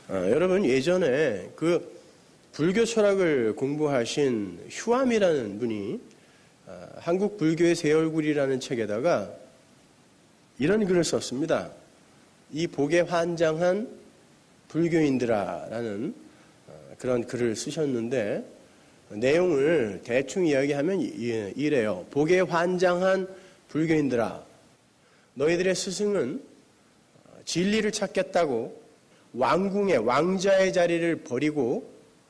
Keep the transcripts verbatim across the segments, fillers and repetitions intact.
어, 여러분 예전에 그 불교 철학을 공부하신 휴암이라는 분이 어, 한국 불교의 새 얼굴이라는 책에다가 이런 글을 썼습니다. 이 복에 환장한 불교인들아라는 어, 그런 글을 쓰셨는데 내용을 대충 이야기하면 이래요. 복에 환장한 불교인들아, 너희들의 스승은 진리를 찾겠다고 왕궁의 왕자의 자리를 버리고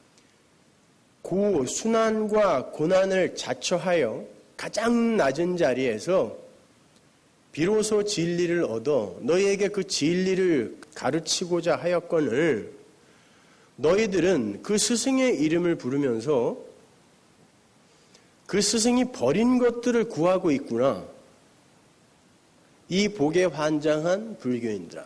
고 순환과 고난을 자처하여 가장 낮은 자리에서 비로소 진리를 얻어 너희에게 그 진리를 가르치고자 하였거늘 너희들은 그 스승의 이름을 부르면서 그 스승이 버린 것들을 구하고 있구나. 이 복에 환장한 불교인들아.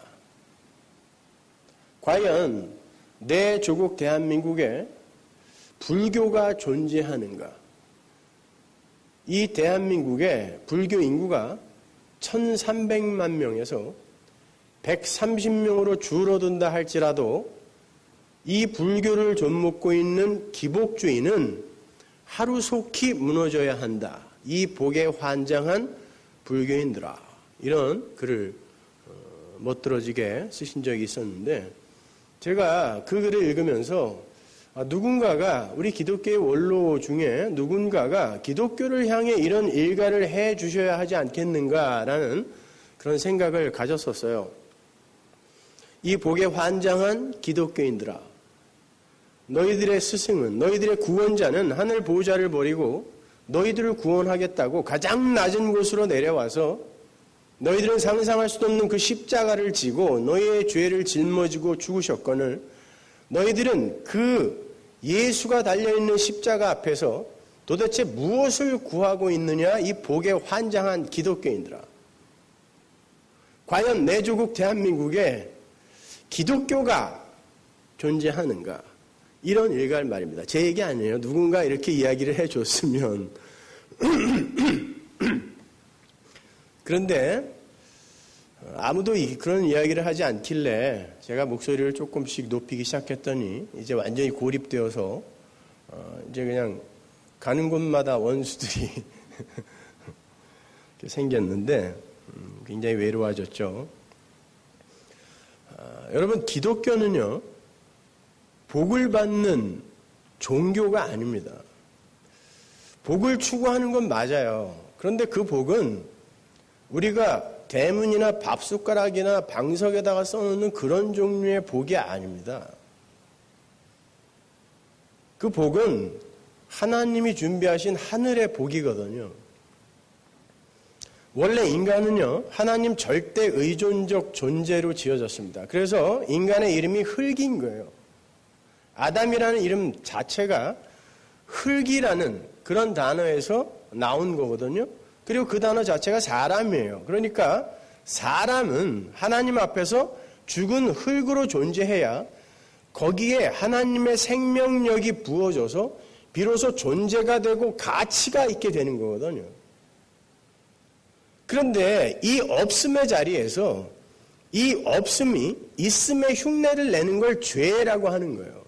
과연 내 조국 대한민국에 불교가 존재하는가? 이 대한민국의 불교 인구가 천삼백만 명에서 백삼십 명으로 줄어든다 할지라도 이 불교를 좀먹고 있는 기복주의는 하루속히 무너져야 한다. 이 복에 환장한 불교인들아. 이런 글을 멋들어지게 쓰신 적이 있었는데 제가 그 글을 읽으면서 누군가가 우리 기독교의 원로 중에 누군가가 기독교를 향해 이런 일가를 해 주셔야 하지 않겠는가라는 그런 생각을 가졌었어요. 이 복에 환장한 기독교인들아, 너희들의 스승은, 너희들의 구원자는 하늘 보호자를 버리고 너희들을 구원하겠다고 가장 낮은 곳으로 내려와서 너희들은 상상할 수도 없는 그 십자가를 지고 너희의 죄를 짊어지고 죽으셨거늘 너희들은 그 예수가 달려있는 십자가 앞에서 도대체 무엇을 구하고 있느냐? 이 복에 환장한 기독교인들아. 과연 내 조국 대한민국에 기독교가 존재하는가? 이런 일갈 말입니다. 제 얘기 아니에요. 누군가 이렇게 이야기를 해줬으면. 그런데 아무도 그런 이야기를 하지 않길래 제가 목소리를 조금씩 높이기 시작했더니 이제 완전히 고립되어서 이제 그냥 가는 곳마다 원수들이 생겼는데 굉장히 외로워졌죠. 여러분, 기독교는요, 복을 받는 종교가 아닙니다. 복을 추구하는 건 맞아요. 그런데 그 복은 우리가 대문이나 밥숟가락이나 방석에다가 써놓는 그런 종류의 복이 아닙니다. 그 복은 하나님이 준비하신 하늘의 복이거든요. 원래 인간은요, 하나님 절대 의존적 존재로 지어졌습니다. 그래서 인간의 이름이 흙인 거예요. 아담이라는 이름 자체가 흙이라는 그런 단어에서 나온 거거든요. 그리고 그 단어 자체가 사람이에요. 그러니까 사람은 하나님 앞에서 죽은 흙으로 존재해야 거기에 하나님의 생명력이 부어져서 비로소 존재가 되고 가치가 있게 되는 거거든요. 그런데 이 없음의 자리에서 이 없음이 있음의 흉내를 내는 걸 죄라고 하는 거예요.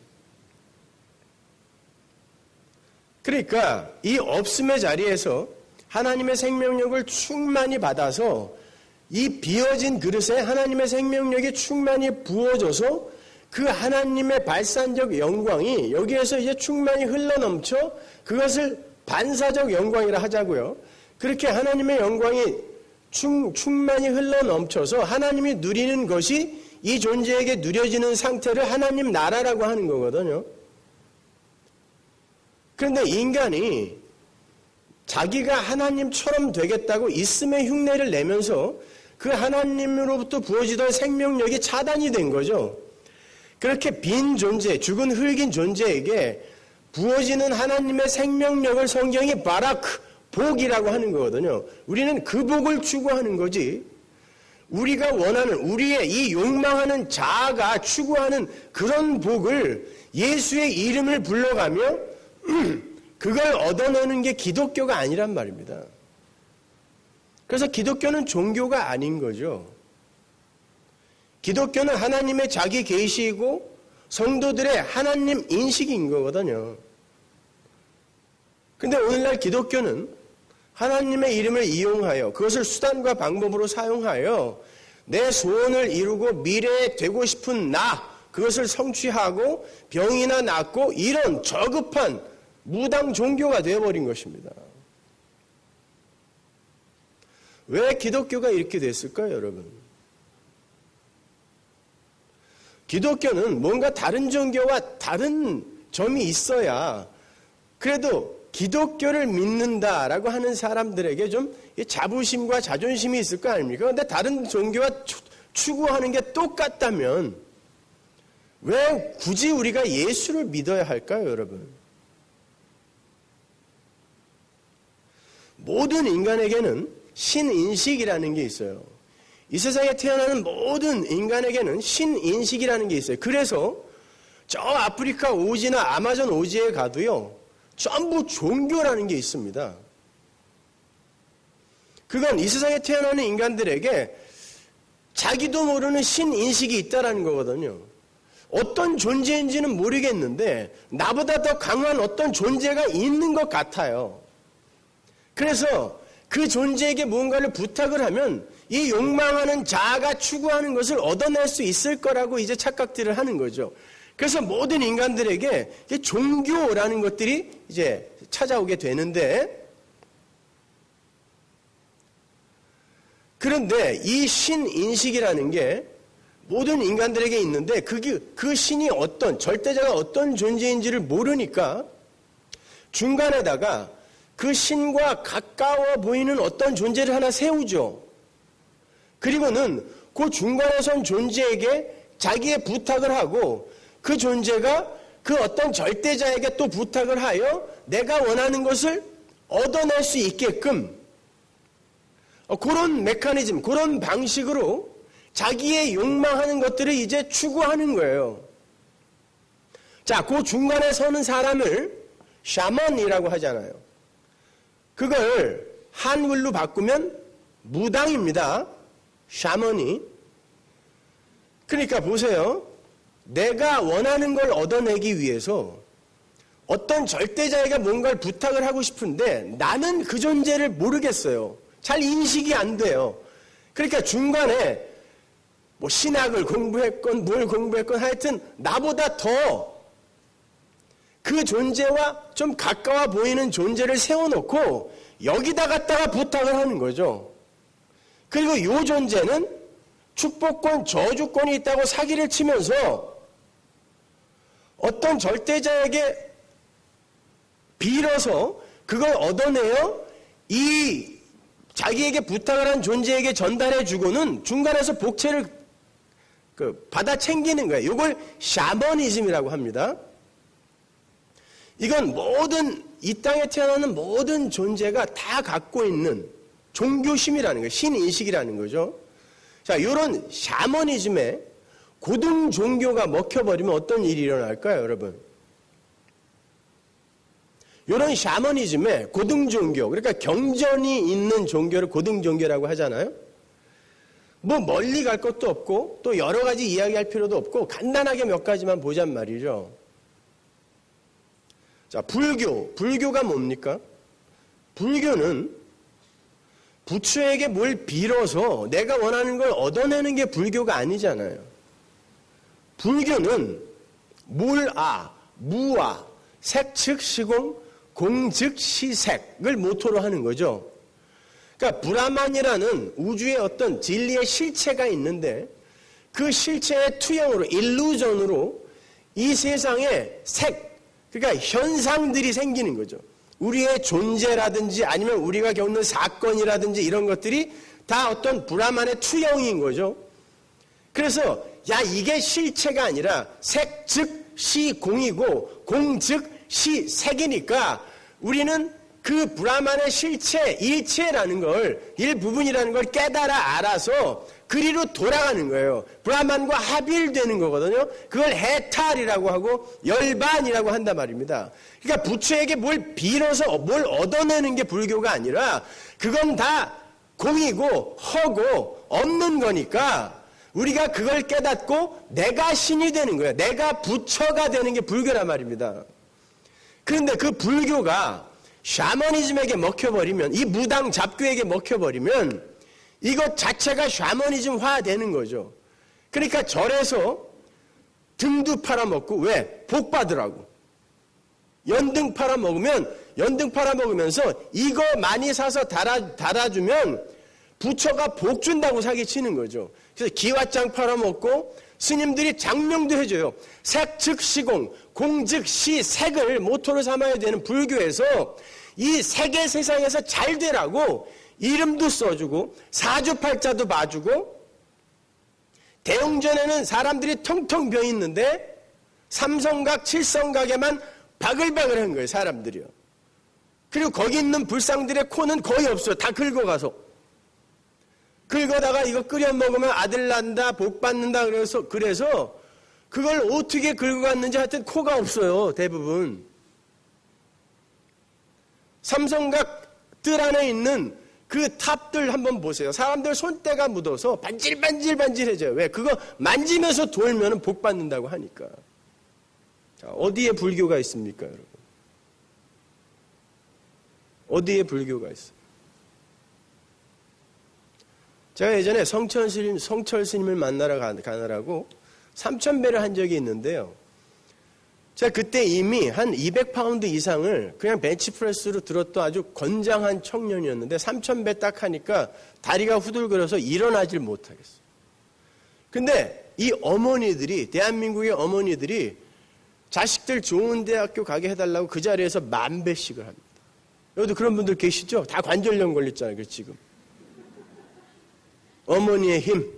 그러니까 이 없음의 자리에서 하나님의 생명력을 충만히 받아서 이 비어진 그릇에 하나님의 생명력이 충만히 부어져서 그 하나님의 발산적 영광이 여기에서 이제 충만히 흘러넘쳐 그것을 반사적 영광이라 하자고요. 그렇게 하나님의 영광이 충, 충만히 흘러넘쳐서 하나님이 누리는 것이 이 존재에게 누려지는 상태를 하나님 나라라고 하는 거거든요. 그런데 인간이 자기가 하나님처럼 되겠다고 있음의 흉내를 내면서 그 하나님으로부터 부어지던 생명력이 차단이 된 거죠. 그렇게 빈 존재, 죽은 흙인 존재에게 부어지는 하나님의 생명력을 성경이 바라크, 복이라고 하는 거거든요. 우리는 그 복을 추구하는 거지. 우리가 원하는, 우리의 이 욕망하는 자아가 추구하는 그런 복을 예수의 이름을 불러가며 그걸 얻어내는 게 기독교가 아니란 말입니다. 그래서 기독교는 종교가 아닌 거죠. 기독교는 하나님의 자기 계시이고 성도들의 하나님 인식인 거거든요. 근데 오늘날 기독교는 하나님의 이름을 이용하여 그것을 수단과 방법으로 사용하여 내 소원을 이루고 미래에 되고 싶은 나, 그것을 성취하고 병이나 낫고 이런 저급한 무당 종교가 되어버린 것입니다. 왜 기독교가 이렇게 됐을까요, 여러분? 기독교는 뭔가 다른 종교와 다른 점이 있어야 그래도 기독교를 믿는다라고 하는 사람들에게 좀 자부심과 자존심이 있을 거 아닙니까? 그런데 다른 종교와 추구하는 게 똑같다면 왜 굳이 우리가 예수를 믿어야 할까요, 여러분? 모든 인간에게는 신인식이라는 게 있어요. 이 세상에 태어나는 모든 인간에게는 신인식이라는 게 있어요. 그래서 저 아프리카 오지나 아마존 오지에 가도요, 전부 종교라는 게 있습니다. 그건 이 세상에 태어나는 인간들에게 자기도 모르는 신인식이 있다라는 거거든요. 어떤 존재인지는 모르겠는데 나보다 더 강한 어떤 존재가 있는 것 같아요. 그래서 그 존재에게 무언가를 부탁을 하면 이 욕망하는 자아가 추구하는 것을 얻어낼 수 있을 거라고 이제 착각들을 하는 거죠. 그래서 모든 인간들에게 종교라는 것들이 이제 찾아오게 되는데, 그런데 이 신인식이라는 게 모든 인간들에게 있는데 그게, 그 신이 어떤, 절대자가 어떤 존재인지를 모르니까 중간에다가 그 신과 가까워 보이는 어떤 존재를 하나 세우죠. 그리고는 그 중간에 선 존재에게 자기의 부탁을 하고 그 존재가 그 어떤 절대자에게 또 부탁을 하여 내가 원하는 것을 얻어낼 수 있게끔 그런 메커니즘, 그런 방식으로 자기의 욕망하는 것들을 이제 추구하는 거예요. 자, 그 중간에 서는 사람을 샤먼이라고 하잖아요. 그걸 한글로 바꾸면 무당입니다. 샤먼이. 그러니까 보세요. 내가 원하는 걸 얻어내기 위해서 어떤 절대자에게 뭔가를 부탁을 하고 싶은데 나는 그 존재를 모르겠어요. 잘 인식이 안 돼요. 그러니까 중간에 뭐 신학을 공부했건 뭘 공부했건 하여튼 나보다 더 그 존재와 좀 가까워 보이는 존재를 세워놓고 여기다 갖다가 부탁을 하는 거죠. 그리고 이 존재는 축복권, 저주권이 있다고 사기를 치면서 어떤 절대자에게 빌어서 그걸 얻어내어 이 자기에게 부탁을 한 존재에게 전달해 주고는 중간에서 복채를 그 받아 챙기는 거예요. 이걸 샤머니즘이라고 합니다. 이건 모든 이 땅에 태어나는 모든 존재가 다 갖고 있는 종교심이라는 거예요. 신인식이라는 거죠. 자, 이런 샤머니즘에 고등 종교가 먹혀버리면 어떤 일이 일어날까요, 여러분? 이런 샤머니즘에 고등 종교, 그러니까 경전이 있는 종교를 고등 종교라고 하잖아요. 뭐 멀리 갈 것도 없고 또 여러 가지 이야기할 필요도 없고 간단하게 몇 가지만 보잔 말이죠. 자, 불교. 불교가 뭡니까? 불교는 부처에게 뭘 빌어서 내가 원하는 걸 얻어내는 게 불교가 아니잖아요. 불교는 물아, 무아, 색 즉 시공, 공 즉 시색을 모토로 하는 거죠. 그러니까 브라만이라는 우주의 어떤 진리의 실체가 있는데 그 실체의 투영으로, 일루전으로 이 세상에 색, 그러니까 현상들이 생기는 거죠. 우리의 존재라든지 아니면 우리가 겪는 사건이라든지 이런 것들이 다 어떤 브라만의 투영인 거죠. 그래서 야, 이게 실체가 아니라 색 즉 시공이고 공 즉 시색이니까 우리는 그 브라만의 실체, 일체라는 걸, 일부분이라는 걸 깨달아 알아서 그리로 돌아가는 거예요. 브라만과 합일되는 거거든요. 그걸 해탈이라고 하고 열반이라고 한단 말입니다. 그러니까 부처에게 뭘 빌어서 뭘 얻어내는 게 불교가 아니라 그건 다 공이고 허고 없는 거니까 우리가 그걸 깨닫고 내가 신이 되는 거예요. 내가 부처가 되는 게 불교란 말입니다. 그런데 그 불교가 샤머니즘에게 먹혀버리면, 이 무당 잡교에게 먹혀버리면 이것 자체가 샤머니즘화 되는 거죠. 그러니까 절에서 등도 팔아먹고, 왜? 복 받으라고. 연등 팔아먹으면, 연등 팔아먹으면서 이거 많이 사서 달아, 달아주면 부처가 복 준다고 사기치는 거죠. 그래서 기왓장 팔아먹고 스님들이 장명도 해줘요. 색 즉 시공, 공 즉 시, 색을 모토로 삼아야 되는 불교에서 이 색의 세상에서 잘 되라고 이름도 써주고 사주팔자도 봐주고, 대웅전에는 사람들이 텅텅 비어 있는데 삼성각, 칠성각에만 바글바글한 거예요, 사람들이요. 그리고 거기 있는 불상들의 코는 거의 없어요. 다 긁어가서. 긁어다가 이거 끓여 먹으면 아들 난다, 복 받는다, 그래서, 그래서 그걸 어떻게 긁어갔는지 하여튼 코가 없어요, 대부분. 삼성각 뜰 안에 있는 그 탑들 한번 보세요. 사람들 손때가 묻어서 반질반질반질해져요. 왜? 그거 만지면서 돌면 복 받는다고 하니까. 자, 어디에 불교가 있습니까, 여러분? 어디에 불교가 있어요? 제가 예전에 성철 스님, 성철 스님을 만나러 가느라고 삼천배를 한 적이 있는데요. 제가 그때 이미 한 이백 파운드 이상을 그냥 벤치프레스로 들었던 아주 건장한 청년이었는데 삼천 배 딱 하니까 다리가 후들거려서 일어나질 못하겠어요. 근데 이 어머니들이, 대한민국의 어머니들이 자식들 좋은 대학교 가게 해달라고 그 자리에서 만 배씩을 합니다. 여기도 그런 분들 계시죠? 다 관절염 걸렸잖아요, 지금. 어머니의 힘.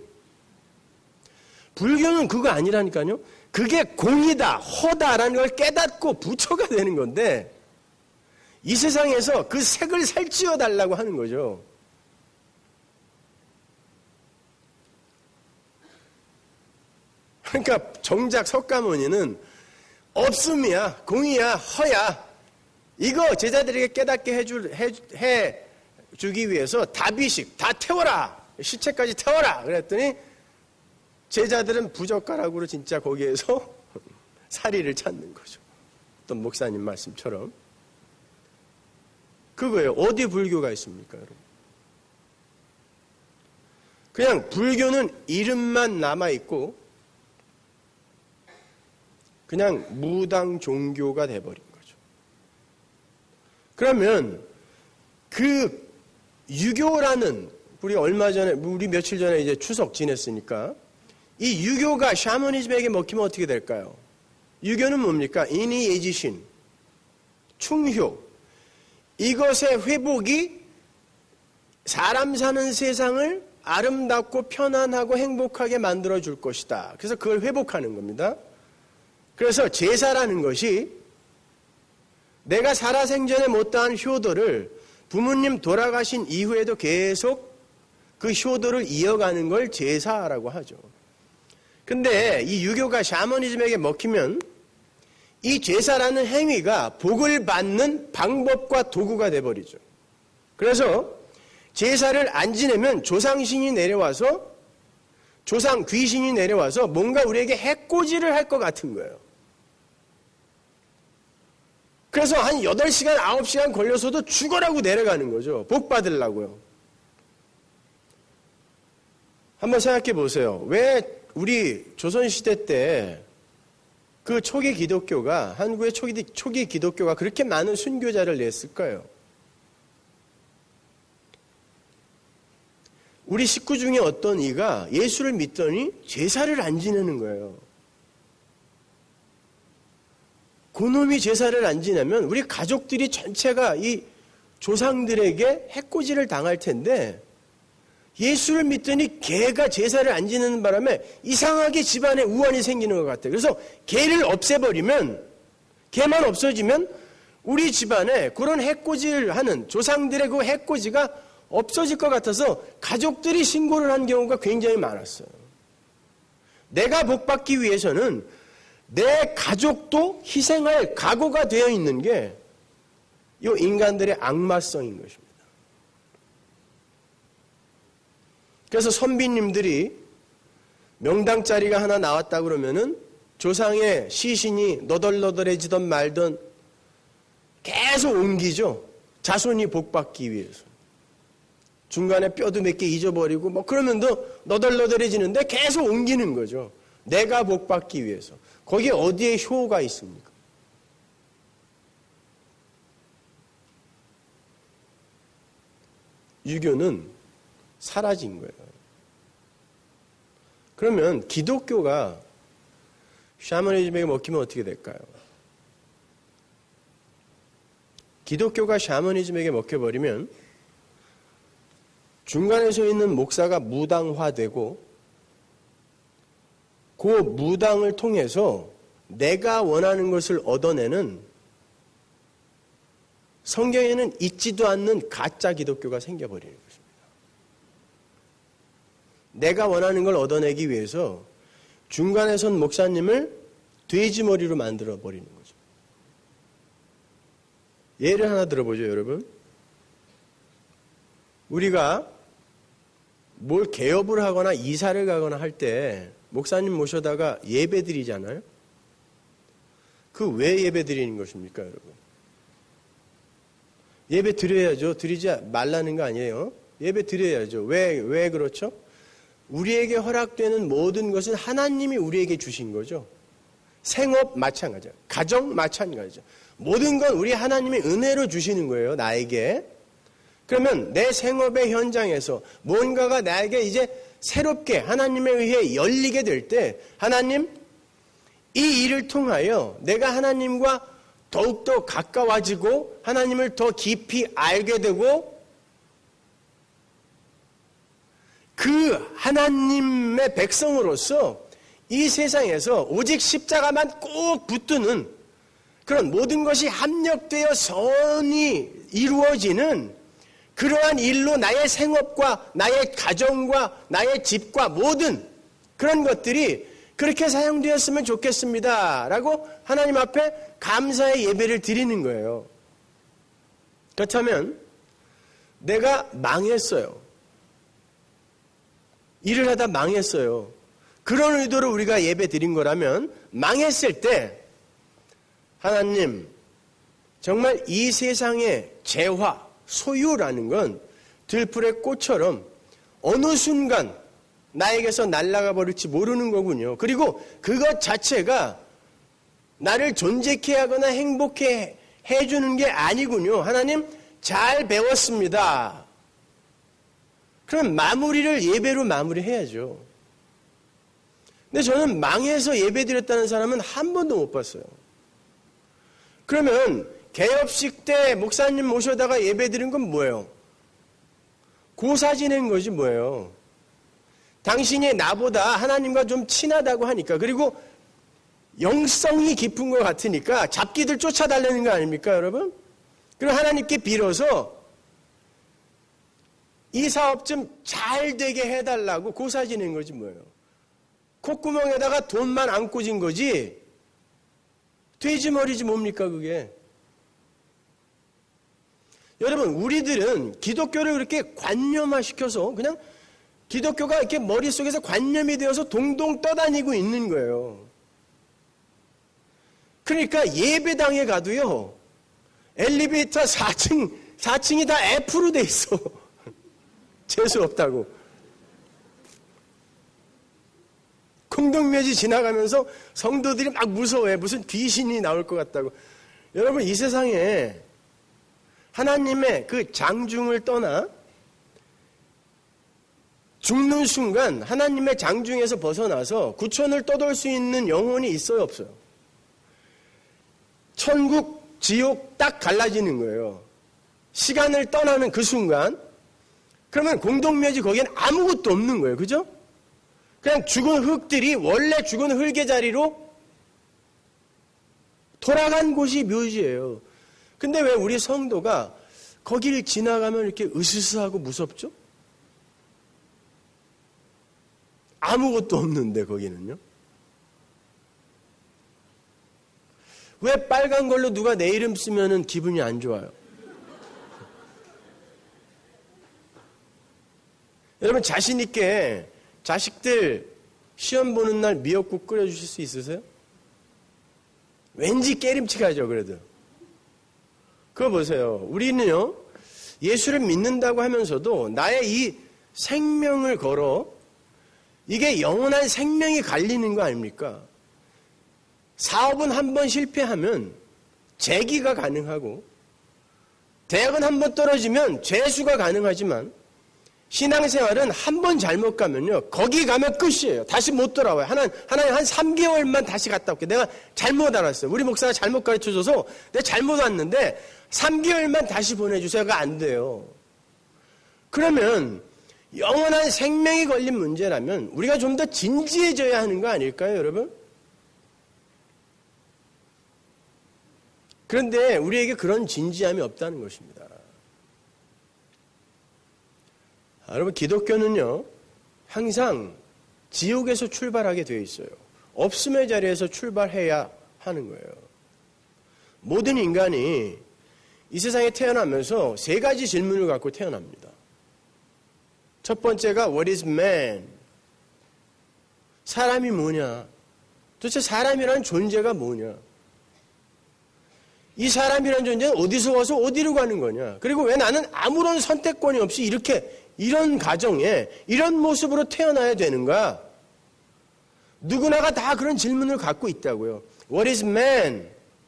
불교는 그거 아니라니까요. 그게 공이다, 허다라는 걸 깨닫고 부처가 되는 건데, 이 세상에서 그 색을 살찌워 달라고 하는 거죠. 그러니까 정작 석가모니는 없음이야, 공이야, 허야. 이거 제자들에게 깨닫게 해주, 해, 해주기 위해서 다비식, 다 태워라. 시체까지 태워라. 그랬더니 제자들은 부젓가락으로 진짜 거기에서 사리를 찾는 거죠. 어떤 목사님 말씀처럼. 그거예요. 어디 불교가 있습니까, 여러분? 그냥 불교는 이름만 남아있고 그냥 무당 종교가 돼버린 거죠. 그러면 그 유교라는, 우리 얼마 전에, 우리 며칠 전에 이제 추석 지냈으니까 이 유교가 샤머니즘에게 먹히면 어떻게 될까요? 유교는 뭡니까? 인이 예지신, 충효. 이것의 회복이 사람 사는 세상을 아름답고 편안하고 행복하게 만들어줄 것이다. 그래서 그걸 회복하는 겁니다. 그래서 제사라는 것이 내가 살아생전에 못다한 효도를 부모님 돌아가신 이후에도 계속 그 효도를 이어가는 걸 제사라고 하죠. 근데 이 유교가 샤머니즘에게 먹히면 이 제사라는 행위가 복을 받는 방법과 도구가 돼버리죠. 그래서 제사를 안 지내면 조상신이 내려와서, 조상 귀신이 내려와서 뭔가 우리에게 해코지를 할 것 같은 거예요. 그래서 한 여덟 시간, 아홉 시간 걸려서도 죽어라고 내려가는 거죠. 복 받으려고요. 한번 생각해 보세요. 왜 우리 조선시대 때 그 초기 기독교가, 한국의 초기, 초기 기독교가 그렇게 많은 순교자를 냈을까요? 우리 식구 중에 어떤 이가 예수를 믿더니 제사를 안 지내는 거예요. 그놈이 제사를 안 지내면 우리 가족들이 전체가 이 조상들에게 해코지를 당할 텐데, 예수를 믿더니 개가 제사를 안 지내는 바람에 이상하게 집안에 우환이 생기는 것 같아요. 그래서 개를 없애버리면, 개만 없어지면 우리 집안에 그런 해코지를 하는 조상들의 그 해코지가 없어질 것 같아서 가족들이 신고를 한 경우가 굉장히 많았어요. 내가 복받기 위해서는 내 가족도 희생할 각오가 되어 있는 게 이 인간들의 악마성인 것입니다. 그래서 선비님들이 명당 자리가 하나 나왔다 그러면은 조상의 시신이 너덜너덜해지던 말던 계속 옮기죠. 자손이 복받기 위해서. 중간에 뼈도 몇 개 잊어버리고 뭐 그러면 더 너덜너덜해지는데 계속 옮기는 거죠. 내가 복받기 위해서. 거기에 어디에 효가 있습니까? 유교는 사라진 거예요. 그러면 기독교가 샤머니즘에게 먹히면 어떻게 될까요? 기독교가 샤머니즘에게 먹혀버리면 중간에 서 있는 목사가 무당화되고 그 무당을 통해서 내가 원하는 것을 얻어내는 성경에는 있지도 않는 가짜 기독교가 생겨버리는 것입니다. 내가 원하는 걸 얻어내기 위해서 중간에 선 목사님을 돼지머리로 만들어버리는 거죠. 예를 하나 들어보죠, 여러분. 우리가 뭘 개업을 하거나 이사를 가거나 할 때 목사님 모셔다가 예배 드리잖아요. 그 왜 예배 드리는 것입니까, 여러분? 예배 드려야죠. 드리지 말라는 거 아니에요. 예배 드려야죠. 왜, 왜 그렇죠? 우리에게 허락되는 모든 것은 하나님이 우리에게 주신 거죠. 생업 마찬가지죠. 가정 마찬가지죠. 모든 건 우리 하나님이 은혜로 주시는 거예요, 나에게. 그러면 내 생업의 현장에서 뭔가가 나에게 이제 새롭게 하나님에 의해 열리게 될 때 하나님, 이 일을 통하여 내가 하나님과 더욱더 가까워지고 하나님을 더 깊이 알게 되고 그 하나님의 백성으로서 이 세상에서 오직 십자가만 꼭 붙드는 그런 모든 것이 합력되어 선이 이루어지는 그러한 일로 나의 생업과 나의 가정과 나의 집과 모든 그런 것들이 그렇게 사용되었으면 좋겠습니다. 라고 하나님 앞에 감사의 예배를 드리는 거예요. 그렇다면 내가 망했어요. 일을 하다 망했어요. 그런 의도로 우리가 예배 드린 거라면 망했을 때 하나님 정말 이 세상의 재화, 소유라는 건 들풀의 꽃처럼 어느 순간 나에게서 날아가 버릴지 모르는 거군요. 그리고 그것 자체가 나를 존재케 하거나 행복해 해주는 게 아니군요. 하나님 잘 배웠습니다. 그럼 마무리를 예배로 마무리해야죠. 근데 저는 망해서 예배 드렸다는 사람은 한 번도 못 봤어요. 그러면 개업식 때 목사님 모셔다가 예배 드린 건 뭐예요? 고사 지낸 거지 뭐예요? 당신이 나보다 하나님과 좀 친하다고 하니까 그리고 영성이 깊은 것 같으니까 잡기들 쫓아달라는 거 아닙니까 여러분? 그리고 하나님께 빌어서 이 사업 좀 잘 되게 해달라고 고사 지낸 거지 뭐예요? 콧구멍에다가 돈만 안 꽂은 거지 돼지머리지 뭡니까 그게? 여러분 우리들은 기독교를 그렇게 관념화시켜서 그냥 기독교가 이렇게 머릿속에서 관념이 되어서 동동 떠다니고 있는 거예요. 그러니까 예배당에 가도요. 엘리베이터 사 층, 사 층이 다 F로 돼 있어. 재수 없다고. 공동묘지 지나가면서 성도들이 막 무서워해. 무슨 귀신이 나올 것 같다고. 여러분 이 세상에 하나님의 그 장중을 떠나 죽는 순간 하나님의 장중에서 벗어나서 구천을 떠돌 수 있는 영혼이 있어요 없어요? 천국, 지옥 딱 갈라지는 거예요. 시간을 떠나는 그 순간 그러면 공동묘지 거기엔 아무것도 없는 거예요. 그죠? 그냥 죽은 흙들이 원래 죽은 흙의 자리로 돌아간 곳이 묘지예요. 근데 왜 우리 성도가 거기를 지나가면 이렇게 으스스하고 무섭죠? 아무것도 없는데 거기는요. 왜 빨간 걸로 누가 내 이름 쓰면은 기분이 안 좋아요? 여러분 자신 있게 자식들 시험 보는 날 미역국 끓여주실 수 있으세요? 왠지 깨림칙하죠, 그래도. 그거 보세요. 우리는요, 예수를 믿는다고 하면서도 나의 이 생명을 걸어 이게 영원한 생명이 갈리는 거 아닙니까? 사업은 한 번 실패하면 재기가 가능하고 대학은 한 번 떨어지면 재수가 가능하지만 신앙생활은 한 번 잘못 가면요. 거기 가면 끝이에요. 다시 못 돌아와요. 하나, 하나님 한 삼 개월만 다시 갔다 올게. 내가 잘못 알았어요. 우리 목사가 잘못 가르쳐줘서 내가 잘못 왔는데 삼 개월만 다시 보내주세요가 안 돼요. 그러면 영원한 생명이 걸린 문제라면 우리가 좀 더 진지해져야 하는 거 아닐까요, 여러분? 그런데 우리에게 그런 진지함이 없다는 것입니다. 아, 여러분, 기독교는요, 항상 지옥에서 출발하게 되어 있어요. 없음의 자리에서 출발해야 하는 거예요. 모든 인간이 이 세상에 태어나면서 세 가지 질문을 갖고 태어납니다. 첫 번째가 What is man? 사람이 뭐냐? 도대체 사람이라는 존재가 뭐냐? 이 사람이라는 존재는 어디서 와서 어디로 가는 거냐? 그리고 왜 나는 아무런 선택권이 없이 이렇게 이런 가정에 이런 모습으로 태어나야 되는가? 누구나가 다 그런 질문을 갖고 있다고요. What is man?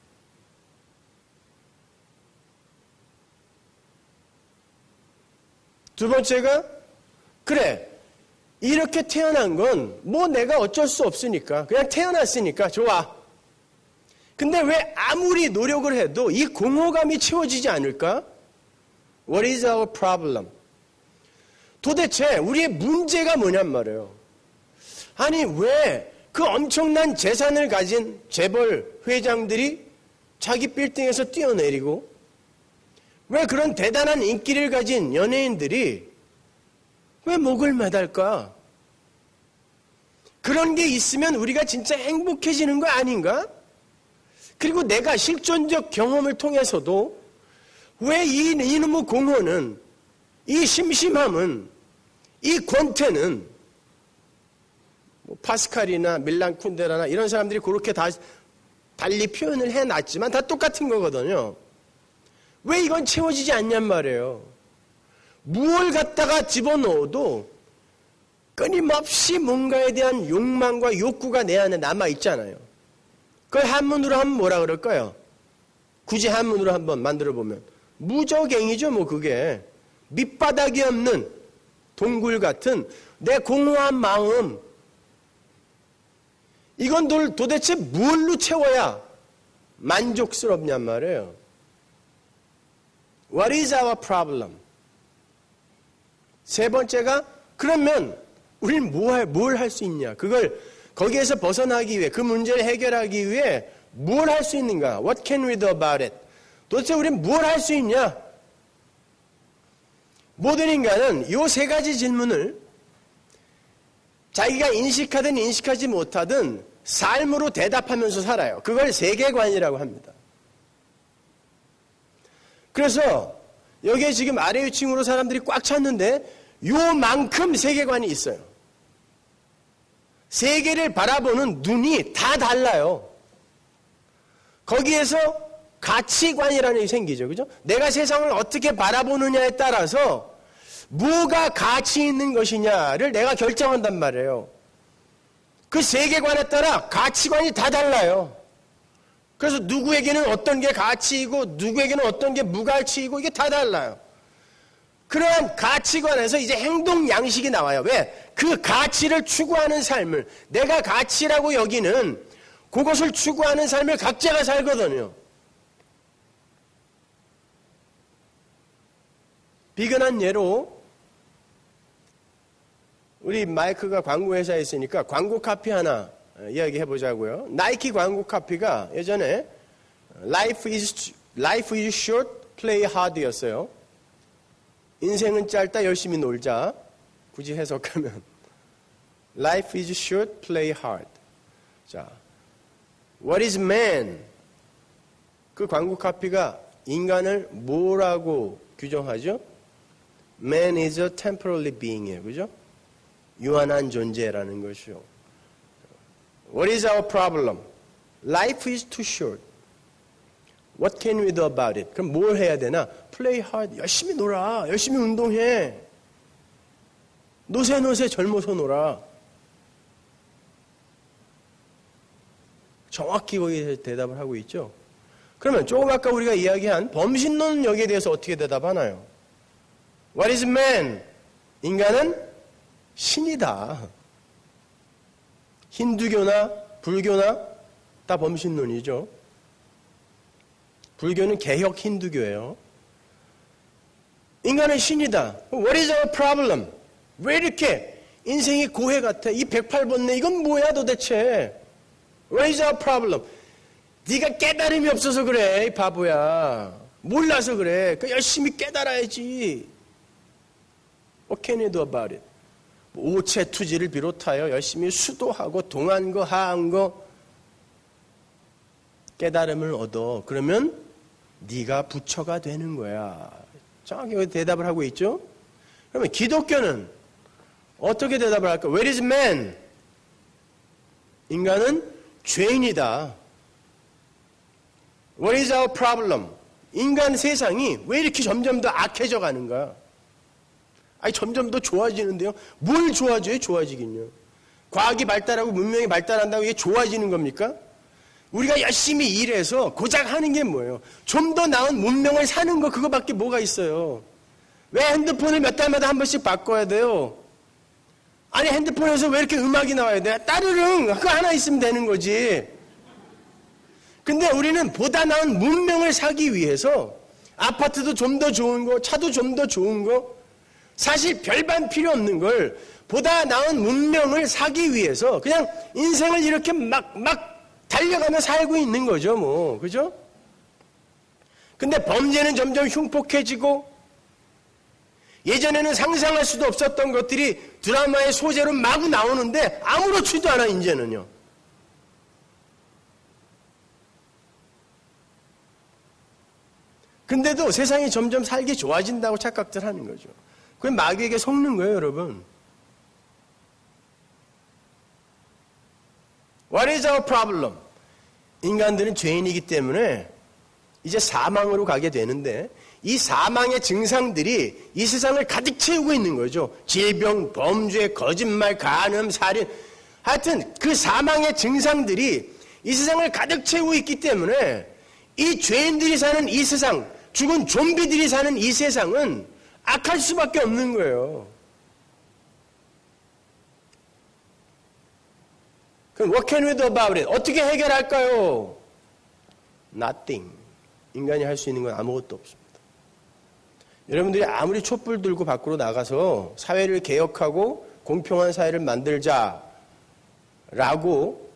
두 번째가 그래, 이렇게 태어난 건 뭐 내가 어쩔 수 없으니까 그냥 태어났으니까 좋아. 근데 왜 아무리 노력을 해도 이 공허감이 채워지지 않을까? What is our problem? 도대체 우리의 문제가 뭐냔 말이에요. 아니 왜 그 엄청난 재산을 가진 재벌 회장들이 자기 빌딩에서 뛰어내리고 왜 그런 대단한 인기를 가진 연예인들이 왜 목을 매달까? 그런 게 있으면 우리가 진짜 행복해지는 거 아닌가? 그리고 내가 실존적 경험을 통해서도 왜 이 이놈의 공허는, 이 심심함은, 이 권태는 뭐 파스칼이나 밀란 쿤데라나 이런 사람들이 그렇게 다 달리 표현을 해놨지만 다 똑같은 거거든요. 왜 이건 채워지지 않냔 말이에요. 무엇을 갖다가 집어넣어도 끊임없이 뭔가에 대한 욕망과 욕구가 내 안에 남아있잖아요. 그걸 한문으로 하면 뭐라 그럴까요? 굳이 한문으로 한번 만들어보면 무저갱이죠, 뭐 그게. 밑바닥이 없는 동굴 같은 내 공허한 마음. 이건 도대체 뭘로 채워야 만족스럽냔 말이에요. What is our problem? 세 번째가 그러면 우리는 뭘 할 수 있냐? 그걸 거기에서 벗어나기 위해, 그 문제를 해결하기 위해 뭘 할 수 있는가? What can we do about it? 도대체 우리는 뭘 할 수 있냐? 모든 인간은 이 세 가지 질문을 자기가 인식하든 인식하지 못하든 삶으로 대답하면서 살아요. 그걸 세계관이라고 합니다. 그래서 여기에 지금 아래 위층으로 사람들이 꽉 찼는데 요만큼 세계관이 있어요. 세계를 바라보는 눈이 다 달라요. 거기에서 가치관이라는 게 생기죠. 그죠? 내가 세상을 어떻게 바라보느냐에 따라서 뭐가 가치 있는 것이냐를 내가 결정한단 말이에요. 그 세계관에 따라 가치관이 다 달라요. 그래서 누구에게는 어떤 게 가치이고 누구에게는 어떤 게 무가치이고 이게 다 달라요. 그러한 가치관에서 이제 행동 양식이 나와요. 왜? 그 가치를 추구하는 삶을, 내가 가치라고 여기는 그것을 추구하는 삶을 각자가 살거든요. 비근한 예로 우리 마이크가 광고회사에 있으니까 광고 카피 하나 이야기해 보자고요. 나이키 광고 카피가 예전에 Life is, Life is short, play hard 였어요. 인생은 짧다, 열심히 놀자. 굳이 해석하면 Life is short, play hard. 자, What is man? 그 광고 카피가 인간을 뭐라고 규정하죠? Man is a temporary being이에요. 그죠? 유한한 존재라는 것이요. What is our problem? Life is too short. What can we do about it? 그럼 뭘 해야 되나? Play hard. 열심히 놀아. 열심히 운동해. 노세 노세 젊어서 놀아. 정확히 거기에 대답을 하고 있죠. 그러면 조금 아까 우리가 이야기한 범신론역에 대해서 어떻게 대답하나요? What is man? 인간은 신이다. 힌두교나 불교나 다 범신론이죠. 불교는 개혁 힌두교예요. 인간은 신이다. What is our problem? 왜 이렇게 인생이 고해 같아? 이 백팔 번뇌 이건 뭐야 도대체? What is our problem? 네가 깨달음이 없어서 그래, 이 바보야. 몰라서 그래. 그 열심히 깨달아야지. What can you do about it? 오체 투지를 비롯하여 열심히 수도하고 동한 거, 하한 거 깨달음을 얻어. 그러면 네가 부처가 되는 거야. 정확히 대답을 하고 있죠. 그러면 기독교는 어떻게 대답을 할까? Where is man? 인간은 죄인이다. What is our problem? 인간 세상이 왜 이렇게 점점 더 악해져 가는가? 아니 점점 더 좋아지는데요. 뭘 좋아져요? 좋아지긴요. 과학이 발달하고 문명이 발달한다고 이게 좋아지는 겁니까? 우리가 열심히 일해서 고작 하는 게 뭐예요? 좀 더 나은 문명을 사는 거 그거밖에 뭐가 있어요? 왜 핸드폰을 몇 달마다 한 번씩 바꿔야 돼요? 아니 핸드폰에서 왜 이렇게 음악이 나와야 돼? 따르릉 그거 하나 있으면 되는 거지. 근데 우리는 보다 나은 문명을 사기 위해서 아파트도 좀 더 좋은 거, 차도 좀 더 좋은 거, 사실 별반 필요 없는 걸 보다 나은 문명을 사기 위해서 그냥 인생을 이렇게 막, 막 달려가며 살고 있는 거죠, 뭐. 그죠? 근데 범죄는 점점 흉폭해지고 예전에는 상상할 수도 없었던 것들이 드라마의 소재로 마구 나오는데 아무렇지도 않아, 이제는요. 근데도 세상이 점점 살기 좋아진다고 착각들 하는 거죠. 그게 마귀에게 속는 거예요, 여러분. What is our problem? 인간들은 죄인이기 때문에 이제 사망으로 가게 되는데 이 사망의 증상들이 이 세상을 가득 채우고 있는 거죠. 질병, 범죄, 거짓말, 간음, 살인. 하여튼 그 사망의 증상들이 이 세상을 가득 채우고 있기 때문에 이 죄인들이 사는 이 세상, 죽은 좀비들이 사는 이 세상은 악할 수밖에 없는 거예요. 그럼 what can we do about it? 어떻게 해결할까요? Nothing. 인간이 할 수 있는 건 아무것도 없습니다. 여러분들이 아무리 촛불 들고 밖으로 나가서 사회를 개혁하고 공평한 사회를 만들자라고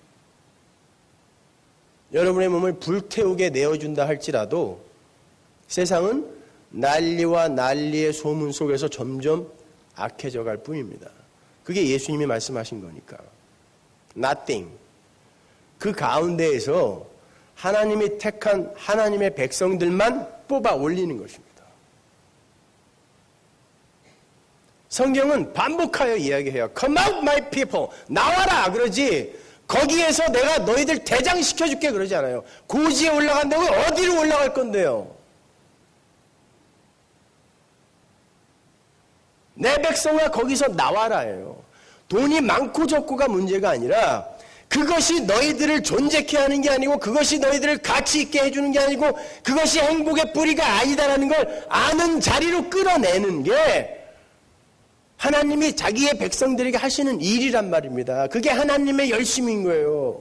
여러분의 몸을 불태우게 내어준다 할지라도 세상은 난리와 난리의 소문 속에서 점점 악해져 갈 뿐입니다. 그게 예수님이 말씀하신 거니까. Nothing. 그 가운데에서 하나님이 택한 하나님의 백성들만 뽑아 올리는 것입니다. 성경은 반복하여 이야기해요. Come out my people. 나와라 그러지. 거기에서 내가 너희들 대장시켜줄게 그러지 않아요. 고지에 올라간다고 어디로 올라갈 건데요? 내 백성아 거기서 나와라예요. 돈이 많고 적고가 문제가 아니라 그것이 너희들을 존재케 하는 게 아니고 그것이 너희들을 가치 있게 해주는 게 아니고 그것이 행복의 뿌리가 아니다라는 걸 아는 자리로 끌어내는 게 하나님이 자기의 백성들에게 하시는 일이란 말입니다. 그게 하나님의 열심인 거예요.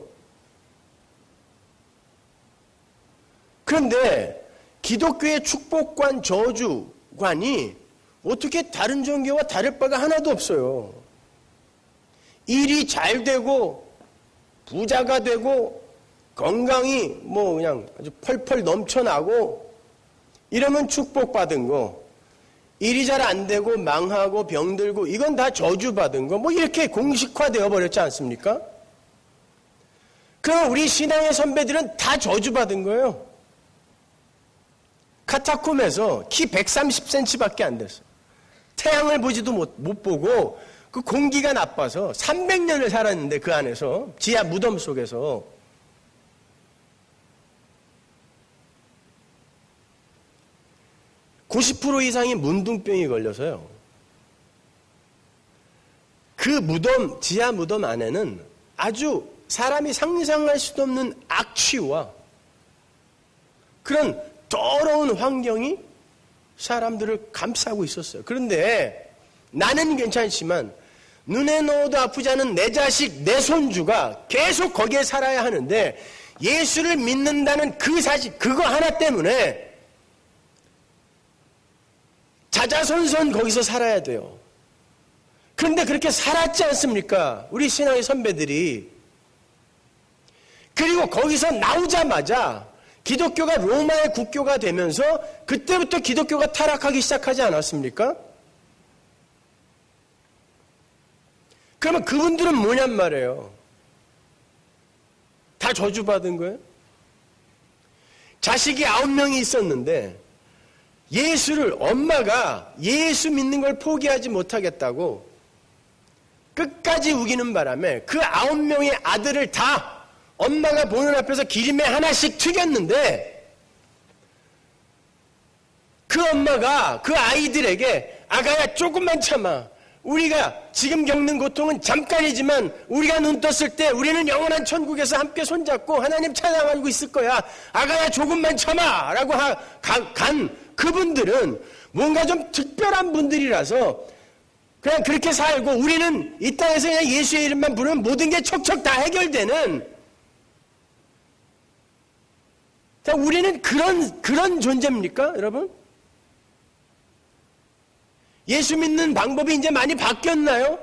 그런데 기독교의 축복관 저주관이 어떻게 다른 종교와 다를 바가 하나도 없어요. 일이 잘 되고 부자가 되고 건강이 뭐 그냥 아주 펄펄 넘쳐나고 이러면 축복받은 거, 일이 잘 안 되고 망하고 병들고 이건 다 저주받은 거, 뭐 이렇게 공식화되어 버렸지 않습니까? 그럼 우리 신앙의 선배들은 다 저주받은 거예요. 카타콤에서 키 백삼십 센티미터밖에 안 됐어요. 태양을 보지도 못, 못 보고 그 공기가 나빠서 삼백 년을 살았는데 그 안에서 지하 무덤 속에서 구십 퍼센트 이상이 문둥병이 걸려서요. 그 무덤, 지하 무덤 안에는 아주 사람이 상상할 수도 없는 악취와 그런 더러운 환경이 사람들을 감싸고 있었어요. 그런데 나는 괜찮지만 눈에 넣어도 아프지 않은 내 자식, 내 손주가 계속 거기에 살아야 하는데 예수를 믿는다는 그 사실, 그거 하나 때문에 자자손손 거기서 살아야 돼요. 그런데 그렇게 살았지 않습니까? 우리 신앙의 선배들이. 그리고 거기서 나오자마자 기독교가 로마의 국교가 되면서 그때부터 기독교가 타락하기 시작하지 않았습니까? 그러면 그분들은 뭐냔 말이에요. 다 저주받은 거예요? 자식이 아홉 명이 있었는데 예수를, 엄마가 예수 믿는 걸 포기하지 못하겠다고 끝까지 우기는 바람에 그 아홉 명의 아들을 다 엄마가 보는 앞에서 기름에 하나씩 튀겼는데 그 엄마가 그 아이들에게 아가야 조금만 참아. 우리가 지금 겪는 고통은 잠깐이지만 우리가 눈 떴을 때 우리는 영원한 천국에서 함께 손잡고 하나님 찬양하고 있을 거야. 아가야 조금만 참아 라고 하, 가, 간 그분들은 뭔가 좀 특별한 분들이라서 그냥 그렇게 살고 우리는 이 땅에서 그냥 예수의 이름만 부르면 모든 게 척척 다 해결되는, 자, 우리는 그런, 그런 존재입니까, 여러분? 예수 믿는 방법이 이제 많이 바뀌었나요?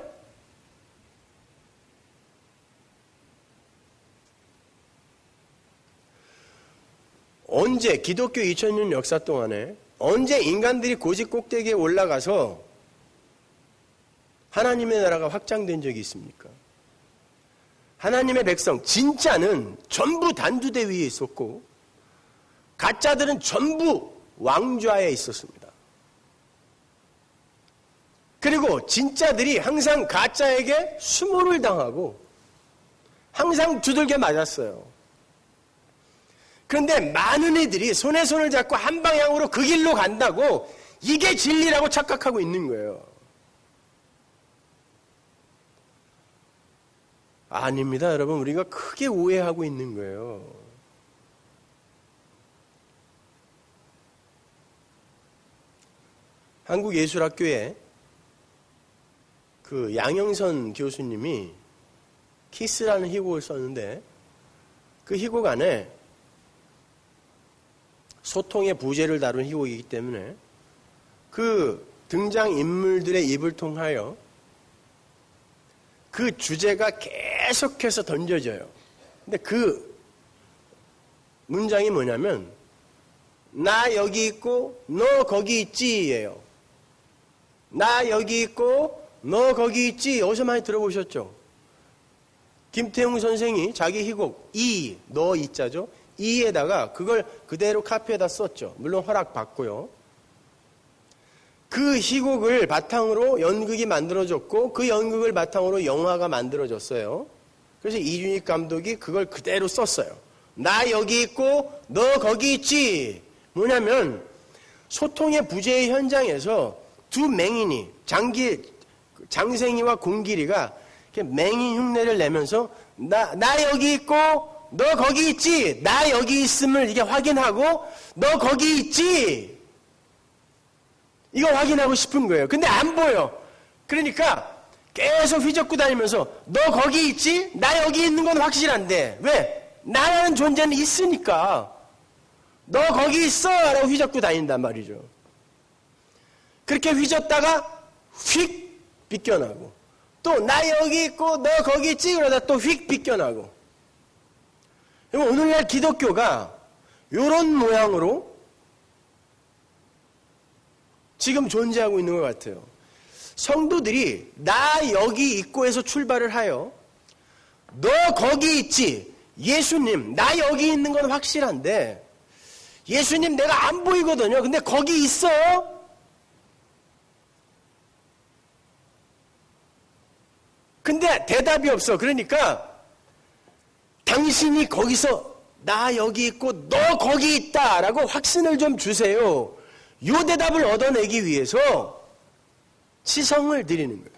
언제, 기독교 이천 년 역사 동안에 언제 인간들이 고집 꼭대기에 올라가서 하나님의 나라가 확장된 적이 있습니까? 하나님의 백성, 진짜는 전부 단두대 위에 있었고 가짜들은 전부 왕좌에 있었습니다. 그리고 진짜들이 항상 가짜에게 수모를 당하고 항상 두들겨 맞았어요. 그런데 많은 이들이 손에 손을 잡고 한 방향으로 그 길로 간다고 이게 진리라고 착각하고 있는 거예요. 아닙니다, 여러분. 우리가 크게 오해하고 있는 거예요. 한국예술학교에 그 양영선 교수님이 키스라는 희곡을 썼는데 그 희곡 안에 소통의 부재를 다룬 희곡이기 때문에 그 등장인물들의 입을 통하여 그 주제가 계속해서 던져져요. 근데 그 문장이 뭐냐면 나 여기 있고 너 거기 있지예요. 나 여기 있고 너 거기 있지. 어디서 많이 들어보셨죠? 김태웅 선생이 자기 희곡 이, 너 이자죠. 이에다가 그걸 그대로 카피에다 썼죠. 물론 허락받고요. 그 희곡을 바탕으로 연극이 만들어졌고 그 연극을 바탕으로 영화가 만들어졌어요. 그래서 이준익 감독이 그걸 그대로 썼어요. 나 여기 있고 너 거기 있지. 뭐냐면 소통의 부재의 현장에서 두 맹인이 장기, 장생이와 공길이가 이렇게 맹인 흉내를 내면서 나, 나 여기 있고 너 거기 있지. 나 여기 있음을 이게 확인하고 너 거기 있지. 이거 확인하고 싶은 거예요. 근데 안 보여. 그러니까 계속 휘젓고 다니면서 너 거기 있지? 나 여기 있는 건 확실한데 왜? 나라는 존재는 있으니까 너 거기 있어 라고 휘젓고 다닌단 말이죠. 그렇게 휘젓다가 휙 빗겨나고 또 나 여기 있고 너 거기 있지? 그러다 또 휙 빗겨나고. 오늘날 기독교가 이런 모양으로 지금 존재하고 있는 것 같아요. 성도들이 나 여기 있고 해서 출발을 하여 너 거기 있지. 예수님 나 여기 있는 건 확실한데 예수님 내가 안 보이거든요. 근데 거기 있어. 근데 대답이 없어. 그러니까 당신이 거기서 나 여기 있고 너 거기 있다라고 확신을 좀 주세요. 요 대답을 얻어내기 위해서 치성을 드리는 거예요.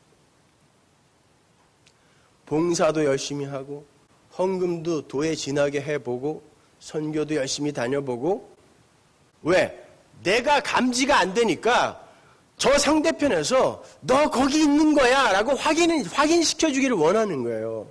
봉사도 열심히 하고 헌금도 도에 지나게 해보고 선교도 열심히 다녀보고 왜? 내가 감지가 안 되니까 저 상대편에서 너 거기 있는 거야 라고 확인, 확인시켜주기를 원하는 거예요.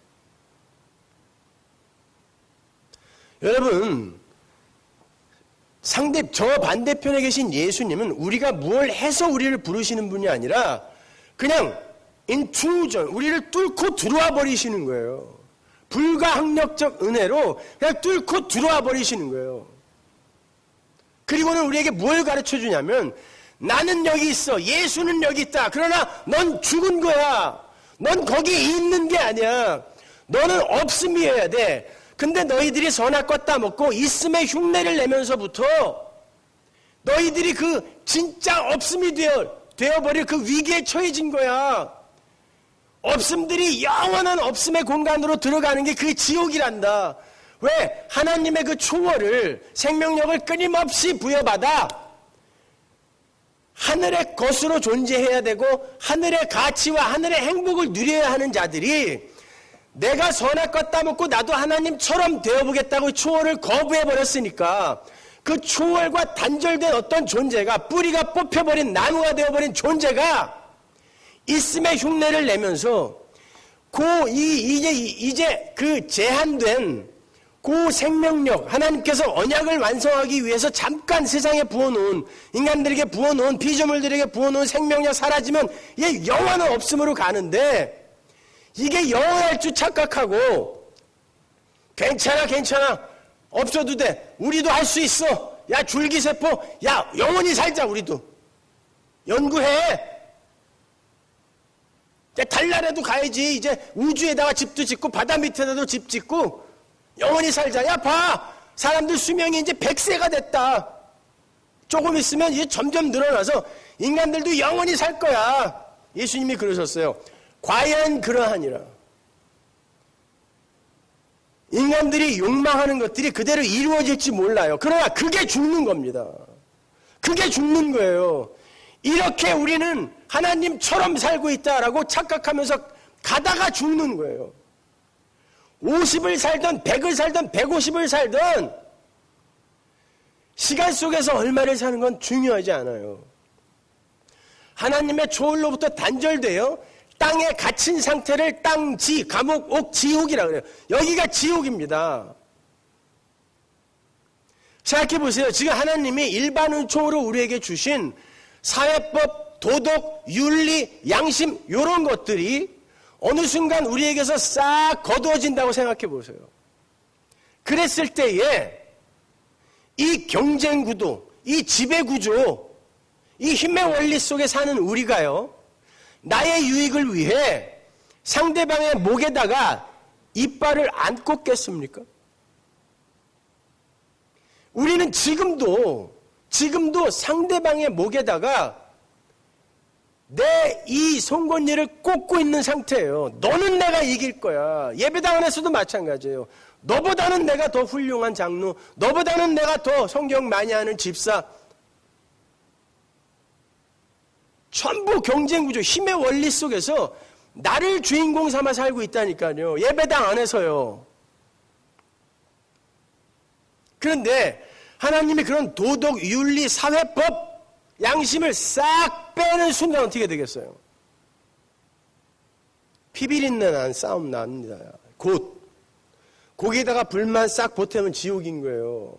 여러분, 상대, 저 반대편에 계신 예수님은 우리가 뭘 해서 우리를 부르시는 분이 아니라 그냥 인투전, 우리를 뚫고 들어와 버리시는 거예요. 불가항력적 은혜로 그냥 뚫고 들어와 버리시는 거예요. 그리고는 우리에게 뭘 가르쳐 주냐면 나는 여기 있어. 예수는 여기 있다. 그러나 넌 죽은 거야. 넌 거기 있는 게 아니야. 너는 없음이어야 돼. 근데 너희들이 선악과 따먹고 있음의 흉내를 내면서부터 너희들이 그 진짜 없음이 되어, 되어버릴 그 위기에 처해진 거야. 없음들이 영원한 없음의 공간으로 들어가는 게 그게 지옥이란다. 왜? 하나님의 그 초월을, 생명력을 끊임없이 부여받아 하늘의 것으로 존재해야 되고 하늘의 가치와 하늘의 행복을 누려야 하는 자들이 내가 선악과 따먹고 나도 하나님처럼 되어보겠다고 초월을 거부해버렸으니까 그 초월과 단절된 어떤 존재가 뿌리가 뽑혀버린 나무가 되어버린 존재가 있음의 흉내를 내면서 그 이, 이제, 이제 그 제한된 그 생명력, 하나님께서 언약을 완성하기 위해서 잠깐 세상에 부어놓은, 인간들에게 부어놓은, 피조물들에게 부어놓은 생명력 사라지면 이게 영원한 없음으로 가는데 이게 영원할 줄 착각하고 괜찮아 괜찮아 없어도 돼 우리도 할 수 있어 야 줄기세포 야 영원히 살자 우리도 연구해 야, 달날에도 가야지 이제 우주에다가 집도 짓고 바다 밑에다도 집 짓고 영원히 살자 야 봐 사람들 수명이 이제 백 세가 됐다 조금 있으면 이제 점점 늘어나서 인간들도 영원히 살 거야 예수님이 그러셨어요. 과연 그러하니라. 인간들이 욕망하는 것들이 그대로 이루어질지 몰라요. 그러나 그게 죽는 겁니다. 그게 죽는 거예요. 이렇게 우리는 하나님처럼 살고 있다라고 착각하면서 가다가 죽는 거예요. 오십을 살든 백을 살든 백오십을 살든 시간 속에서 얼마를 사는 건 중요하지 않아요. 하나님의 초월로부터 단절돼요. 땅에 갇힌 상태를 땅지, 감옥, 옥, 지옥이라고 그래요. 여기가 지옥입니다. 생각해 보세요. 지금 하나님이 일반 은총으로 우리에게 주신 사회법, 도덕, 윤리, 양심 이런 것들이 어느 순간 우리에게서 싹 거두어진다고 생각해 보세요. 그랬을 때에 이 경쟁 구도, 이 지배 구조, 이 힘의 원리 속에 사는 우리가요. 나의 유익을 위해 상대방의 목에다가 이빨을 안 꽂겠습니까? 우리는 지금도 지금도 상대방의 목에다가 내 이 송곳니를 꽂고 있는 상태예요. 너는 내가 이길 거야. 예배당 안에서도 마찬가지예요. 너보다는 내가 더 훌륭한 장로, 너보다는 내가 더 성경 많이 하는 집사. 전부 경쟁구조, 힘의 원리 속에서 나를 주인공 삼아 살고 있다니까요. 예배당 안에서요. 그런데 하나님이 그런 도덕, 윤리, 사회법, 양심을 싹 빼는 순간 어떻게 되겠어요? 피비린내 난 싸움 납니다. 곧. 거기에다가 불만 싹 보태면 지옥인 거예요.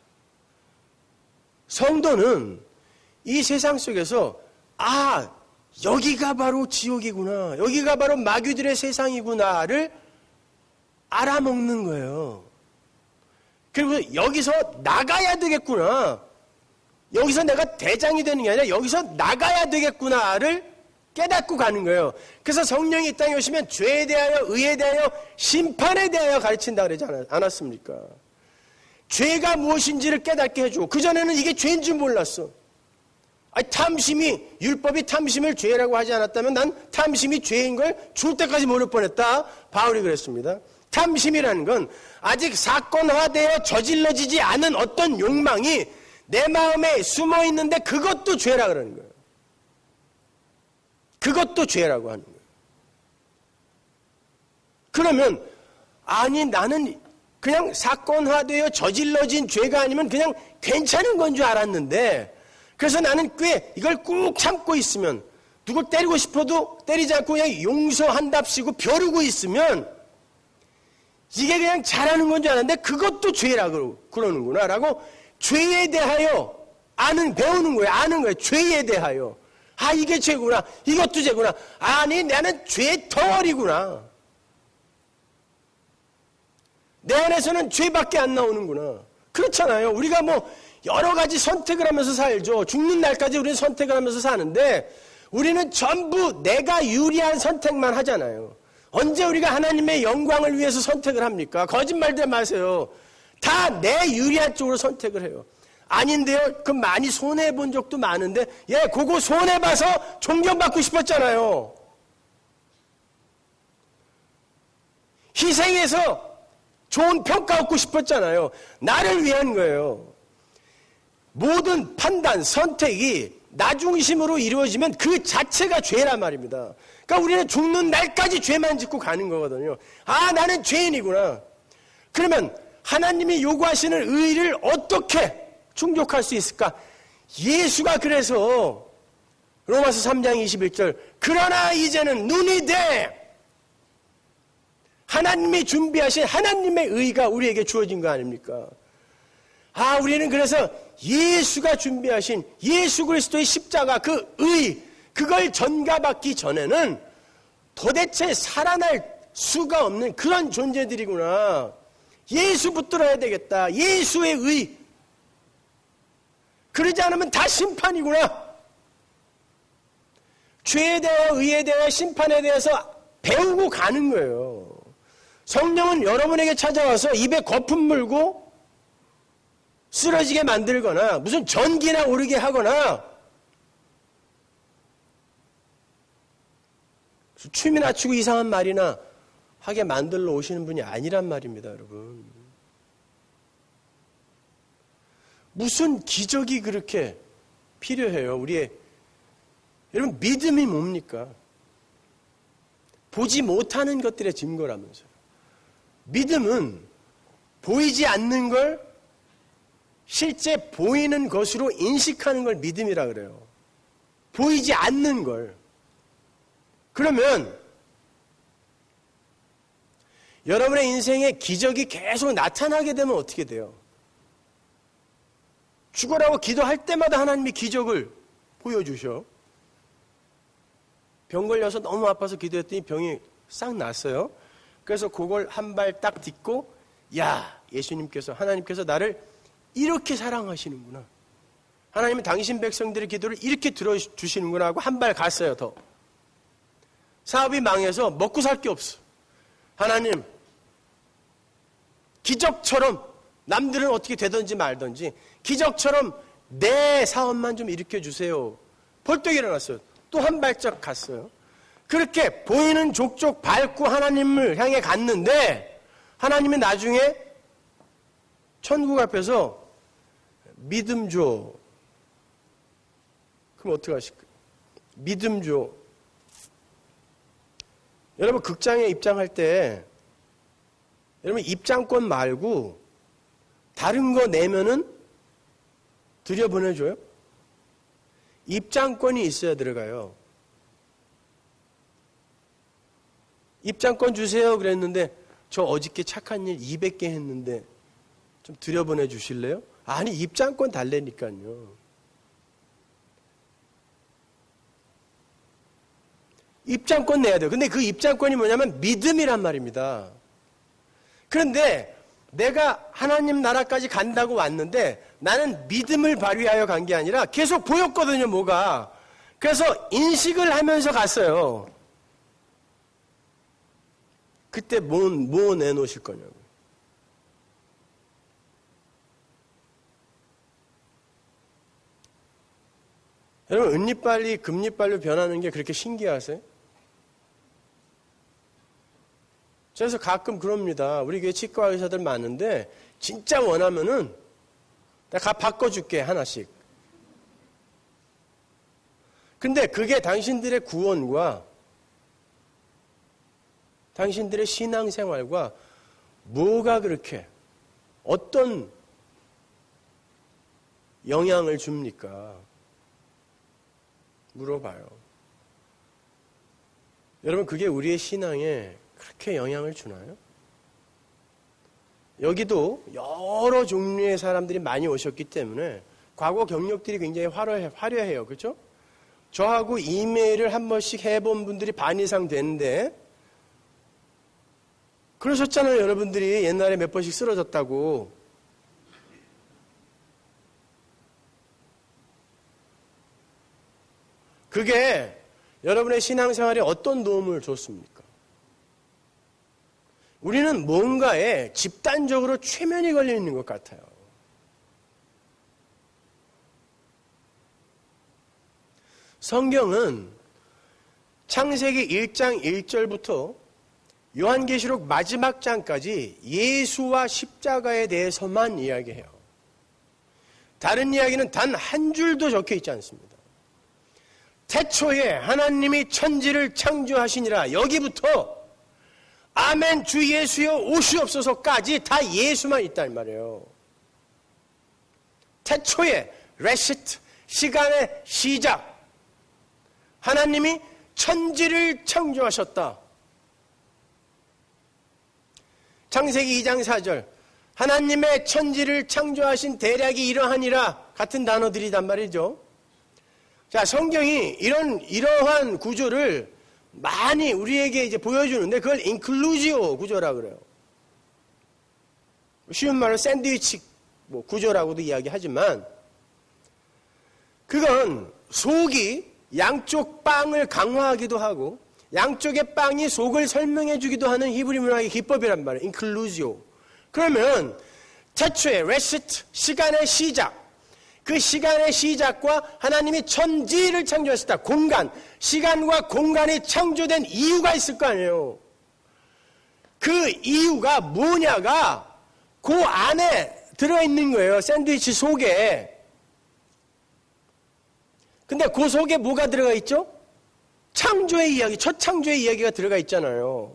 성도는 이 세상 속에서 아, 여기가 바로 지옥이구나. 여기가 바로 마귀들의 세상이구나를 알아먹는 거예요. 그리고 여기서 나가야 되겠구나. 여기서 내가 대장이 되는 게 아니라 여기서 나가야 되겠구나를 깨닫고 가는 거예요. 그래서 성령이 이 땅에 오시면 죄에 대하여, 의에 대하여, 심판에 대하여 가르친다 그러지 않았습니까? 죄가 무엇인지를 깨닫게 해주고 그전에는 이게 죄인 줄 몰랐어. 아니, 탐심이, 율법이 탐심을 죄라고 하지 않았다면 난 탐심이 죄인 걸 죽을 때까지 모를 뻔했다. 바울이 그랬습니다. 탐심이라는 건 아직 사건화되어 저질러지지 않은 어떤 욕망이 내 마음에 숨어 있는데 그것도 죄라 그러는 거예요. 그것도 죄라고 하는 거예요. 그러면 아니 나는 그냥 사건화되어 저질러진 죄가 아니면 그냥 괜찮은 건 줄 알았는데 그래서 나는 꽤 이걸 꾹 참고 있으면 누굴 때리고 싶어도 때리지 않고 그냥 용서한답시고 벼르고 있으면 이게 그냥 잘하는 건 줄 알았는데 그것도 죄라고 그러는구나 라고 죄에 대하여 아는 배우는 거예요. 아는 거예요. 죄에 대하여. 아 이게 죄구나. 이것도 죄구나. 아니 나는 죄의 덩어리구나. 내 안에서는 죄밖에 안 나오는구나. 그렇잖아요. 우리가 뭐 여러 가지 선택을 하면서 살죠. 죽는 날까지 우리는 선택을 하면서 사는데 우리는 전부 내가 유리한 선택만 하잖아요. 언제 우리가 하나님의 영광을 위해서 선택을 합니까? 거짓말들 마세요. 다 내 유리한 쪽으로 선택을 해요. 아닌데요? 그 많이 손해본 적도 많은데 예, 그거 손해봐서 존경받고 싶었잖아요. 희생해서 좋은 평가 얻고 싶었잖아요. 나를 위한 거예요. 모든 판단, 선택이 나 중심으로 이루어지면 그 자체가 죄란 말입니다. 그러니까 우리는 죽는 날까지 죄만 짓고 가는 거거든요. 아, 나는 죄인이구나. 그러면 하나님이 요구하시는 의의를 어떻게 충족할 수 있을까? 예수가 그래서 로마서 삼 장 이십일 절 그러나 이제는 눈이 돼 하나님이 준비하신 하나님의 의가 우리에게 주어진 거 아닙니까? 아, 우리는 그래서 예수가 준비하신 예수 그리스도의 십자가 그 의, 그걸 전가받기 전에는 도대체 살아날 수가 없는 그런 존재들이구나. 예수 붙들어야 되겠다. 예수의 의. 그러지 않으면 다 심판이구나. 죄에 대하여 의에 대하여 심판에 대해서 배우고 가는 거예요. 성령은 여러분에게 찾아와서 입에 거품 물고 쓰러지게 만들거나 무슨 전기나 오르게 하거나 춤이나 추고 이상한 말이나 하게 만들러 오시는 분이 아니란 말입니다, 여러분. 무슨 기적이 그렇게 필요해요, 우리의. 여러분, 믿음이 뭡니까? 보지 못하는 것들의 증거라면서요. 믿음은 보이지 않는 걸 실제 보이는 것으로 인식하는 걸 믿음이라 그래요. 보이지 않는 걸. 그러면 여러분의 인생에 기적이 계속 나타나게 되면 어떻게 돼요? 죽어라고 기도할 때마다 하나님이 기적을 보여주셔. 병 걸려서 너무 아파서 기도했더니 병이 싹 났어요. 그래서 그걸 한 발 딱 딛고 야, 예수님께서 하나님께서 나를 이렇게 사랑하시는구나. 하나님은 당신 백성들의 기도를 이렇게 들어주시는구나 하고 한 발 갔어요. 더. 사업이 망해서 먹고 살 게 없어. 하나님, 기적처럼 남들은 어떻게 되든지 말든지 기적처럼 내 사업만 좀 일으켜주세요. 벌떡 일어났어요. 또 한 발짝 갔어요. 그렇게 보이는 족족 밟고 하나님을 향해 갔는데 하나님이 나중에 천국 앞에서 믿음 줘. 그럼 어떻게 하실까요? 믿음 줘. 여러분 극장에 입장할 때 여러분 입장권 말고 다른 거 내면은 들여보내줘요? 입장권이 있어야 들어가요. 입장권 주세요 그랬는데 저 어저께 착한 일 이백 개 했는데 좀 들여보내 주실래요? 아니 입장권 달래니까요. 입장권 내야 돼요. 근데 그 입장권이 뭐냐면 믿음이란 말입니다. 그런데 내가 하나님 나라까지 간다고 왔는데 나는 믿음을 발휘하여 간 게 아니라 계속 보였거든요, 뭐가. 그래서 인식을 하면서 갔어요. 그때 뭐, 뭐 내놓으실 거냐고. 여러분, 은잎발이 금잎발로 변하는 게 그렇게 신기하세요? 그래서 가끔 그럽니다. 우리 교회 치과 의사들 많은데 진짜 원하면은 내가 바꿔줄게, 하나씩. 근데 그게 당신들의 구원과 당신들의 신앙생활과 뭐가 그렇게 어떤 영향을 줍니까? 물어봐요. 여러분, 그게 우리의 신앙에 그렇게 영향을 주나요? 여기도 여러 종류의 사람들이 많이 오셨기 때문에 과거 경력들이 굉장히 화려해, 화려해요. 그렇죠? 저하고 이메일을 한 번씩 해본 분들이 반 이상 되는데 그러셨잖아요. 여러분들이 옛날에 몇 번씩 쓰러졌다고. 그게 여러분의 신앙생활에 어떤 도움을 줬습니까? 우리는 뭔가에 집단적으로 최면이 걸려 있는 것 같아요. 성경은 창세기 일 장 일 절부터 요한계시록 마지막 장까지 예수와 십자가에 대해서만 이야기해요. 다른 이야기는 단 한 줄도 적혀 있지 않습니다. 태초에 하나님이 천지를 창조하시니라, 여기부터 아멘 주 예수여 오시옵소서까지 다 예수만 있단 말이에요. 태초에 레시트, 시간의 시작, 하나님이 천지를 창조하셨다. 창세기 이 장 사 절, 하나님의 천지를 창조하신 대략이 이러하니라, 같은 단어들이단 말이죠. 자, 성경이 이런, 이러한 구조를 많이 우리에게 이제 보여주는데 그걸 인클루지오 구조라 그래요. 쉬운 말로 샌드위치 뭐 구조라고도 이야기하지만 그건 속이 양쪽 빵을 강화하기도 하고 양쪽의 빵이 속을 설명해 주기도 하는 히브리 문학의 기법이란 말이에요. 인클루지오. 그러면 태초에 레시트, 시간의 시작, 그 시간의 시작과 하나님이 천지를 창조하셨다. 공간, 시간과 공간이 창조된 이유가 있을 거 아니에요. 그 이유가 뭐냐가 그 안에 들어있는 거예요. 샌드위치 속에. 근데 그 속에 뭐가 들어가 있죠? 창조의 이야기, 첫 창조의 이야기가 들어가 있잖아요.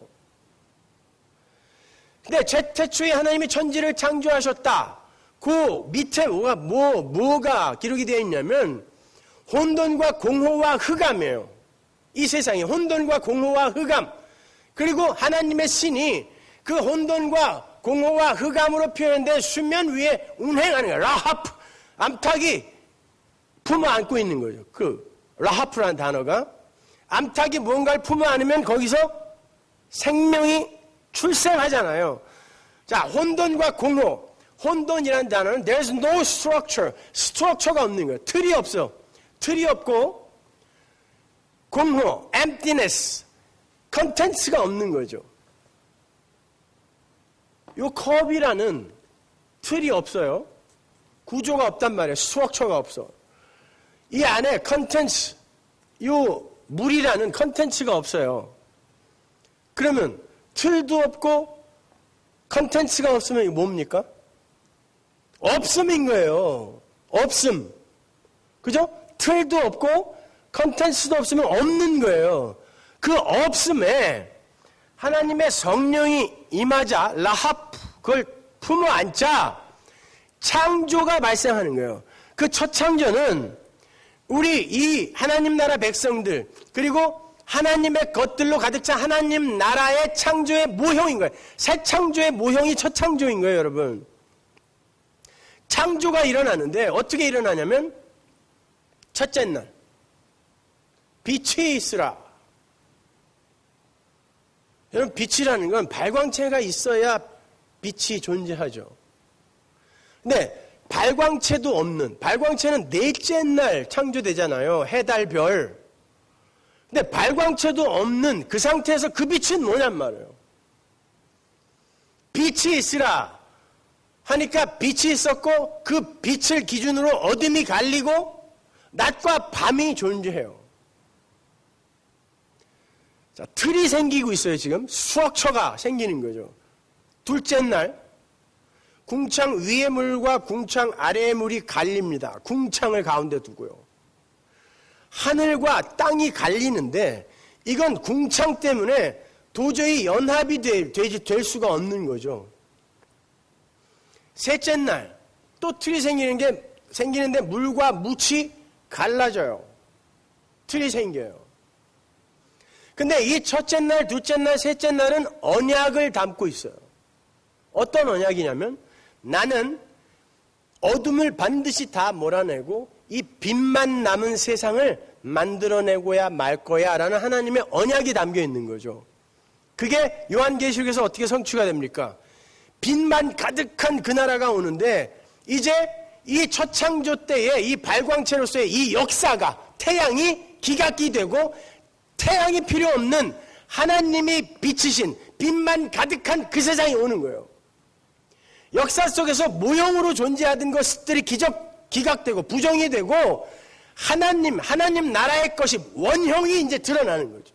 근데 태초에 하나님이 천지를 창조하셨다. 그 밑에 뭐가, 뭐, 뭐가 기록이 되어 있냐면, 혼돈과 공허와 흑암이에요. 이 세상에 혼돈과 공허와 흑암. 그리고 하나님의 신이 그 혼돈과 공허와 흑암으로 표현된 수면 위에 운행하는 거예요. 라하프. 암탉이 품어 안고 있는 거죠. 그, 라하프라는 단어가. 암탉이 뭔가를 품어 안으면 거기서 생명이 출생하잖아요. 자, 혼돈과 공허. 혼돈이라는 단어는 there's no structure, structure가 없는 거예요. 틀이 없어. 틀이 없고 공허, emptiness, contents가 없는 거죠. 요 컵이라는 틀이 없어요. 구조가 없단 말이에요. structure가 없어. 이 안에 contents, 요 물이라는 contents가 없어요. 그러면 틀도 없고 contents가 없으면 이게 뭡니까? 없음인 거예요. 없음. 그죠? 틀도 없고 컨텐츠도 없으면 없는 거예요. 그 없음에 하나님의 성령이 임하자, 라하프, 그걸 품어 안자 창조가 발생하는 거예요. 그 첫 창조는 우리 이 하나님 나라 백성들 그리고 하나님의 것들로 가득 찬 하나님 나라의 창조의 모형인 거예요. 새 창조의 모형이 첫 창조인 거예요, 여러분. 창조가 일어나는데 어떻게 일어나냐면 첫째 날 빛이 있으라. 여러분, 빛이라는 건 발광체가 있어야 빛이 존재하죠. 근데 발광체도 없는, 발광체는 넷째 날 창조되잖아요. 해, 달, 별. 근데 발광체도 없는 그 상태에서 그 빛은 뭐냔 말이에요. 빛이 있으라 하니까 빛이 있었고 그 빛을 기준으로 어둠이 갈리고 낮과 밤이 존재해요. 자, 틀이 생기고 있어요. 지금 수억처가 생기는 거죠. 둘째 날 궁창 위의 물과 궁창 아래의 물이 갈립니다. 궁창을 가운데 두고요. 하늘과 땅이 갈리는데 이건 궁창 때문에 도저히 연합이 되, 되지, 될 수가 없는 거죠. 셋째 날 또 틀이 생기는 게 생기는데 물과 묻이 갈라져요. 틀이 생겨요. 근데 이 첫째 날, 둘째 날, 셋째 날은 언약을 담고 있어요. 어떤 언약이냐면 나는 어둠을 반드시 다 몰아내고 이 빛만 남은 세상을 만들어내고야 말 거야 라는 하나님의 언약이 담겨 있는 거죠. 그게 요한계시록에서 어떻게 성취가 됩니까? 빛만 가득한 그 나라가 오는데 이제 이 첫 창조 때에 이 발광체로서의 이 역사가 태양이 기각이 되고 태양이 필요 없는 하나님이 비치신 빛만 가득한 그 세상이 오는 거예요. 역사 속에서 모형으로 존재하던 것들이 기적, 기각되고 부정이 되고 하나님, 하나님 나라의 것이 원형이 이제 드러나는 거죠.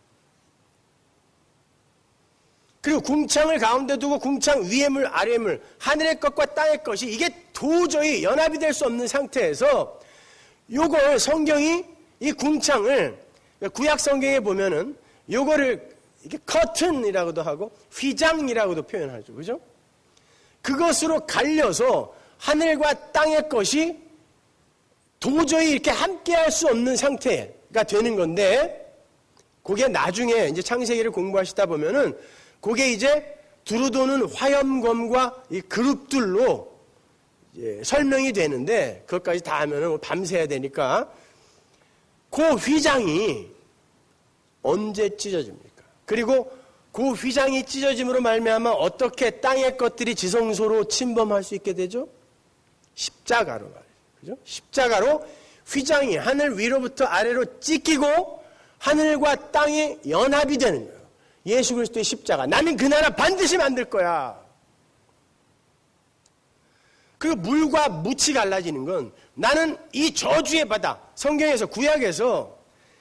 그리고 궁창을 가운데 두고 궁창 위의 물, 아래의 물, 하늘의 것과 땅의 것이 이게 도저히 연합이 될 수 없는 상태에서 요걸 성경이 이 궁창을 구약 성경에 보면은 요거를 이게 커튼이라고도 하고 휘장이라고도 표현하죠. 그죠? 그것으로 갈려서 하늘과 땅의 것이 도저히 이렇게 함께 할 수 없는 상태가 되는 건데 그게 나중에 이제 창세기를 공부하시다 보면은 그게 이제 두루도는 화염검과 이 그룹들로 이제 설명이 되는데 그것까지 다 하면은 밤새야 되니까 그 휘장이 언제 찢어집니까? 그리고 그 휘장이 찢어짐으로 말미암아 어떻게 땅의 것들이 지성소로 침범할 수 있게 되죠? 십자가로 말이죠. 그죠? 십자가로 휘장이 하늘 위로부터 아래로 찢기고 하늘과 땅이 연합이 되는 거예요. 예수 그리스도의 십자가. 나는 그 나라 반드시 만들 거야. 그리고 물과 묻이 갈라지는 건 나는 이 저주의 바다, 성경에서 구약에서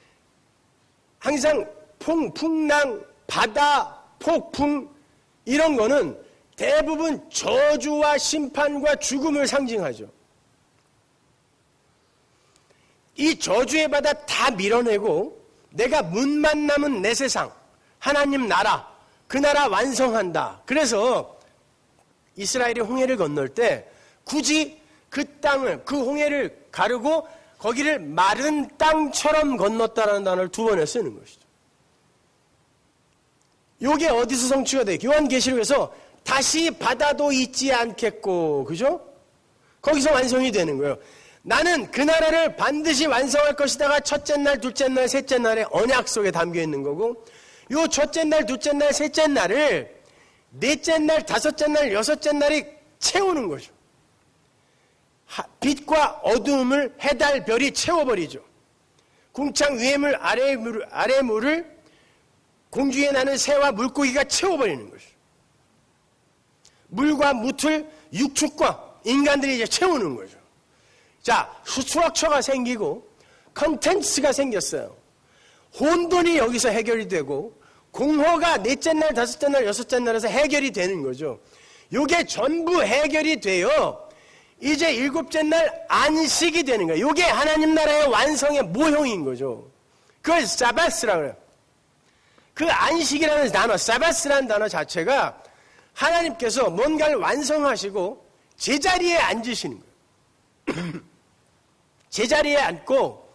항상 풍, 풍랑, 바다, 폭풍 이런 거는 대부분 저주와 심판과 죽음을 상징하죠. 이 저주의 바다 다 밀어내고 내가 문만 남은 내 세상, 하나님 나라, 그 나라 완성한다. 그래서 이스라엘이 홍해를 건널 때 굳이 그 땅을, 그 홍해를 가르고 거기를 마른 땅처럼 건넜다라는 단어를 두 번에 쓰는 것이죠. 요게 어디서 성취가 돼요? 요한계시록에서 다시 바다도 있지 않겠고, 그죠? 거기서 완성이 되는 거예요. 나는 그 나라를 반드시 완성할 것이다가 첫째 날, 둘째 날, 셋째 날에 언약 속에 담겨 있는 거고, 요 첫째 날, 둘째 날, 셋째 날을 넷째 날, 다섯째 날, 여섯째 날이 채우는 거죠. 빛과 어두움을 해달, 별이 채워버리죠. 궁창 위의 물, 아래의 물, 아래의 물을 공중에 나는 새와 물고기가 채워버리는 거죠. 물과 묻을 육축과 인간들이 이제 채우는 거죠. 자, 수락처가 생기고 컨텐츠가 생겼어요. 혼돈이 여기서 해결이 되고 공허가 넷째 날, 다섯째 날, 여섯째 날에서 해결이 되는 거죠. 요게 전부 해결이 되어 이제 일곱째 날 안식이 되는 거예요. 요게 하나님 나라의 완성의 모형인 거죠. 그걸 사바스라고 해요. 그 안식이라는 단어, 사바스라는 단어 자체가 하나님께서 뭔가를 완성하시고 제자리에 앉으시는 거예요. 제자리에 앉고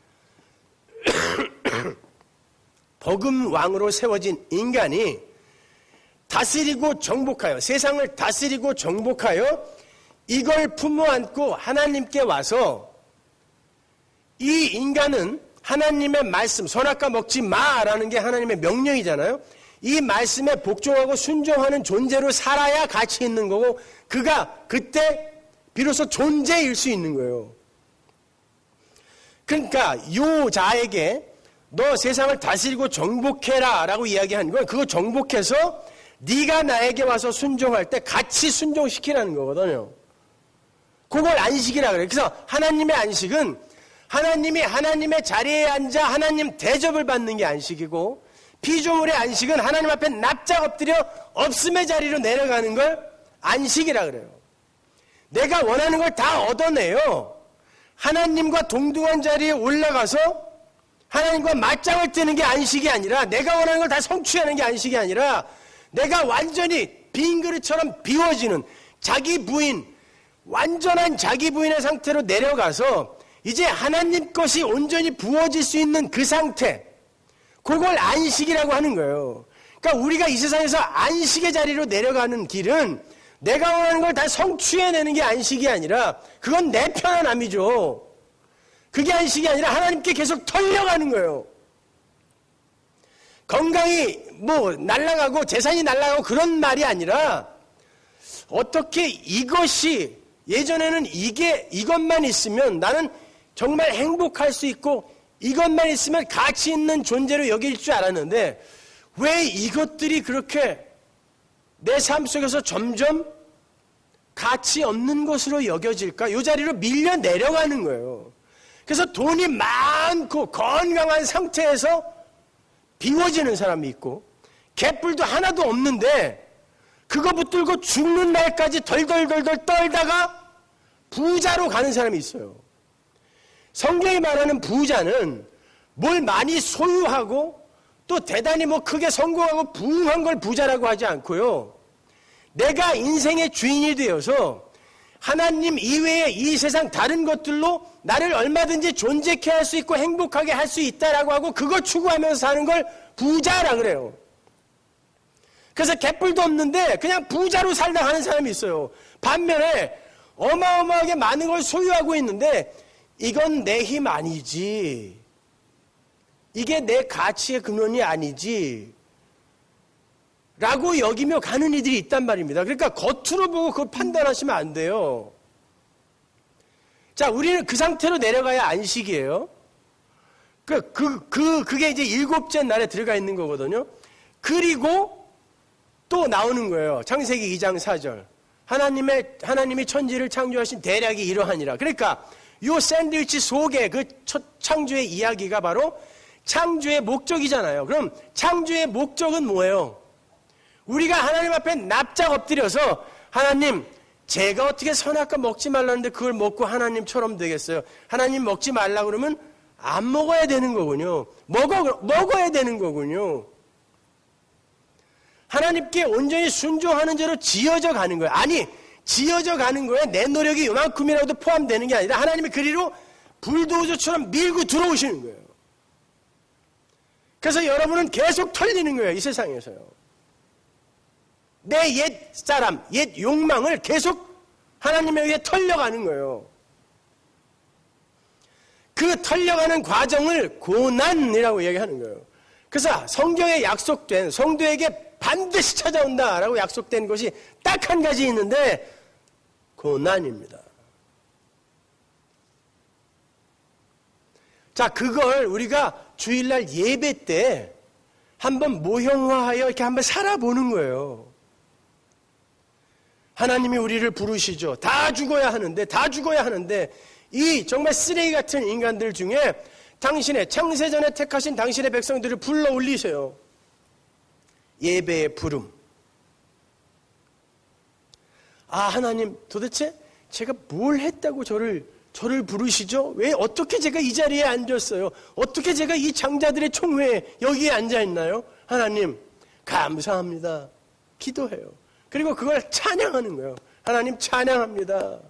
복음 왕으로 세워진 인간이 다스리고 정복하여, 세상을 다스리고 정복하여 이걸 품어 안고 하나님께 와서 이 인간은 하나님의 말씀, 선악과 먹지 마라는 게 하나님의 명령이잖아요. 이 말씀에 복종하고 순종하는 존재로 살아야 가치 있는 거고 그가 그때 비로소 존재일 수 있는 거예요. 그러니까 요 자에게 너 세상을 다스리고 정복해라 라고 이야기하는 건 그거 정복해서 네가 나에게 와서 순종할 때 같이 순종시키라는 거거든요. 그걸 안식이라 그래요. 그래서 하나님의 안식은 하나님이 하나님의 자리에 앉아 하나님 대접을 받는 게 안식이고, 피조물의 안식은 하나님 앞에 납작 엎드려 없음의 자리로 내려가는 걸 안식이라 그래요. 내가 원하는 걸 다 얻어내요. 하나님과 동등한 자리에 올라가서 하나님과 맞짱을 뜨는 게 안식이 아니라, 내가 원하는 걸 다 성취하는 게 안식이 아니라, 내가 완전히 빈 그릇처럼 비워지는 자기 부인, 완전한 자기 부인의 상태로 내려가서 이제 하나님 것이 온전히 부어질 수 있는 그 상태, 그걸 안식이라고 하는 거예요. 그러니까 우리가 이 세상에서 안식의 자리로 내려가는 길은 내가 원하는 걸 다 성취해내는 게 안식이 아니라, 그건 내 편안함이죠. 그게 안식이 아니라 하나님께 계속 털려가는 거예요. 건강이 뭐 날아가고 재산이 날아가고 그런 말이 아니라, 어떻게 이것이, 예전에는 이게 이것만 있으면 나는 정말 행복할 수 있고 이것만 있으면 가치 있는 존재로 여길 줄 알았는데, 왜 이것들이 그렇게 내 삶 속에서 점점 가치 없는 것으로 여겨질까? 이 자리로 밀려 내려가는 거예요. 그래서 돈이 많고 건강한 상태에서 비워지는 사람이 있고, 개뿔도 하나도 없는데 그거 붙들고 죽는 날까지 덜덜덜덜 떨다가 부자로 가는 사람이 있어요. 성경이 말하는 부자는 뭘 많이 소유하고 또 대단히 뭐 크게 성공하고 부흥한 걸 부자라고 하지 않고요. 내가 인생의 주인이 되어서 하나님 이외의 이 세상 다른 것들로 나를 얼마든지 존재케 할 수 있고 행복하게 할 수 있다라고 하고 그거 추구하면서 사는 걸 부자라 그래요. 그래서 개뿔도 없는데 그냥 부자로 살다 가는 사람이 있어요. 반면에 어마어마하게 많은 걸 소유하고 있는데 이건 내 힘 아니지, 이게 내 가치의 근원이 아니지 라고 여기며 가는 이들이 있단 말입니다. 그러니까 겉으로 보고 그걸 판단하시면 안 돼요. 자, 우리는 그 상태로 내려가야 안식이에요. 그, 그, 그, 그게 이제 일곱째 날에 들어가 있는 거거든요. 그리고 또 나오는 거예요. 창세기 이 장 사 절. 하나님의, 하나님이 천지를 창조하신 대략이 이러하니라. 그러니까 요 샌드위치 속에 그 첫 창조의 이야기가 바로 창조의 목적이잖아요. 그럼 창조의 목적은 뭐예요? 우리가 하나님 앞에 납작 엎드려서, 하나님, 제가 어떻게 선악과 먹지 말라는데 그걸 먹고 하나님처럼 되겠어요? 하나님 먹지 말라 그러면 안 먹어야 되는 거군요. 먹어, 먹어야 되는 거군요. 하나님께 온전히 순종하는 죄로 지어져 가는 거예요. 아니, 지어져 가는 거에 내 노력이 요만큼이라도 포함되는 게 아니라 하나님이 그리로 불도저처럼 밀고 들어오시는 거예요. 그래서 여러분은 계속 털리는 거예요. 이 세상에서요. 내 옛 사람, 옛 욕망을 계속 하나님에 의해 털려가는 거예요. 그 털려가는 과정을 고난이라고 얘기하는 거예요. 그래서 성경에 약속된, 성도에게 반드시 찾아온다라고 약속된 것이 딱 한 가지 있는데 고난입니다. 자, 그걸 우리가 주일날 예배 때 한번 모형화하여 이렇게 한번 살아보는 거예요. 하나님이 우리를 부르시죠. 다 죽어야 하는데, 다 죽어야 하는데, 이 정말 쓰레기 같은 인간들 중에 당신의 창세전에 택하신 당신의 백성들을 불러 올리세요. 예배의 부름. 아, 하나님, 도대체 제가 뭘 했다고 저를, 저를 부르시죠? 왜, 어떻게 제가 이 자리에 앉았어요? 어떻게 제가 이 장자들의 총회에 여기에 앉아있나요? 하나님, 감사합니다. 기도해요. 그리고 그걸 찬양하는 거예요. 하나님 찬양합니다.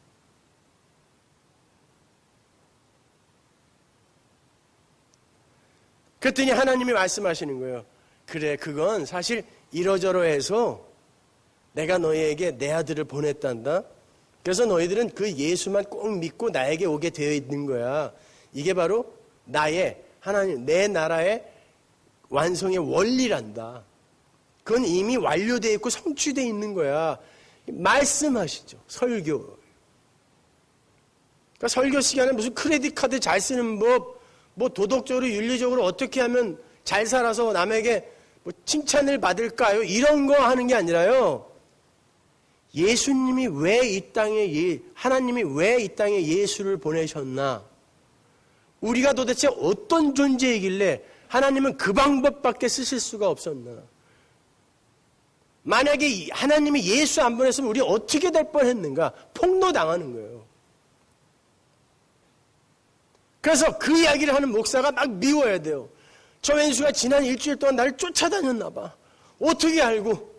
그랬더니 하나님이 말씀하시는 거예요. 그래, 그건 사실 이러저러해서 내가 너희에게 내 아들을 보냈단다. 그래서 너희들은 그 예수만 꼭 믿고 나에게 오게 되어 있는 거야. 이게 바로 나의, 하나님, 내 나라의 완성의 원리란다. 그건 이미 완료되어 있고 성취되어 있는 거야. 말씀하시죠. 설교. 그러니까 설교 시간에 무슨 크레딧 카드 잘 쓰는 법, 뭐 도덕적으로 윤리적으로 어떻게 하면 잘 살아서 남에게 뭐 칭찬을 받을까요? 이런 거 하는 게 아니라요. 예수님이 왜 이 땅에, 하나님이 왜 이 땅에 예수를 보내셨나? 우리가 도대체 어떤 존재이길래 하나님은 그 방법밖에 쓰실 수가 없었나? 만약에 하나님이 예수 안 보냈으면 우리 어떻게 될 뻔했는가? 폭로당하는 거예요. 그래서 그 이야기를 하는 목사가 막 미워야 돼요. 저 왼수가 지난 일주일 동안 나를 쫓아다녔나 봐. 어떻게 알고?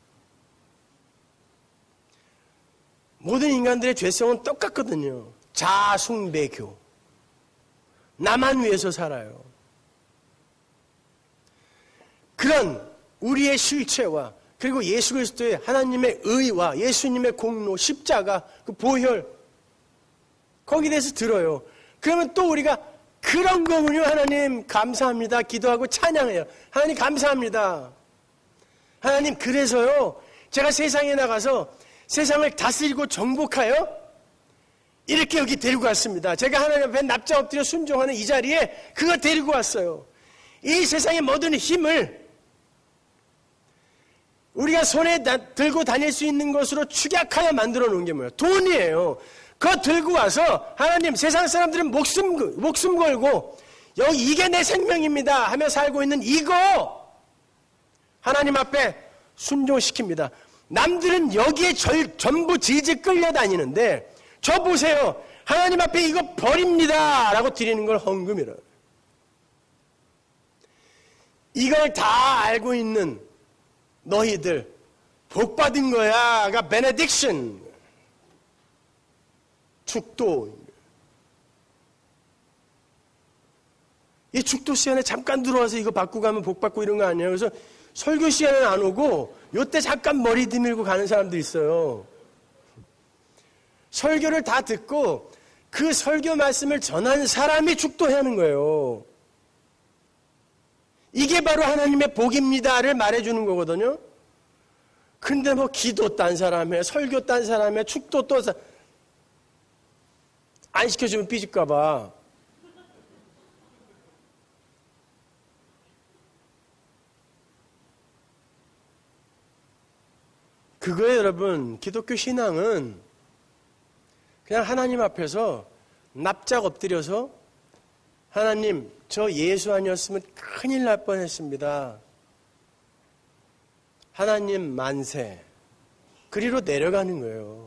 모든 인간들의 죄성은 똑같거든요. 자숭배교. 나만 위해서 살아요. 그런 우리의 실체와 그리고 예수 그리스도의 하나님의 의와 예수님의 공로, 십자가, 그 보혈 거기에 대해서 들어요. 그러면 또 우리가 그런 거군요. 하나님 감사합니다. 기도하고 찬양해요. 하나님 감사합니다. 하나님 그래서요. 제가 세상에 나가서 세상을 다스리고 정복하여 이렇게 여기 데리고 왔습니다. 제가 하나님 앞에 납작 엎드려 순종하는 이 자리에 그거 데리고 왔어요. 이 세상의 모든 힘을 우리가 손에 들고 다닐 수 있는 것으로 축약하여 만들어 놓은 게 뭐예요? 돈이에요. 그거 들고 와서 하나님 세상 사람들은 목숨, 목숨 걸고 여기 이게 내 생명입니다 하며 살고 있는 이거 하나님 앞에 순종시킵니다. 남들은 여기에 절, 전부 질질 끌려다니는데 저 보세요. 하나님 앞에 이거 버립니다 라고 드리는 걸 헌금이라. 이걸 다 알고 있는 너희들 복 받은 거야가 베네딕션 축도. 이 축도 시간에 잠깐 들어와서 이거 받고 가면 복 받고 이런 거 아니에요. 그래서 설교 시간에는 안 오고 요때 잠깐 머리 드밀고 가는 사람들 있어요. 설교를 다 듣고 그 설교 말씀을 전한 사람이 축도해야 하는 거예요. 이게 바로 하나님의 복입니다를 말해주는 거거든요. 근데 뭐 기도 딴 사람에 설교 딴 사람에 축도 또 안 시켜주면 삐질까 봐. 그거에 여러분 기독교 신앙은 그냥 하나님 앞에서 납작 엎드려서 하나님 저 예수 아니었으면 큰일 날 뻔했습니다. 하나님 만세. 그리로 내려가는 거예요.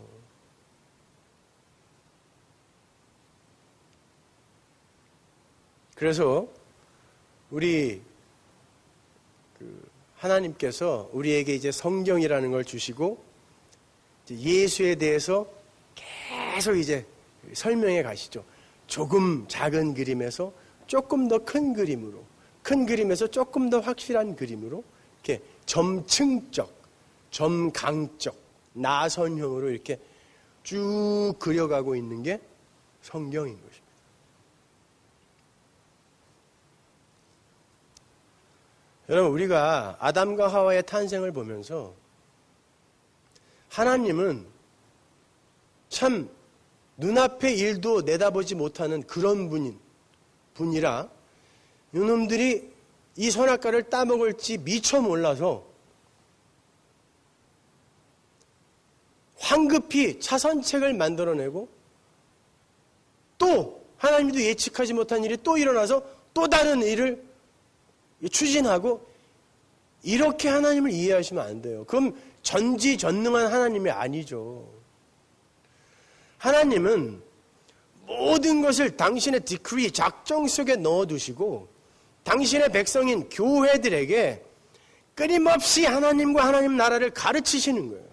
그래서 우리 그 하나님께서 우리에게 이제 성경이라는 걸 주시고 이제 예수에 대해서 계속 이제 설명해 가시죠. 조금 작은 그림에서 조금 더 큰 그림으로, 큰 그림에서 조금 더 확실한 그림으로 이렇게 점층적, 점강적, 나선형으로 이렇게 쭉 그려가고 있는 게 성경인 것입니다. 여러분, 우리가 아담과 하와의 탄생을 보면서 하나님은 참 눈앞의 일도 내다보지 못하는 그런 분인, 분이라 이놈들이 이 선악과를 따먹을지 미처 몰라서 황급히 차선책을 만들어내고 또 하나님도 예측하지 못한 일이 또 일어나서 또 다른 일을 추진하고 이렇게 하나님을 이해하시면 안 돼요. 그럼 전지전능한 하나님이 아니죠. 하나님은 모든 것을 당신의 디크리, 작정 속에 넣어두시고 당신의 백성인 교회들에게 끊임없이 하나님과 하나님 나라를 가르치시는 거예요.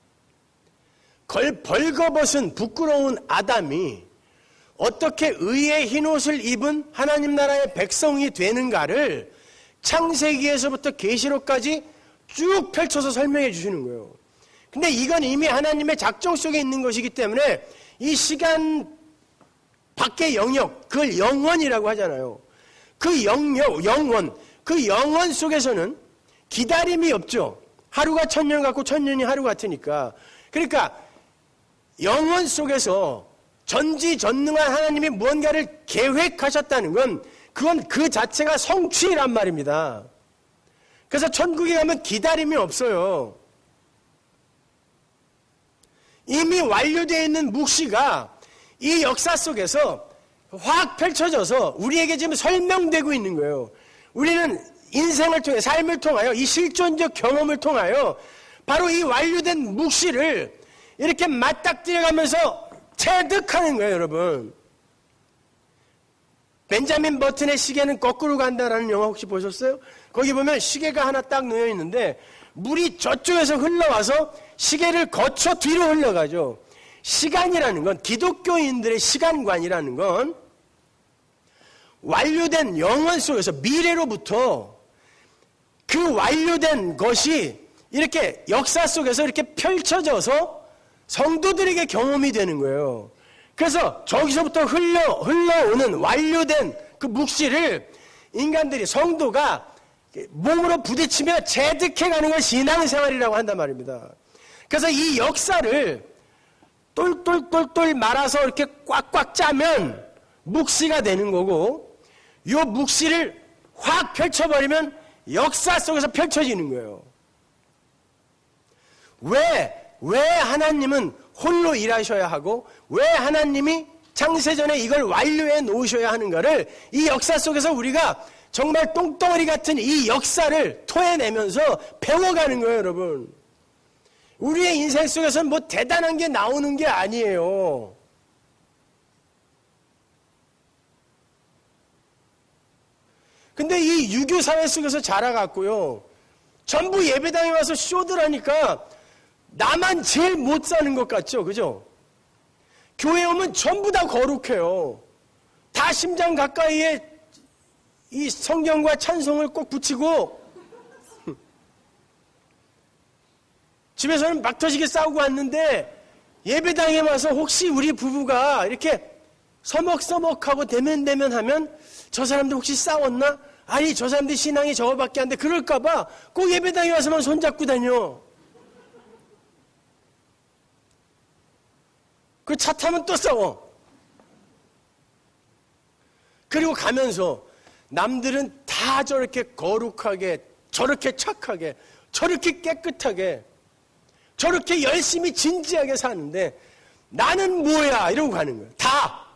걸 벌거벗은 부끄러운 아담이 어떻게 의의 흰옷을 입은 하나님 나라의 백성이 되는가를 창세기에서부터 계시록까지 쭉 펼쳐서 설명해 주시는 거예요. 근데 이건 이미 하나님의 작정 속에 있는 것이기 때문에 이 시간 밖의 영역, 그걸 영원이라고 하잖아요. 그 영역, 영원, 그 영원 속에서는 기다림이 없죠. 하루가 천년 같고 천년이 하루 같으니까. 그러니까 영원 속에서 전지전능한 하나님이 무언가를 계획하셨다는 건 그건 그 자체가 성취란 말입니다. 그래서 천국에 가면 기다림이 없어요. 이미 완료되어 있는 묵시가 이 역사 속에서 확 펼쳐져서 우리에게 지금 설명되고 있는 거예요. 우리는 인생을 통해, 삶을 통하여, 이 실존적 경험을 통하여 바로 이 완료된 묵시를 이렇게 맞닥뜨려가면서 체득하는 거예요, 여러분. 벤자민 버튼의 시계는 거꾸로 간다라는 영화 혹시 보셨어요? 거기 보면 시계가 하나 딱 놓여 있는데 물이 저쪽에서 흘러와서 시계를 거쳐 뒤로 흘러가죠. 시간이라는 건, 기독교인들의 시간관이라는 건 완료된 영원 속에서, 미래로부터 그 완료된 것이 이렇게 역사 속에서 이렇게 펼쳐져서 성도들에게 경험이 되는 거예요. 그래서 저기서부터 흘러, 흘러오는 완료된 그 묵시를 인간들이, 성도가 몸으로 부딪히며 체득해가는 걸 신앙생활이라고 한단 말입니다. 그래서 이 역사를 똘똘똘똘 말아서 이렇게 꽉꽉 짜면 묵시가 되는 거고, 이 묵시를 확 펼쳐버리면 역사 속에서 펼쳐지는 거예요. 왜, 왜 하나님은 홀로 일하셔야 하고, 왜 하나님이 창세전에 이걸 완료해 놓으셔야 하는가를 이 역사 속에서 우리가 정말 똥덩어리 같은 이 역사를 토해내면서 배워가는 거예요, 여러분. 우리의 인생 속에서는 뭐 대단한 게 나오는 게 아니에요. 근데 이 유교 사회 속에서 자라갔고요. 전부 예배당에 와서 쇼들 하니까 나만 제일 못 사는 것 같죠, 그죠? 교회 오면 전부 다 거룩해요. 다 심장 가까이에 이 성경과 찬송을 꼭 붙이고, 집에서는 막 터지게 싸우고 왔는데 예배당에 와서 혹시 우리 부부가 이렇게 서먹서먹하고 대면대면 하면 저 사람들 혹시 싸웠나? 아니, 저 사람들 신앙이 저거밖에 안 돼. 그럴까봐 꼭 예배당에 와서만 손잡고 다녀. 그 차 타면 또 싸워. 그리고 가면서 남들은 다 저렇게 거룩하게, 저렇게 착하게, 저렇게 깨끗하게, 저렇게 열심히 진지하게 사는데 나는 뭐야? 이러고 가는 거예요. 다.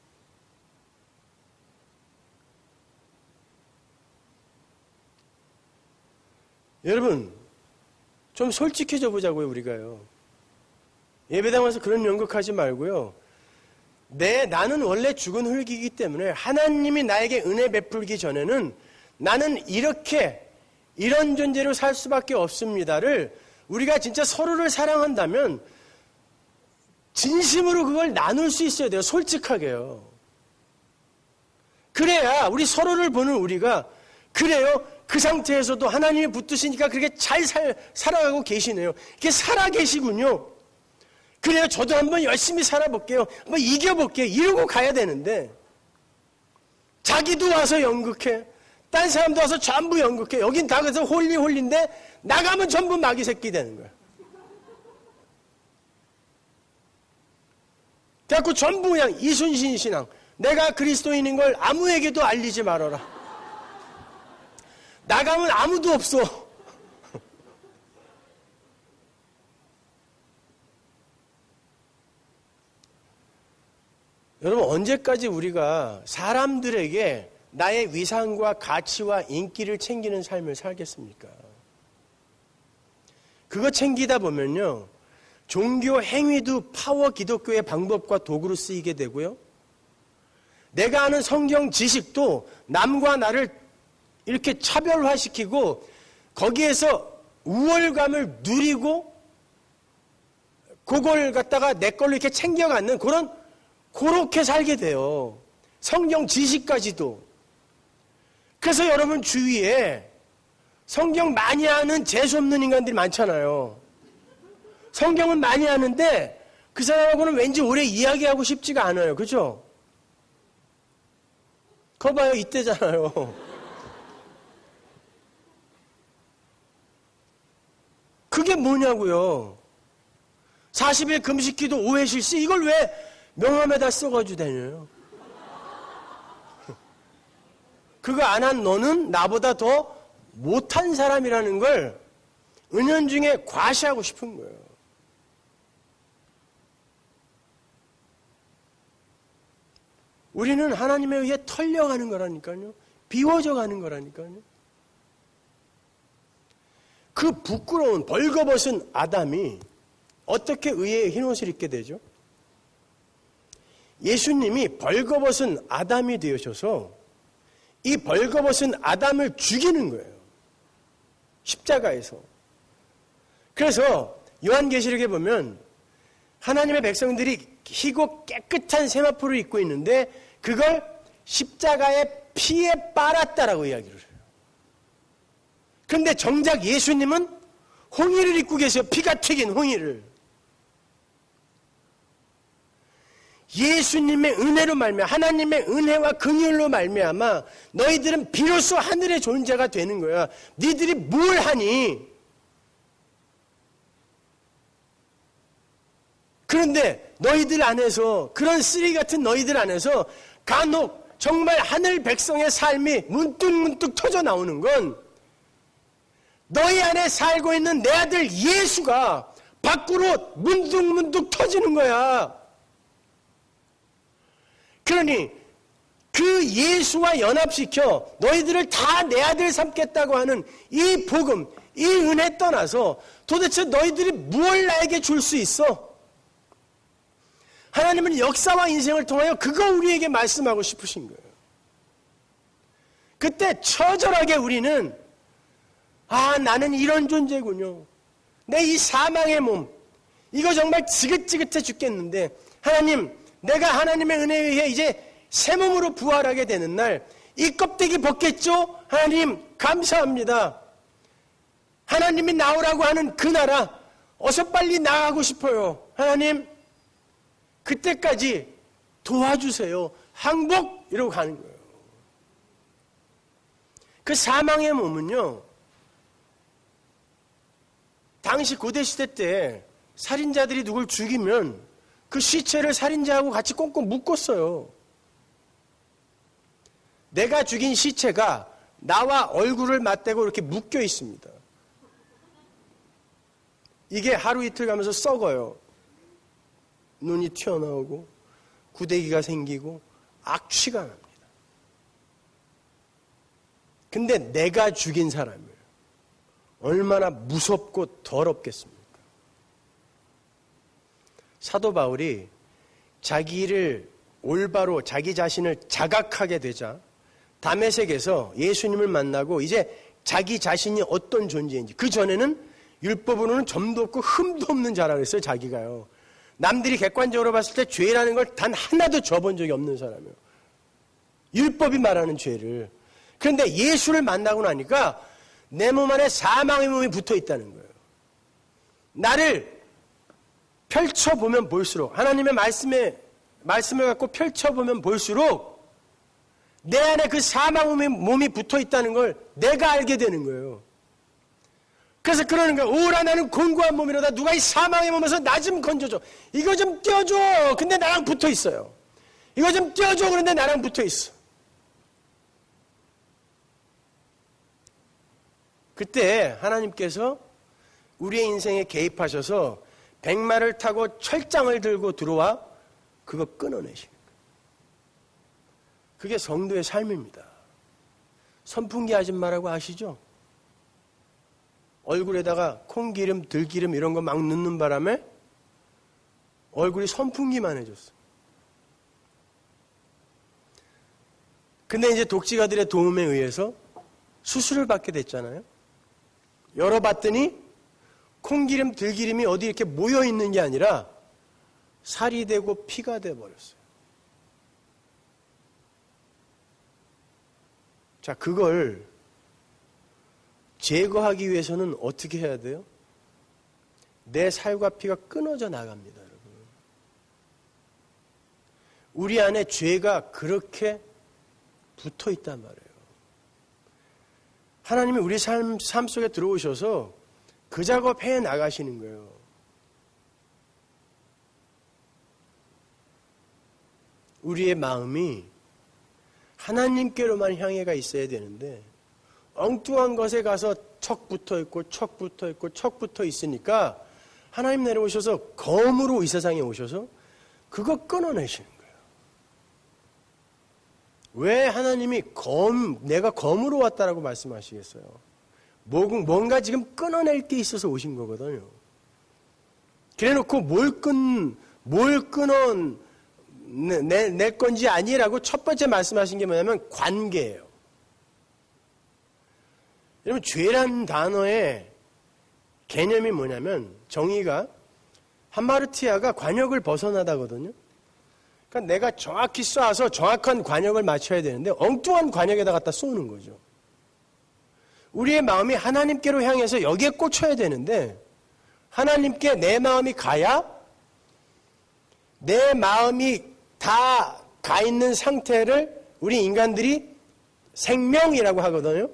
여러분, 좀 솔직해져 보자고요, 우리가요. 예배당 와서 그런 연극하지 말고요. 내, 나는 원래 죽은 흙이기 때문에 하나님이 나에게 은혜 베풀기 전에는 나는 이렇게, 이런 존재로 살 수밖에 없습니다를 우리가 진짜 서로를 사랑한다면 진심으로 그걸 나눌 수 있어야 돼요. 솔직하게요. 그래야 우리 서로를 보는 우리가, 그래요, 그 상태에서도 하나님이 붙드시니까 그렇게 잘 살, 살아가고 계시네요. 이렇게 살아 계시군요. 그래요, 저도 한번 열심히 살아볼게요. 한번 이겨볼게요. 이러고 가야 되는데, 자기도 와서 연극해. 딴 사람도 와서 전부 연극해. 여긴 다 그래서 홀리 홀리인데 나가면 전부 마귀 새끼 되는 거야. 그래갖고 전부 그냥 이순신 신앙. 내가 그리스도인인 걸 아무에게도 알리지 말아라. 나가면 아무도 없어. 여러분, 언제까지 우리가 사람들에게 나의 위상과 가치와 인기를 챙기는 삶을 살겠습니까? 그거 챙기다 보면요, 종교 행위도 파워 기독교의 방법과 도구로 쓰이게 되고요, 내가 아는 성경 지식도 남과 나를 이렇게 차별화시키고 거기에서 우월감을 누리고 그걸 갖다가 내 걸로 이렇게 챙겨가는 그런, 그렇게 살게 돼요. 성경 지식까지도. 그래서 여러분 주위에 성경 많이 아는 재수없는 인간들이 많잖아요. 성경은 많이 아는데 그 사람하고는 왠지 오래 이야기하고 싶지가 않아요. 그죠? 그거 봐요, 이때잖아요. 그게 뭐냐고요. 사십 일 금식기도 오해 실시, 이걸 왜 명함에다 써가지고 다녀요? 그거 안 한 너는 나보다 더 못한 사람이라는 걸 은연중에 과시하고 싶은 거예요. 우리는 하나님에 의해 털려가는 거라니까요. 비워져 가는 거라니까요. 그 부끄러운 벌거벗은 아담이 어떻게 의의 흰옷을 입게 되죠? 예수님이 벌거벗은 아담이 되셔서 이 벌거벗은 아담을 죽이는 거예요. 십자가에서. 그래서 요한계시록에 보면 하나님의 백성들이 희고 깨끗한 세마포를 입고 있는데 그걸 십자가의 피에 빨았다라고 이야기를 해요. 그런데 정작 예수님은 홍의를 입고 계세요. 피가 튀긴 홍의를. 예수님의 은혜로 말미암아 하나님의 은혜와 긍휼로 말미암아 너희들은 비로소 하늘의 존재가 되는 거야. 니들이 뭘 하니? 그런데 너희들 안에서 그런 쓰레기 같은 너희들 안에서 간혹 정말 하늘 백성의 삶이 문득문득 터져 나오는 건 너희 안에 살고 있는 내 아들 예수가 밖으로 문득문득 터지는 거야. 그러니 그 예수와 연합시켜 너희들을 다 내 아들 삼겠다고 하는 이 복음, 이 은혜 떠나서 도대체 너희들이 무엇을 나에게 줄 수 있어? 하나님은 역사와 인생을 통하여 그거 우리에게 말씀하고 싶으신 거예요. 그때 처절하게 우리는 아, 나는 이런 존재군요. 내 이 사망의 몸, 이거 정말 지긋지긋해 죽겠는데 하나님, 내가 하나님의 은혜에 의해 이제 새 몸으로 부활하게 되는 날 이 껍데기 벗겠죠? 하나님 감사합니다. 하나님이 나오라고 하는 그 나라 어서 빨리 나가고 싶어요. 하나님 그때까지 도와주세요. 항복! 이러고 가는 거예요. 그 사망의 몸은요, 당시 고대시대 때 살인자들이 누굴 죽이면 그 시체를 살인자하고 같이 꽁꽁 묶었어요. 내가 죽인 시체가 나와 얼굴을 맞대고 이렇게 묶여 있습니다. 이게 하루 이틀 가면서 썩어요. 눈이 튀어나오고 구데기가 생기고 악취가 납니다. 근데 내가 죽인 사람을 얼마나 무섭고 더럽겠습니까? 사도 바울이 자기를 올바로 자기 자신을 자각하게 되자 다메섹에서 예수님을 만나고 이제 자기 자신이 어떤 존재인지, 그 전에는 율법으로는 점도 없고 흠도 없는 자라 그랬어요. 자기가요. 남들이 객관적으로 봤을 때 죄라는 걸 단 하나도 져본 적이 없는 사람이에요. 율법이 말하는 죄를. 그런데 예수를 만나고 나니까 내 몸 안에 사망의 몸이 붙어 있다는 거예요. 나를 펼쳐보면 볼수록, 하나님의 말씀에, 말씀을 갖고 펼쳐보면 볼수록 내 안에 그 사망의 몸이 붙어 있다는 걸 내가 알게 되는 거예요. 그래서 그러는 거야. 오라 나는 곤고한 몸이로다. 누가 이 사망의 몸에서 나 좀 건져줘. 이거 좀 떼어줘. 근데 나랑 붙어 있어요. 이거 좀 떼어줘. 그런데 나랑 붙어 있어. 그때 하나님께서 우리의 인생에 개입하셔서 백마를 타고 철장을 들고 들어와 그거 끊어내시는 거예요. 그게 성도의 삶입니다. 선풍기 아줌마라고 아시죠? 얼굴에다가 콩기름, 들기름 이런 거 막 넣는 바람에 얼굴이 선풍기만 해졌어. 근데 이제 독지가들의 도움에 의해서 수술을 받게 됐잖아요. 열어봤더니 콩기름, 들기름이 어디 이렇게 모여있는 게 아니라 살이 되고 피가 돼버렸어요. 자, 그걸 제거하기 위해서는 어떻게 해야 돼요? 내 살과 피가 끊어져 나갑니다, 여러분. 우리 안에 죄가 그렇게 붙어 있단 말이에요. 하나님이 우리 삶, 삶 속에 들어오셔서 그 작업 해 나가시는 거예요. 우리의 마음이 하나님께로만 향해가 있어야 되는데 엉뚱한 것에 가서 척 붙어 있고 척 붙어 있고 척 붙어 있으니까 하나님 내려오셔서 검으로 이 세상에 오셔서 그거 끊어내시는 거예요. 왜 하나님이 검, 내가 검으로 왔다라고 말씀하시겠어요? 뭔가 지금 끊어낼 게 있어서 오신 거거든요. 그래 놓고 뭘 끊, 뭘 끊어 내, 내 건지 아니라고 첫 번째 말씀하신 게 뭐냐면 관계예요. 여러분, 죄란 단어의 개념이 뭐냐면 정의가 하마르티아가 관역을 벗어나다거든요. 그러니까 내가 정확히 쏴서 정확한 관역을 맞춰야 되는데 엉뚱한 관역에다 갖다 쏘는 거죠. 우리의 마음이 하나님께로 향해서 여기에 꽂혀야 되는데 하나님께 내 마음이 가야 내 마음이 다 가 있는 상태를 우리 인간들이 생명이라고 하거든요.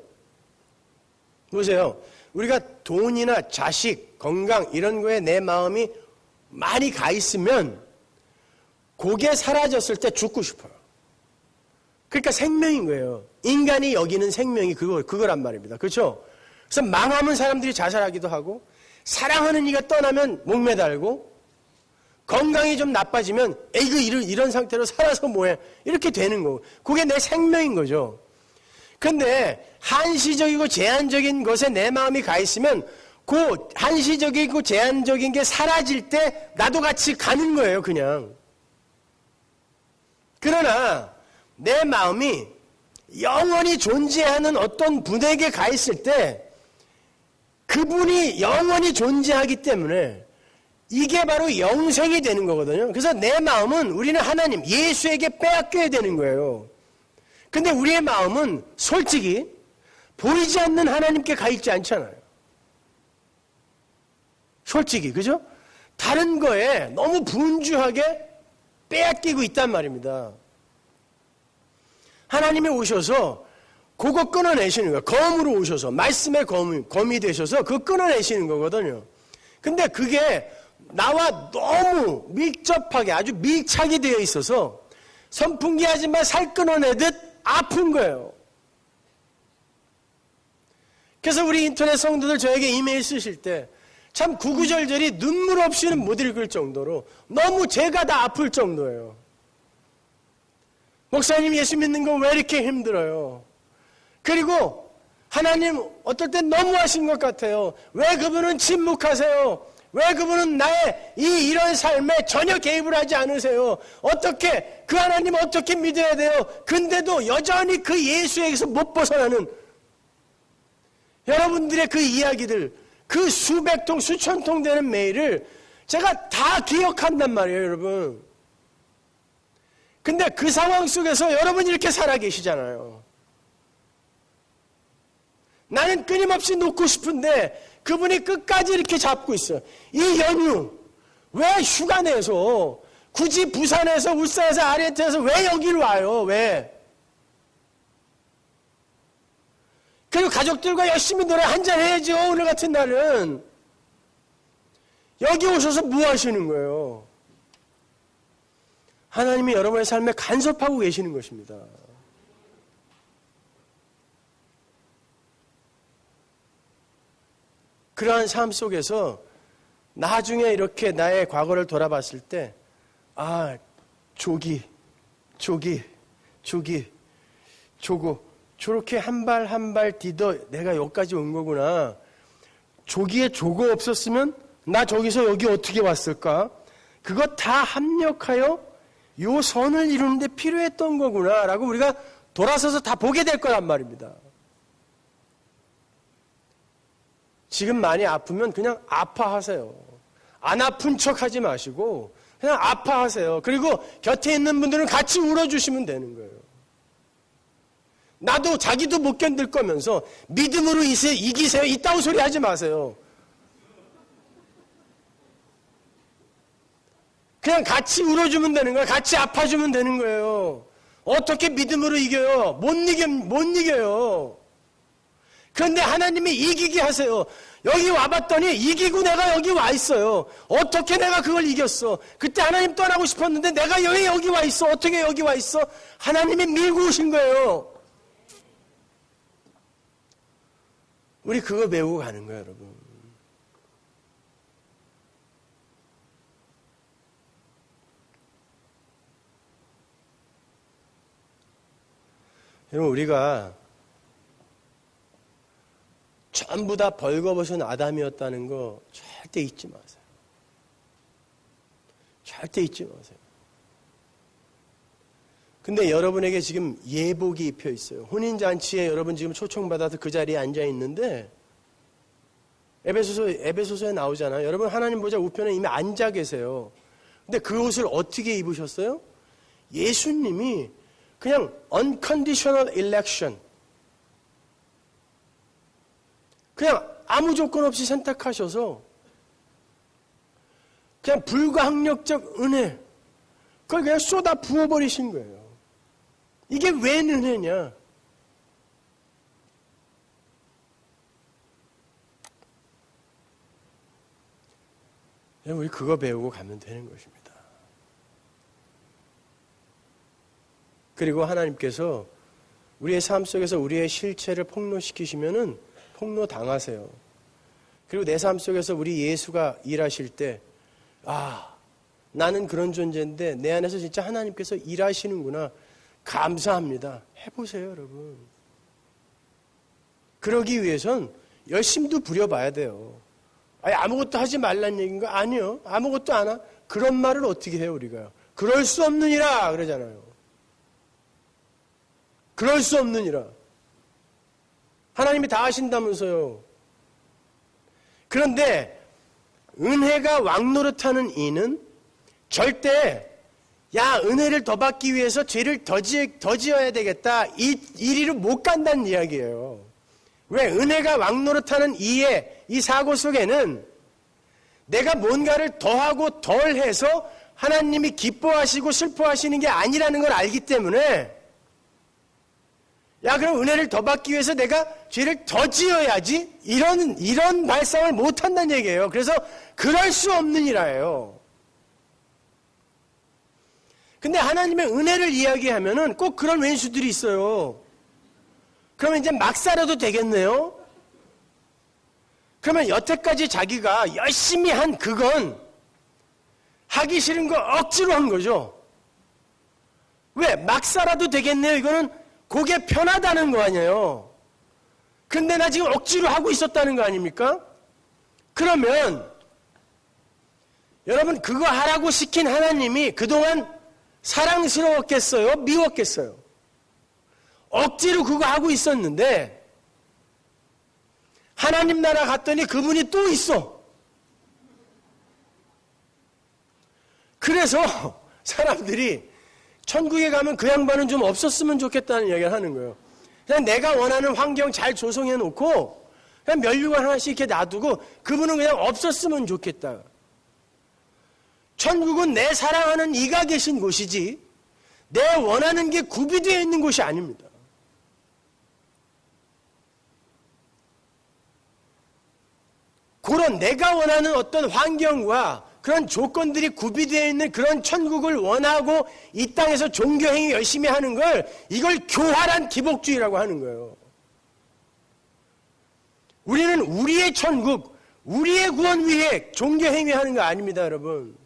보세요. 우리가 돈이나 자식, 건강 이런 거에 내 마음이 많이 가 있으면 그게 사라졌을 때 죽고 싶어요. 그러니까 생명인 거예요. 인간이 여기는 생명이 그거, 그거란 말입니다. 그렇죠? 그래서 망하면 사람들이 자살하기도 하고 사랑하는 이가 떠나면 목매달고 건강이 좀 나빠지면 에이그 이런, 이런 상태로 살아서 뭐해 이렇게 되는 거고 그게 내 생명인 거죠. 근데 한시적이고 제한적인 것에 내 마음이 가 있으면 그 한시적이고 제한적인 게 사라질 때 나도 같이 가는 거예요, 그냥. 그러나 내 마음이 영원히 존재하는 어떤 분에게 가 있을 때 그분이 영원히 존재하기 때문에 이게 바로 영생이 되는 거거든요. 그래서 내 마음은 우리는 하나님, 예수에게 빼앗겨야 되는 거예요. 근데 우리의 마음은 솔직히 보이지 않는 하나님께 가 있지 않잖아요. 솔직히, 그죠? 다른 거에 너무 분주하게 빼앗기고 있단 말입니다. 하나님이 오셔서 그거 끊어내시는 거예요. 검으로 오셔서, 말씀의 검이, 검이 되셔서 그거 끊어내시는 거거든요. 근데 그게 나와 너무 밀접하게 아주 밀착이 되어 있어서 선풍기 하지만 살 끊어내듯 아픈 거예요. 그래서 우리 인터넷 성도들 저에게 이메일 쓰실 때 참 구구절절이 눈물 없이는 못 읽을 정도로 너무 제가 다 아플 정도예요. 목사님 예수 믿는 거 왜 이렇게 힘들어요? 그리고 하나님 어떨 땐 너무하신 것 같아요. 왜 그분은 침묵하세요? 왜 그분은 나의 이 이런 삶에 전혀 개입을 하지 않으세요? 어떻게 그 하나님 어떻게 믿어야 돼요? 근데도 여전히 그 예수에게서 못 벗어나는 여러분들의 그 이야기들, 그 수백 통 수천 통 되는 메일을 제가 다 기억한단 말이에요, 여러분. 근데 그 상황 속에서 여러분이 이렇게 살아계시잖아요. 나는 끊임없이 놓고 싶은데 그분이 끝까지 이렇게 잡고 있어요. 이 연휴 왜 휴가 내서 굳이 부산에서 울산에서 아르헨티나에서 왜 여기를 와요? 왜? 그리고 가족들과 열심히 노래 한잔 해야죠. 오늘 같은 날은. 여기 오셔서 뭐 하시는 거예요? 하나님이 여러분의 삶에 간섭하고 계시는 것입니다. 그러한 삶 속에서 나중에 이렇게 나의 과거를 돌아봤을 때, 아, 조기, 조기, 조기, 조고, 저렇게 한 발 한 발 디뎌 내가 여기까지 온 거구나. 조기에 조고 없었으면 나 저기서 여기 어떻게 왔을까? 그거 다 합력하여 요 선을 이루는데 필요했던 거구나 라고 우리가 돌아서서 다 보게 될 거란 말입니다. 지금 많이 아프면 그냥 아파하세요. 안 아픈 척 하지 마시고 그냥 아파하세요. 그리고 곁에 있는 분들은 같이 울어주시면 되는 거예요. 나도 자기도 못 견딜 거면서 믿음으로 이기세요. 이따위 소리 하지 마세요. 그냥 같이 울어주면 되는 거예요. 같이 아파주면 되는 거예요. 어떻게 믿음으로 이겨요? 못 이겨, 못 이겨요. 그런데 하나님이 이기게 하세요. 여기 와봤더니 이기고 내가 여기 와 있어요. 어떻게 내가 그걸 이겼어? 그때 하나님 떠나고 싶었는데 내가 왜 여기 와 있어? 어떻게 여기 와 있어? 하나님이 밀고 오신 거예요. 우리 그거 배우고 가는 거예요, 여러분. 여러분, 우리가 전부 다 벌거벗은 아담이었다는 거 절대 잊지 마세요. 절대 잊지 마세요. 근데 여러분에게 지금 예복이 입혀 있어요. 혼인잔치에 여러분 지금 초청받아서 그 자리에 앉아 있는데, 에베소서, 에베소서에 나오잖아요. 여러분 하나님 보좌 우편에 이미 앉아 계세요. 근데 그 옷을 어떻게 입으셨어요? 예수님이 그냥 unconditional election, 그냥 아무 조건 없이 선택하셔서 그냥 불가항력적 은혜, 그걸 그냥 쏟아 부어버리신 거예요. 이게 왜 은혜냐? 우리 그거 배우고 가면 되는 것입니다. 그리고 하나님께서 우리의 삶 속에서 우리의 실체를 폭로시키시면은 폭로 당하세요. 그리고 내 삶 속에서 우리 예수가 일하실 때, 아, 나는 그런 존재인데 내 안에서 진짜 하나님께서 일하시는구나. 감사합니다. 해보세요, 여러분. 그러기 위해선 열심도 부려봐야 돼요. 아니, 아무것도 하지 말란 얘기인가? 아니요. 아무것도 안 하. 그런 말을 어떻게 해요, 우리가? 그럴 수 없느니라 그러잖아요. 그럴 수 없느니라. 하나님이 다 하신다면서요. 그런데 은혜가 왕노릇하는 이는 절대 야, 은혜를 더 받기 위해서 죄를 더, 지, 더 지어야 되겠다, 이, 이리로 못 간다는 이야기예요. 왜? 은혜가 왕노릇하는 이의 이 사고 속에는 내가 뭔가를 더하고 덜해서 하나님이 기뻐하시고 슬퍼하시는 게 아니라는 걸 알기 때문에, 야, 그럼 은혜를 더 받기 위해서 내가 죄를 더 지어야지? 이런, 이런 발상을 못 한다는 얘기예요. 그래서 그럴 수 없느니라예요. 근데 하나님의 은혜를 이야기하면은 꼭 그런 왼수들이 있어요. 그러면 이제 막 살아도 되겠네요? 그러면 여태까지 자기가 열심히 한 그건 하기 싫은 거 억지로 한 거죠. 왜? 막 살아도 되겠네요. 이거는 그게 편하다는 거 아니에요. 근데 나 지금 억지로 하고 있었다는 거 아닙니까? 그러면 여러분, 그거 하라고 시킨 하나님이 그동안 사랑스러웠겠어요? 미웠겠어요? 억지로 그거 하고 있었는데 하나님 나라 갔더니 그분이 또 있어. 그래서 사람들이 천국에 가면 그 양반은 좀 없었으면 좋겠다는 이야기를 하는 거예요. 그냥 내가 원하는 환경 잘 조성해 놓고 그냥 면류관 하나씩 이렇게 놔두고 그분은 그냥 없었으면 좋겠다. 천국은 내 사랑하는 이가 계신 곳이지 내 원하는 게 구비되어 있는 곳이 아닙니다. 그런 내가 원하는 어떤 환경과 그런 조건들이 구비되어 있는 그런 천국을 원하고 이 땅에서 종교행위 열심히 하는 걸, 이걸 교활한 기복주의라고 하는 거예요. 우리는 우리의 천국, 우리의 구원 위해 종교행위 하는 거 아닙니다, 여러분.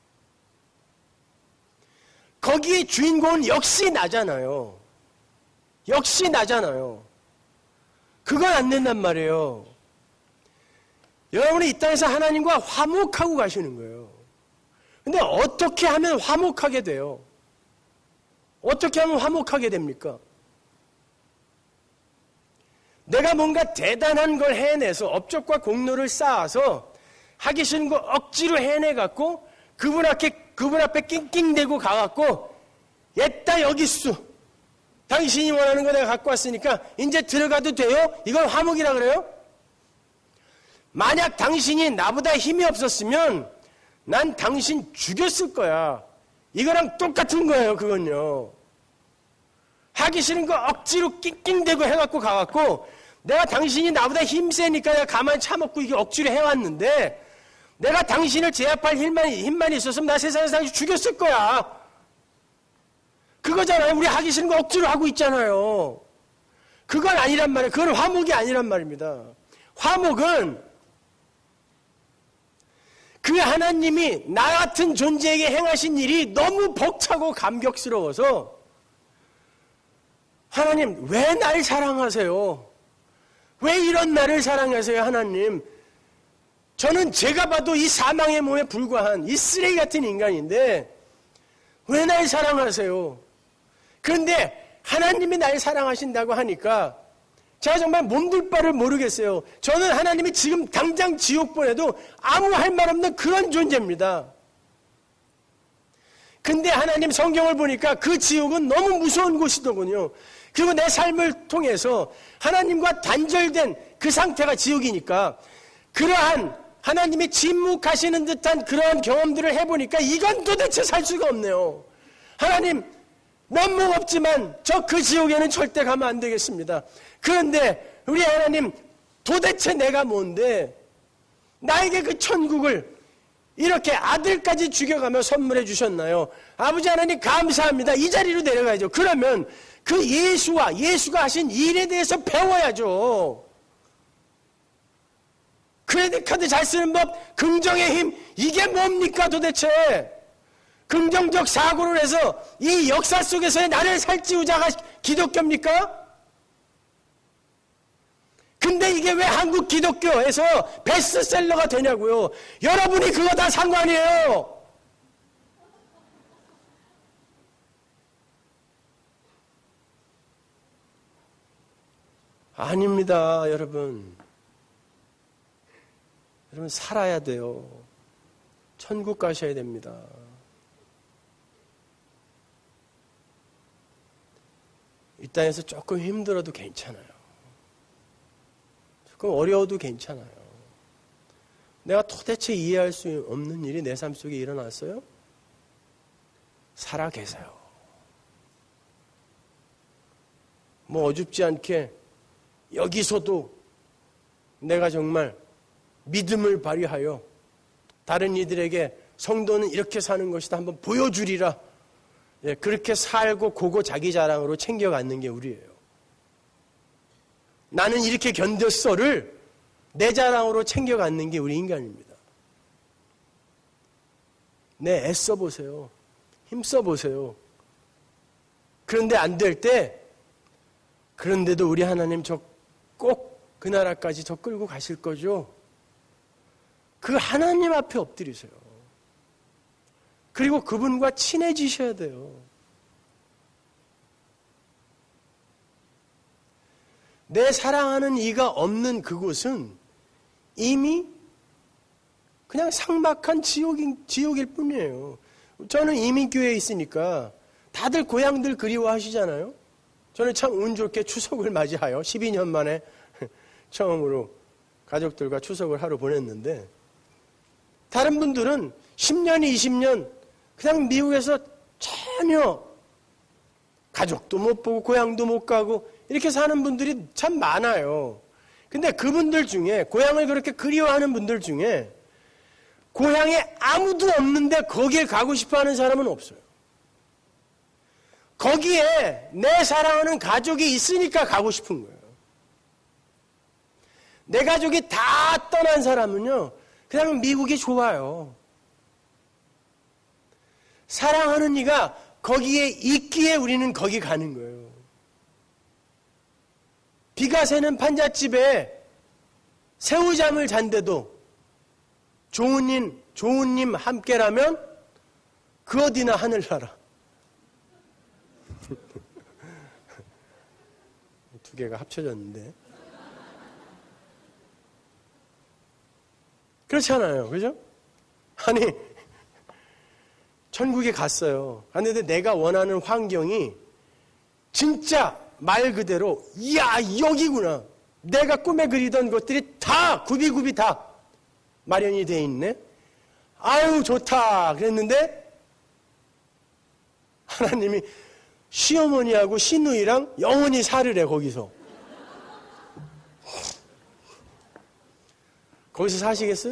거기에 주인공은 역시 나잖아요. 역시 나잖아요. 그건 안 된단 말이에요. 여러분이 이 땅에서 하나님과 화목하고 가시는 거예요. 근데 어떻게 하면 화목하게 돼요? 어떻게 하면 화목하게 됩니까? 내가 뭔가 대단한 걸 해내서 업적과 공로를 쌓아서 하기 싫은 거 억지로 해내갖고 그분 앞에, 그분 앞에 낑낑대고 가갖고 옛다 여기 있어. 당신이 원하는 거 내가 갖고 왔으니까 이제 들어가도 돼요? 이걸 화목이라 그래요? 만약 당신이 나보다 힘이 없었으면 난 당신 죽였을 거야. 이거랑 똑같은 거예요, 그건요. 하기 싫은 거 억지로 낑낑대고 해갖고 가갖고 내가 당신이 나보다 힘 세니까 내가 가만히 참았고 이게 억지로 해왔는데 내가 당신을 제압할 힘만, 힘만 있었으면 나 세상에서 당신 죽였을 거야. 그거잖아요. 우리 하기 싫은 거 억지로 하고 있잖아요. 그건 아니란 말이에요. 그건 화목이 아니란 말입니다. 화목은 그 하나님이 나 같은 존재에게 행하신 일이 너무 벅차고 감격스러워서 하나님, 왜 날 사랑하세요? 왜 이런 나를 사랑하세요, 하나님? 저는 제가 봐도 이 사망의 몸에 불과한 이 쓰레기 같은 인간인데 왜 날 사랑하세요? 그런데 하나님이 날 사랑하신다고 하니까 제가 정말 몸둘 바를 모르겠어요. 저는 하나님이 지금 당장 지옥 보내도 아무 할 말 없는 그런 존재입니다. 근데 하나님 성경을 보니까 그 지옥은 너무 무서운 곳이더군요. 그리고 내 삶을 통해서 하나님과 단절된 그 상태가 지옥이니까 그러한 하나님이 침묵하시는 듯한 그러한 경험들을 해보니까 이건 도대체 살 수가 없네요. 하나님, 면목 없지만 저 그 지옥에는 절대 가면 안 되겠습니다. 그런데 우리 하나님, 도대체 내가 뭔데 나에게 그 천국을 이렇게 아들까지 죽여가며 선물해 주셨나요? 아버지 하나님 감사합니다. 이 자리로 내려가야죠. 그러면 그 예수와 예수가 하신 일에 대해서 배워야죠. 크레딧 카드 잘 쓰는 법, 긍정의 힘, 이게 뭡니까 도대체? 긍정적 사고를 해서 이 역사 속에서의 나를 살찌우자가 기독교입니까? 근데 이게 왜 한국 기독교에서 베스트셀러가 되냐고요? 여러분이 그거 다 상관이에요. 아닙니다, 여러분. 여러분 살아야 돼요. 천국 가셔야 됩니다. 이 땅에서 조금 힘들어도 괜찮아요. 조금 어려워도 괜찮아요. 내가 도대체 이해할 수 없는 일이 내 삶 속에 일어났어요? 살아 계세요. 뭐 어줍지 않게 여기서도 내가 정말 믿음을 발휘하여 다른 이들에게 성도는 이렇게 사는 것이다 한번 보여주리라. 예, 그렇게 살고 그거 자기 자랑으로 챙겨가는 게 우리예요. 나는 이렇게 견뎠어를 내 자랑으로 챙겨가는 게 우리 인간입니다. 네, 애써보세요. 힘써보세요. 그런데 안 될 때, 그런데도 우리 하나님 저 꼭 그 나라까지 저 끌고 가실 거죠? 그 하나님 앞에 엎드리세요. 그리고 그분과 친해지셔야 돼요. 내 사랑하는 이가 없는 그곳은 이미 그냥 삭막한 지옥인, 지옥일 뿐이에요. 저는 이민교회에 있으니까 다들 고향들 그리워하시잖아요. 저는 참 운 좋게 추석을 맞이하여 십이 년 만에 처음으로 가족들과 추석을 하루 보냈는데 다른 분들은 십 년, 이십 년 그냥 미국에서 전혀 가족도 못 보고 고향도 못 가고 이렇게 사는 분들이 참 많아요. 근데 그분들 중에 고향을 그렇게 그리워하는 분들 중에 고향에 아무도 없는데 거기에 가고 싶어하는 사람은 없어요. 거기에 내 사랑하는 가족이 있으니까 가고 싶은 거예요. 내 가족이 다 떠난 사람은요, 그냥 미국이 좋아요. 사랑하는 이가 거기에 있기에 우리는 거기 가는 거예요. 비가 새는 판잣집에 새우잠을 잔데도 좋은 님, 좋은 님 함께라면 그 어디나 하늘나라. 두 개가 합쳐졌는데. 그렇잖아요. 그죠? 아니, 천국에 갔어요. 갔는데 내가 원하는 환경이 진짜 말 그대로, 이야, 여기구나. 내가 꿈에 그리던 것들이 다, 굽이굽이 다 마련이 돼 있네. 아유, 좋다. 그랬는데, 하나님이 시어머니하고 시누이랑 영원히 살으래, 거기서. 거기서 사시겠어요?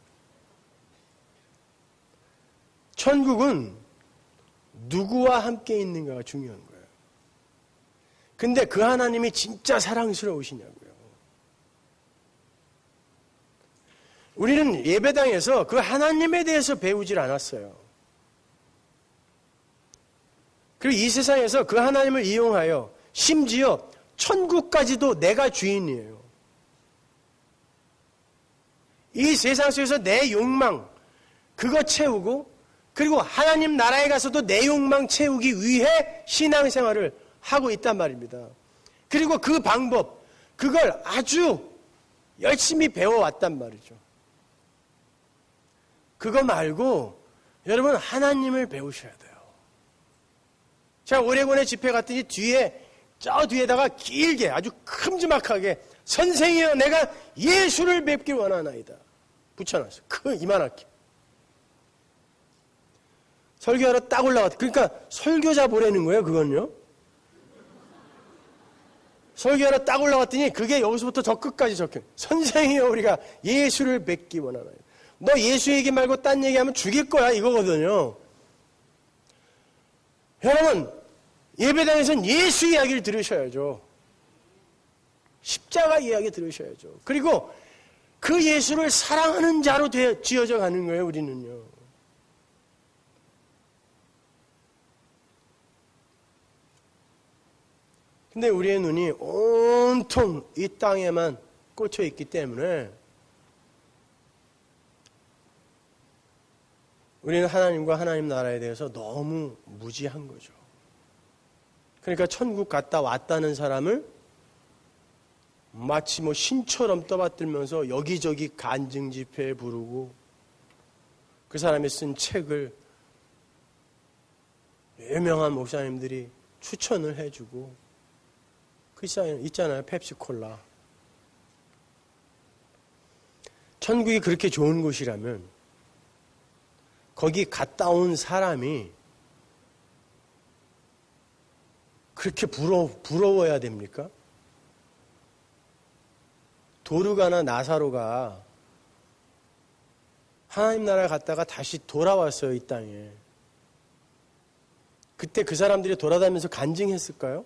천국은 누구와 함께 있는가가 중요한 거예요. 근데 그 하나님이 진짜 사랑스러우시냐고요. 우리는 예배당에서 그 하나님에 대해서 배우질 않았어요. 그리고 이 세상에서 그 하나님을 이용하여 심지어 천국까지도 내가 주인이에요. 이 세상 속에서 내 욕망, 그거 채우고, 그리고 하나님 나라에 가서도 내 욕망 채우기 위해 신앙생활을 하고 있단 말입니다. 그리고 그 방법, 그걸 아주 열심히 배워왔단 말이죠. 그거 말고 여러분 하나님을 배우셔야 돼요. 제가 오레곤에 집회 갔더니 뒤에 저 뒤에다가 길게 아주 큼지막하게 선생이여 내가 예수를 뵙기 원하나이다 붙여놨어요. 그 이만하게. 설교하러 딱 올라갔다. 그러니까 설교자 보내는 거예요. 그건요. 설교하러 딱 올라갔더니 그게 여기서부터 저 끝까지 적혀요. 선생이여 우리가 예수를 뵙기 원하나이다. 너 예수 얘기 말고 딴 얘기하면 죽일 거야 이거거든요. 여러분 예배당에서는 예수 이야기를 들으셔야죠. 십자가 이야기 들으셔야죠. 그리고 그 예수를 사랑하는 자로 되, 지어져 가는 거예요. 우리는요. 근데 우리의 눈이 온통 이 땅에만 꽂혀 있기 때문에 우리는 하나님과 하나님 나라에 대해서 너무 무지한 거죠. 그러니까 천국 갔다 왔다는 사람을 마치 뭐 신처럼 떠받들면서 여기저기 간증 집회에 부르고 그 사람이 쓴 책을 유명한 목사님들이 추천을 해주고 그 있잖아요. 펩시콜라. 천국이 그렇게 좋은 곳이라면 거기 갔다 온 사람이 그렇게 부러, 부러워야 됩니까? 도르가나 나사로가 하나님 나라에 갔다가 다시 돌아왔어요. 이 땅에. 그때 그 사람들이 돌아다니면서 간증했을까요?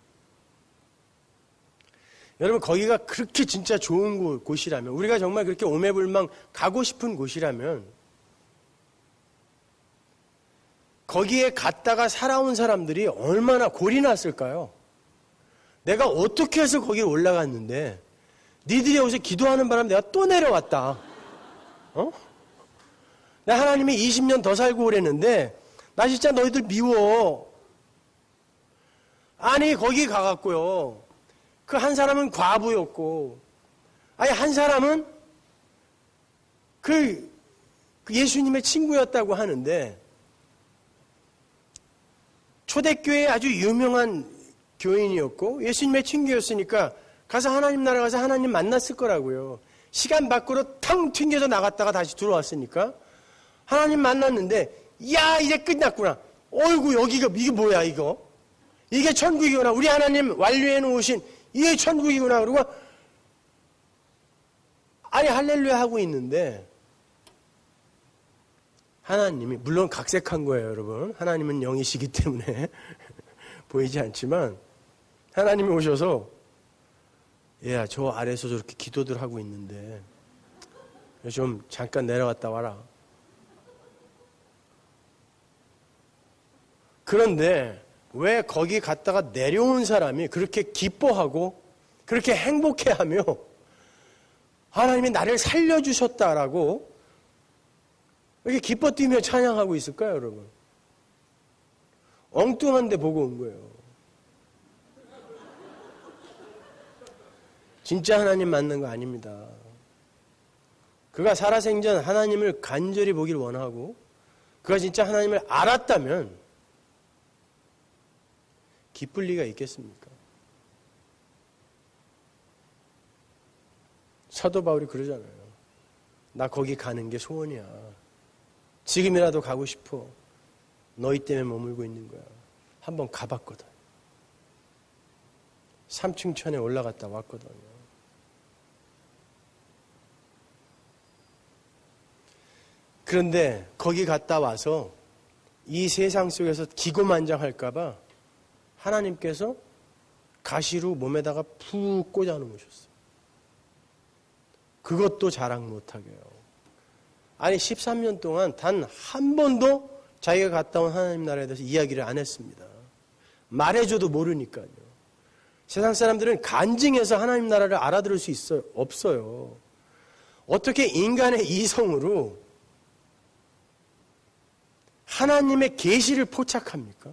여러분 거기가 그렇게 진짜 좋은 곳이라면 우리가 정말 그렇게 오매불망 가고 싶은 곳이라면 거기에 갔다가 살아온 사람들이 얼마나 골이 났을까요? 내가 어떻게 해서 거기에 올라갔는데 니들이 여기서 기도하는 바람에 내가 또 내려왔다. 어? 나 하나님이 이십 년 더 살고 그랬는데 나 진짜 너희들 미워. 아니 거기 가갖고요. 그 한 사람은 과부였고 아니 한 사람은 그, 그 예수님의 친구였다고 하는데 초대교회의 아주 유명한 교인이었고 예수님의 친구였으니까 가서 하나님 나라 가서 하나님 만났을 거라고요. 시간 밖으로 탕 튕겨서 나갔다가 다시 들어왔으니까 하나님 만났는데 야 이제 끝났구나. 어이구 여기가 이게 뭐야 이거. 이게 천국이구나. 우리 하나님 완료해 놓으신 이게 천국이구나. 그러고 아니 할렐루야 하고 있는데 하나님이 물론 각색한 거예요. 여러분. 하나님은 영이시기 때문에 보이지 않지만 하나님이 오셔서 야, 저 아래에서 저렇게 기도들 하고 있는데 좀 잠깐 내려갔다 와라. 그런데 왜 거기 갔다가 내려온 사람이 그렇게 기뻐하고 그렇게 행복해하며 하나님이 나를 살려주셨다라고 이렇게 기뻐 뛰며 찬양하고 있을까요, 여러분? 엉뚱한 데 보고 온 거예요. 진짜 하나님 만난 거 아닙니다. 그가 살아생전 하나님을 간절히 보길 원하고 그가 진짜 하나님을 알았다면 기쁠 리가 있겠습니까? 사도 바울이 그러잖아요. 나 거기 가는 게 소원이야. 지금이라도 가고 싶어. 너희 때문에 머물고 있는 거야. 한번 가봤거든. 삼층천에 올라갔다 왔거든요. 그런데 거기 갔다 와서 이 세상 속에서 기고만장할까봐 하나님께서 가시로 몸에다가 푹 꽂아 놓으셨어요. 그것도 자랑 못하게요. 아니 십삼 년 동안 단 한 번도 자기가 갔다 온 하나님 나라에 대해서 이야기를 안 했습니다. 말해줘도 모르니까요. 세상 사람들은 간증해서 하나님 나라를 알아들을 수 있어요? 없어요. 어떻게 인간의 이성으로 하나님의 계시를 포착합니까?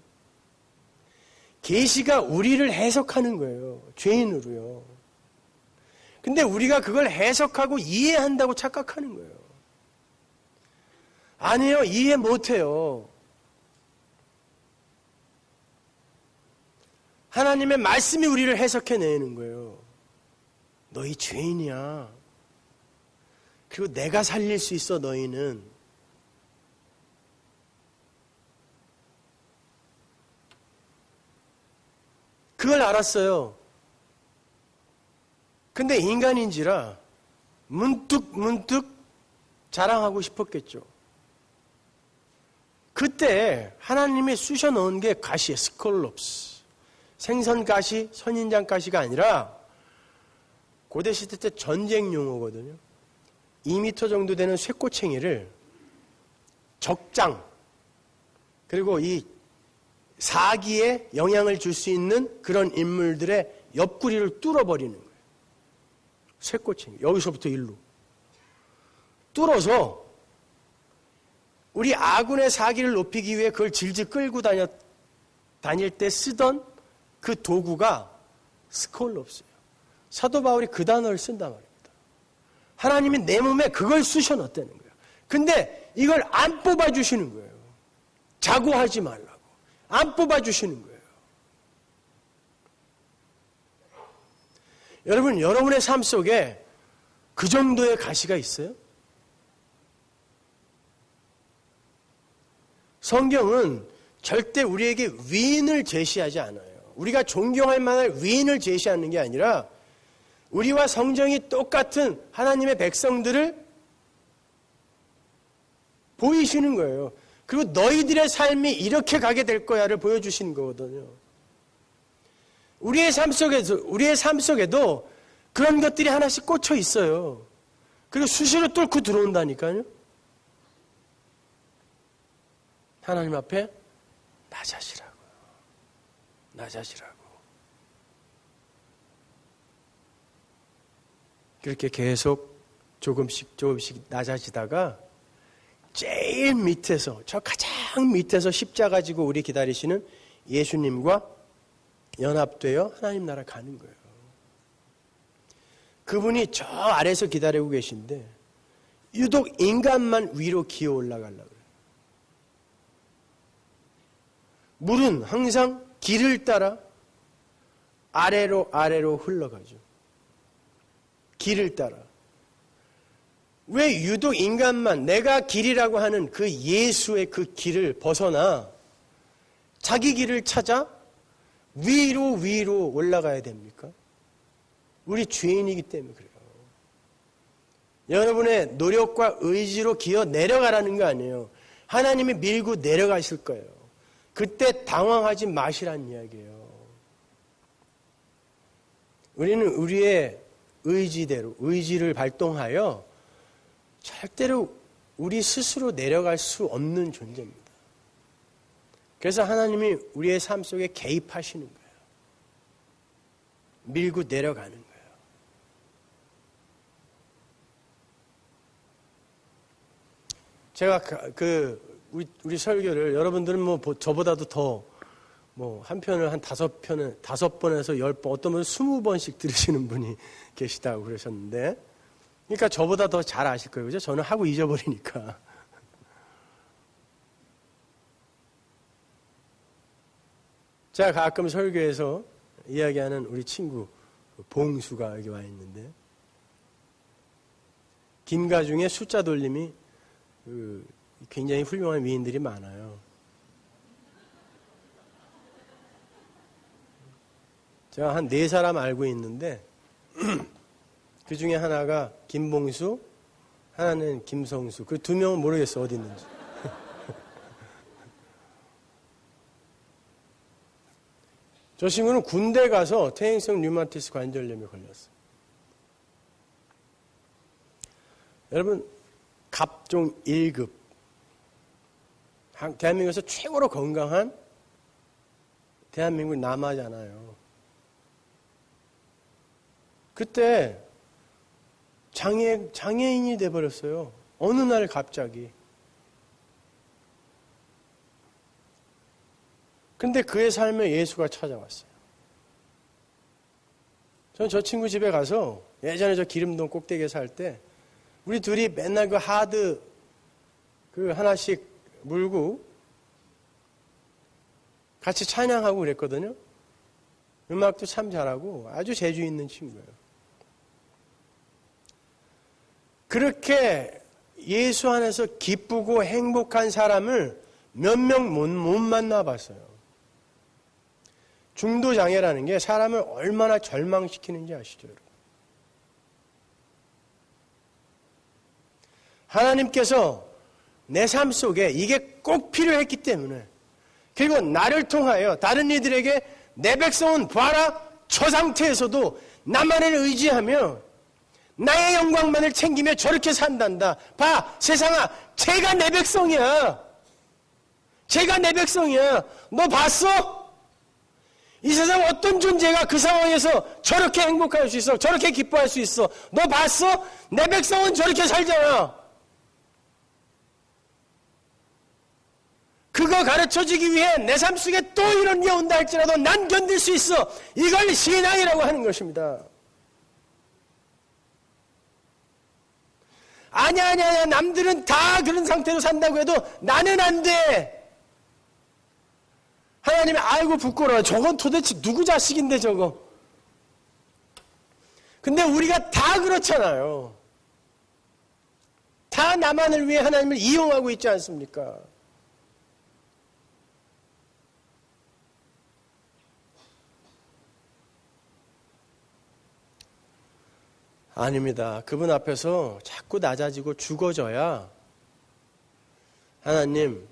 계시가 우리를 해석하는 거예요. 죄인으로요. 근데 우리가 그걸 해석하고 이해한다고 착각하는 거예요. 아니에요. 이해 못해요. 하나님의 말씀이 우리를 해석해내는 거예요. 너희 죄인이야. 그리고 내가 살릴 수 있어, 너희는. 그걸 알았어요. 근데 인간인지라 문득 문득 자랑하고 싶었겠죠. 그때 하나님이 쑤셔 넣은 게 가시예요. 스콜롭스. 생선가시, 선인장가시가 아니라 고대시대 때 전쟁 용어거든요. 이 미터 정도 되는 쇠꼬챙이를 적장, 그리고 이 사기에 영향을 줄 수 있는 그런 인물들의 옆구리를 뚫어버리는 거예요. 쇠꼬챙이. 여기서부터 일로. 뚫어서 우리 아군의 사기를 높이기 위해 그걸 질질 끌고 다녔, 다닐 때 쓰던 그 도구가 스콜롭스예요. 사도 바울이 그 단어를 쓴단 말입니다. 하나님이 내 몸에 그걸 쑤셔 넣었다는 거예요. 근데 이걸 안 뽑아주시는 거예요. 자고하지 말라고. 안 뽑아주시는 거예요. 여러분, 여러분의 삶 속에 그 정도의 가시가 있어요? 성경은 절대 우리에게 위인을 제시하지 않아요. 우리가 존경할 만한 위인을 제시하는 게 아니라 우리와 성정이 똑같은 하나님의 백성들을 보이시는 거예요. 그리고 너희들의 삶이 이렇게 가게 될 거야를 보여주시는 거거든요. 우리의 삶 속에도, 우리의 삶 속에도 그런 것들이 하나씩 꽂혀 있어요. 그리고 수시로 뚫고 들어온다니까요. 하나님 앞에 나 자시라고요. 나 자시라고. 그렇게 계속 조금씩 조금씩 낮아지다가 제일 밑에서, 저 가장 밑에서 십자가 지고 우리 기다리시는 예수님과 연합되어 하나님 나라 가는 거예요. 그분이 저 아래서 기다리고 계신데 유독 인간만 위로 기어 올라가려고 그래요. 물은 항상 길을 따라 아래로 아래로 흘러가죠. 길을 따라. 왜 유독 인간만 내가 길이라고 하는 그 예수의 그 길을 벗어나 자기 길을 찾아 위로 위로 올라가야 됩니까? 우리 죄인이기 때문에 그래요. 여러분의 노력과 의지로 기어 내려가라는 거 아니에요. 하나님이 밀고 내려가실 거예요. 그때 당황하지 마시라는 이야기예요. 우리는 우리의 의지대로, 의지를 발동하여 절대로 우리 스스로 내려갈 수 없는 존재입니다. 그래서 하나님이 우리의 삶 속에 개입하시는 거예요. 밀고 내려가는 거예요. 제가 그 우리, 우리 설교를 여러분들은 뭐 저보다도 더 뭐 한 편을 한 다섯 편을 다섯 번에서 열 번, 어떤 분은 스무 번씩 들으시는 분이 계시다고 그러셨는데, 그러니까 저보다 더 잘 아실 거예요, 그죠? 저는 하고 잊어버리니까. 제가 가끔 설교에서 이야기하는 우리 친구 봉수가 여기 와 있는데, 김가중의 숫자 돌림이 그 굉장히 훌륭한 위인들이 많아요. 제가 한 네 사람 알고 있는데 그 중에 하나가 김봉수, 하나는 김성수. 그 두 명은 모르겠어 어디 있는지. 저 친구는 군대 가서 퇴행성 류마티스 관절염에 걸렸어. 여러분, 갑종 일 급, 대한민국에서 최고로 건강한 대한민국 남아잖아요. 그때 장애, 장애인이 돼버렸어요. 어느 날 갑자기. 근데 그의 삶에 예수가 찾아왔어요. 저는 저 친구 집에 가서 예전에 저 기름동 꼭대기에 살 때 우리 둘이 맨날 그 하드 그 하나씩 물고 같이 찬양하고 그랬거든요. 음악도 참 잘하고 아주 재주 있는 친구예요. 그렇게 예수 안에서 기쁘고 행복한 사람을 몇 명 못 만나봤어요. 중도장애라는 게 사람을 얼마나 절망시키는지 아시죠, 여러분? 하나님께서 내 삶 속에 이게 꼭 필요했기 때문에, 그리고 나를 통하여 다른 이들에게 내 백성은 봐라, 저 상태에서도 나만을 의지하며 나의 영광만을 챙기며 저렇게 산단다. 봐, 세상아, 쟤가 내 백성이야. 쟤가 내 백성이야. 너 봤어? 이 세상 어떤 존재가 그 상황에서 저렇게 행복할 수 있어? 저렇게 기뻐할 수 있어? 너 봤어? 내 백성은 저렇게 살잖아. 그거 가르쳐주기 위해 내 삶 속에 또 이런 게 온다 할지라도 난 견딜 수 있어. 이걸 신앙이라고 하는 것입니다. 아니야, 아니야, 아니야. 남들은 다 그런 상태로 산다고 해도 나는 안 돼. 하나님이 아이고 부끄러워. 저건 도대체 누구 자식인데 저거. 근데 우리가 다 그렇잖아요. 다 나만을 위해 하나님을 이용하고 있지 않습니까? 아닙니다. 그분 앞에서 자꾸 낮아지고 죽어져야 하나님,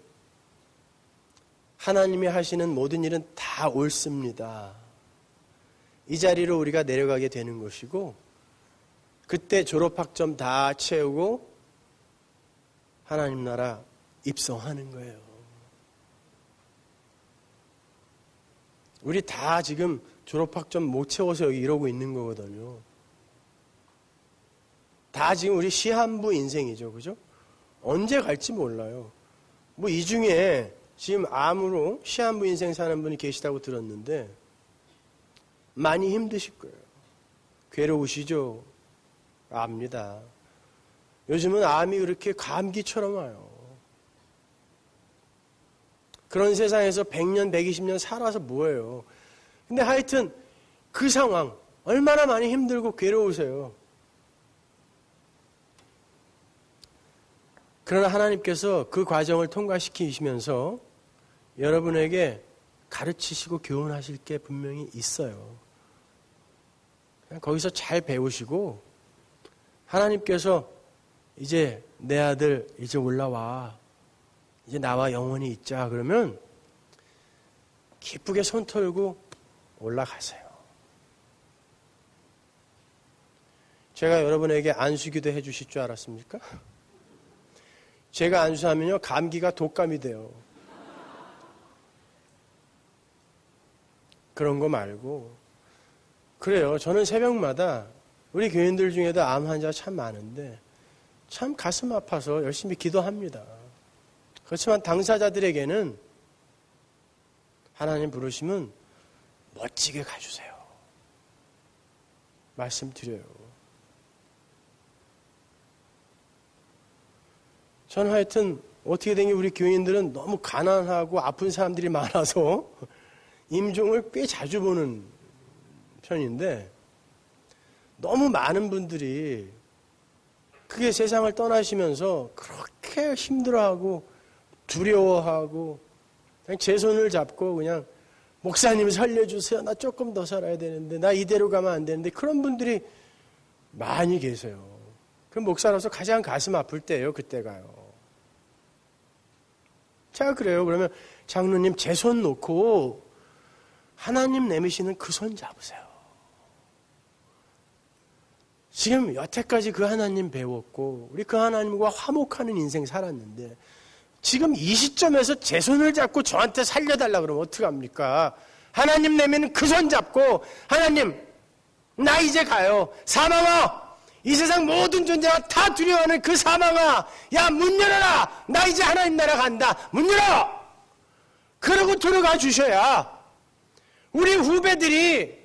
하나님이 하시는 모든 일은 다 옳습니다. 이 자리로 우리가 내려가게 되는 것이고, 그때 졸업학점 다 채우고 하나님 나라 입성하는 거예요. 우리 다 지금 졸업학점 못 채워서 여기 이러고 있는 거거든요. 다 지금 우리 시한부 인생이죠. 그죠? 언제 갈지 몰라요. 뭐 이 중에 지금 암으로 시한부 인생 사는 분이 계시다고 들었는데 많이 힘드실 거예요. 괴로우시죠? 압니다. 요즘은 암이 그렇게 감기처럼 와요. 그런 세상에서 백 년, 백이십 년 살아서 뭐예요? 근데 하여튼 그 상황 얼마나 많이 힘들고 괴로우세요. 그러나 하나님께서 그 과정을 통과시키시면서 여러분에게 가르치시고 교훈하실 게 분명히 있어요. 거기서 잘 배우시고 하나님께서 이제 내 아들 이제 올라와. 이제 나와 영원히 있자. 그러면 기쁘게 손 털고 올라가세요. 제가 여러분에게 안수기도 해 주실 줄 알았습니까? 제가 안수하면요, 감기가 독감이 돼요. 그런 거 말고. 그래요. 저는 새벽마다 우리 교인들 중에도 암 환자가 참 많은데 참 가슴 아파서 열심히 기도합니다. 그렇지만 당사자들에게는 하나님 부르시면 멋지게 가주세요. 말씀드려요. 전 하여튼 어떻게 된 게 우리 교인들은 너무 가난하고 아픈 사람들이 많아서 임종을 꽤 자주 보는 편인데 너무 많은 분들이 그게 세상을 떠나시면서 그렇게 힘들어하고 두려워하고 그냥 제 손을 잡고 그냥 목사님 살려주세요. 나 조금 더 살아야 되는데 나 이대로 가면 안 되는데 그런 분들이 많이 계세요. 그 목사로서 가장 가슴 아플 때예요. 그때가요. 제가 그래요. 그러면 장로님 제 손 놓고 하나님 내미시는 그 손 잡으세요. 지금 여태까지 그 하나님 배웠고 우리 그 하나님과 화목하는 인생 살았는데 지금 이 시점에서 제 손을 잡고 저한테 살려달라 그러면 어떡합니까? 하나님 내미는 그 손 잡고 하나님 나 이제 가요. 사망아! 이 세상 모든 존재가 다 두려워하는 그 사망아! 야, 문 열어라! 나 이제 하나님 나라 간다! 문 열어! 그러고 들어가 주셔야 우리 후배들이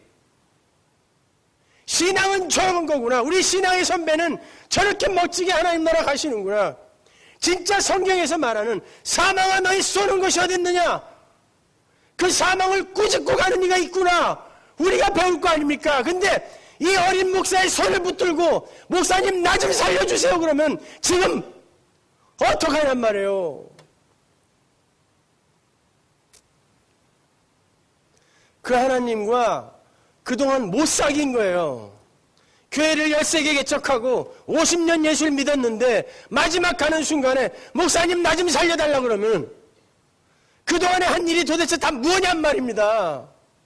신앙은 저런 거구나. 우리 신앙의 선배는 저렇게 멋지게 하나님 나라 가시는구나. 진짜 성경에서 말하는 사망아 너희 쏘는 것이 어딨느냐? 그 사망을 꾸짖고 가는 이가 있구나. 우리가 배울 거 아닙니까? 근데 이 어린 목사의 손을 붙들고 목사님 나 좀 살려주세요 그러면 지금 어떡하냔 말이에요. 그 하나님과 그동안 못 사귄 거예요. 교회를 열세 개 개척하고 오십 년 예수를 믿었는데 마지막 가는 순간에 목사님 나 좀 살려달라 그러면 그동안에 한 일이 도대체 다 뭐냔 말입니다.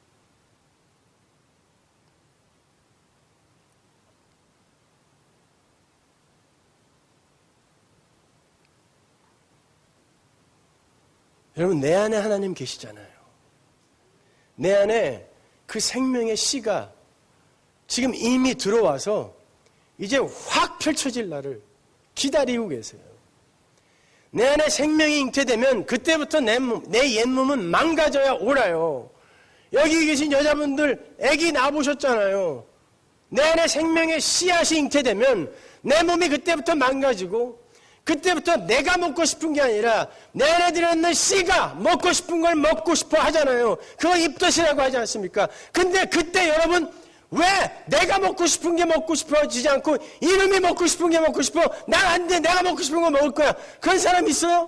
여러분 내 안에 하나님 계시잖아요. 내 안에 그 생명의 씨가 지금 이미 들어와서 이제 확 펼쳐질 날을 기다리고 계세요. 내 안에 생명이 잉태되면 그때부터 내, 내 옛몸은 망가져야 옳아요. 여기 계신 여자분들 애기 낳아보셨잖아요. 내 안에 생명의 씨앗이 잉태되면 내 몸이 그때부터 망가지고 그때부터 내가 먹고 싶은 게 아니라 내 안에 들어있는 씨가 먹고 싶은 걸 먹고 싶어 하잖아요. 그거 입덧이라고 하지 않습니까? 근데 그때 여러분 왜 내가 먹고 싶은 게 먹고 싶어지지 않고 이놈이 먹고 싶은 게 먹고 싶어? 난 안 돼. 내가 먹고 싶은 거 먹을 거야. 그런 사람 있어요?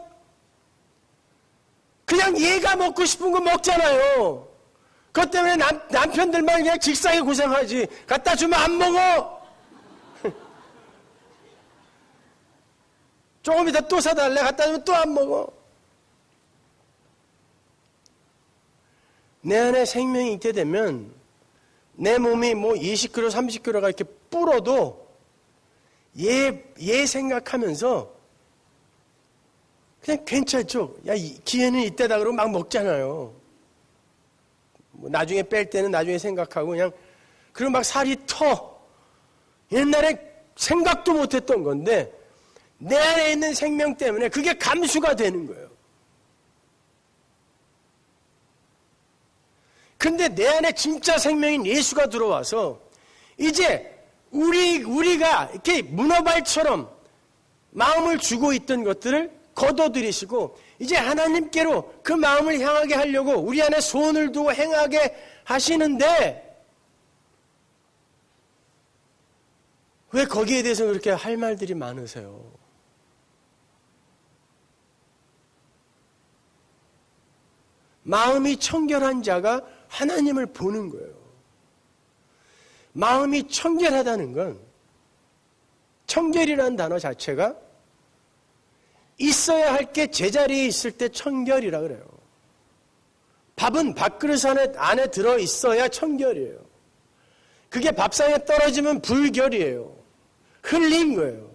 그냥 얘가 먹고 싶은 거 먹잖아요. 그것 때문에 남, 남편들만 그냥 직사에 고생하지. 갖다 주면 안 먹어. 조금 이따 또 사달래. 갖다 주면 또 안 먹어. 내 안에 생명이 있게 되면 내 몸이 뭐 이십 킬로그램, 삼십 킬로그램가 이렇게 불어도 얘, 얘 생각하면서 그냥 괜찮죠. 야, 기회는 이때다 그러고 막 먹잖아요. 뭐 나중에 뺄 때는 나중에 생각하고 그냥 그리고 막 살이 터. 옛날에 생각도 못했던 건데 내 안에 있는 생명 때문에 그게 감수가 되는 거예요. 근데 내 안에 진짜 생명인 예수가 들어와서 이제 우리, 우리가 이렇게 문어발처럼 마음을 주고 있던 것들을 걷어들이시고 이제 하나님께로 그 마음을 향하게 하려고 우리 안에 손을 두고 행하게 하시는데 왜 거기에 대해서 그렇게 할 말들이 많으세요? 마음이 청결한 자가 하나님을 보는 거예요. 마음이 청결하다는 건 청결이라는 단어 자체가 있어야 할 게 제자리에 있을 때 청결이라 그래요. 밥은 밥그릇 안에, 안에 들어 있어야 청결이에요. 그게 밥상에 떨어지면 불결이에요. 흘린 거예요.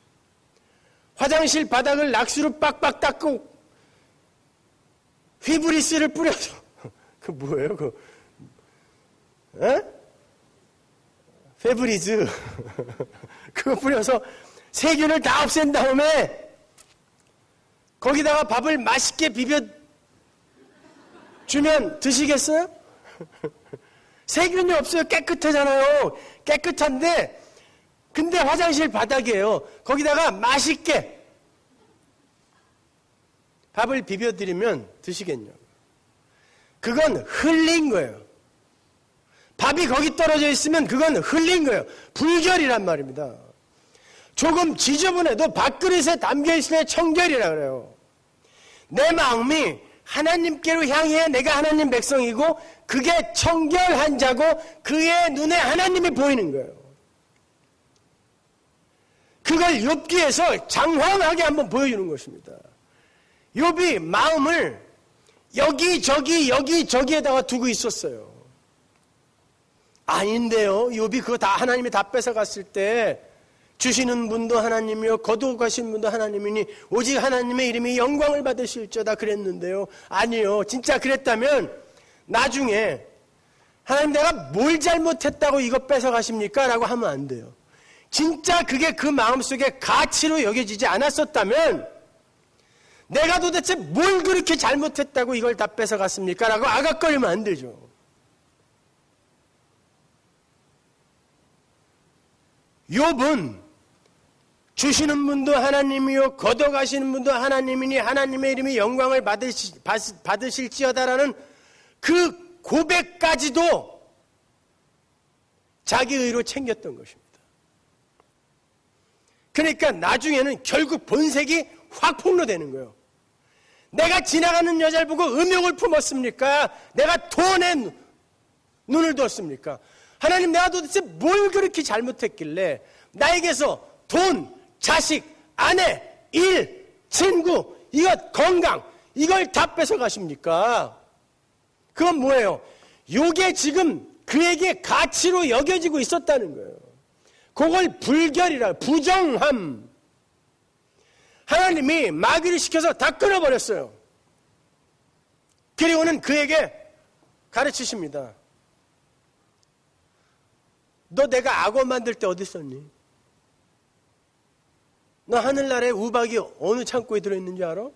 화장실 바닥을 낙수로 빡빡 닦고 휘브리스를 뿌려서 그 뭐예요? 그 에? 페브리즈 그거 뿌려서 세균을 다 없앤 다음에 거기다가 밥을 맛있게 비벼 주면 드시겠어요? 세균이 없어요. 깨끗하잖아요. 깨끗한데 근데 화장실 바닥이에요. 거기다가 맛있게 밥을 비벼드리면 드시겠냐고. 그건 흘린 거예요. 밥이 거기 떨어져 있으면 그건 흘린 거예요. 불결이란 말입니다. 조금 지저분해도 밥그릇에 담겨있을 때 청결이라 그래요. 내 마음이 하나님께로 향해 내가 하나님 백성이고 그게 청결한 자고 그의 눈에 하나님이 보이는 거예요. 그걸 욥기에서 장황하게 한번 보여주는 것입니다. 욥이 마음을 여기저기 여기저기에다가 두고 있었어요. 아닌데요. 욥이 그거 다 하나님이 다 뺏어갔을 때 주시는 분도 하나님이요 거두고 가신 분도 하나님이니 오직 하나님의 이름이 영광을 받으실지어다 그랬는데요. 아니요. 진짜 그랬다면 나중에 하나님 내가 뭘 잘못했다고 이거 뺏어가십니까? 라고 하면 안 돼요. 진짜 그게 그 마음속에 가치로 여겨지지 않았었다면 내가 도대체 뭘 그렇게 잘못했다고 이걸 다 뺏어갔습니까? 라고 아각거리면 안 되죠. 욥은 주시는 분도 하나님이요 걷어가시는 분도 하나님이니 하나님의 이름이 영광을 받으시, 받, 받으실지어다라는 그 고백까지도 자기 의로 챙겼던 것입니다. 그러니까 나중에는 결국 본색이 확 폭로되는 거예요. 내가 지나가는 여자를 보고 음욕을 품었습니까? 내가 돈에 눈을 뒀습니까? 하나님 내가 도대체 뭘 그렇게 잘못했길래 나에게서 돈, 자식, 아내, 일, 친구, 이것 건강 이걸 다 뺏어가십니까? 그건 뭐예요? 요게 지금 그에게 가치로 여겨지고 있었다는 거예요. 그걸 불결이라 부정함. 하나님이 마귀를 시켜서 다 끊어버렸어요. 그리고는 그에게 가르치십니다. 너 내가 악어 만들 때 어디 있었니? 너 하늘나라에 우박이 어느 창고에 들어있는 줄 알아?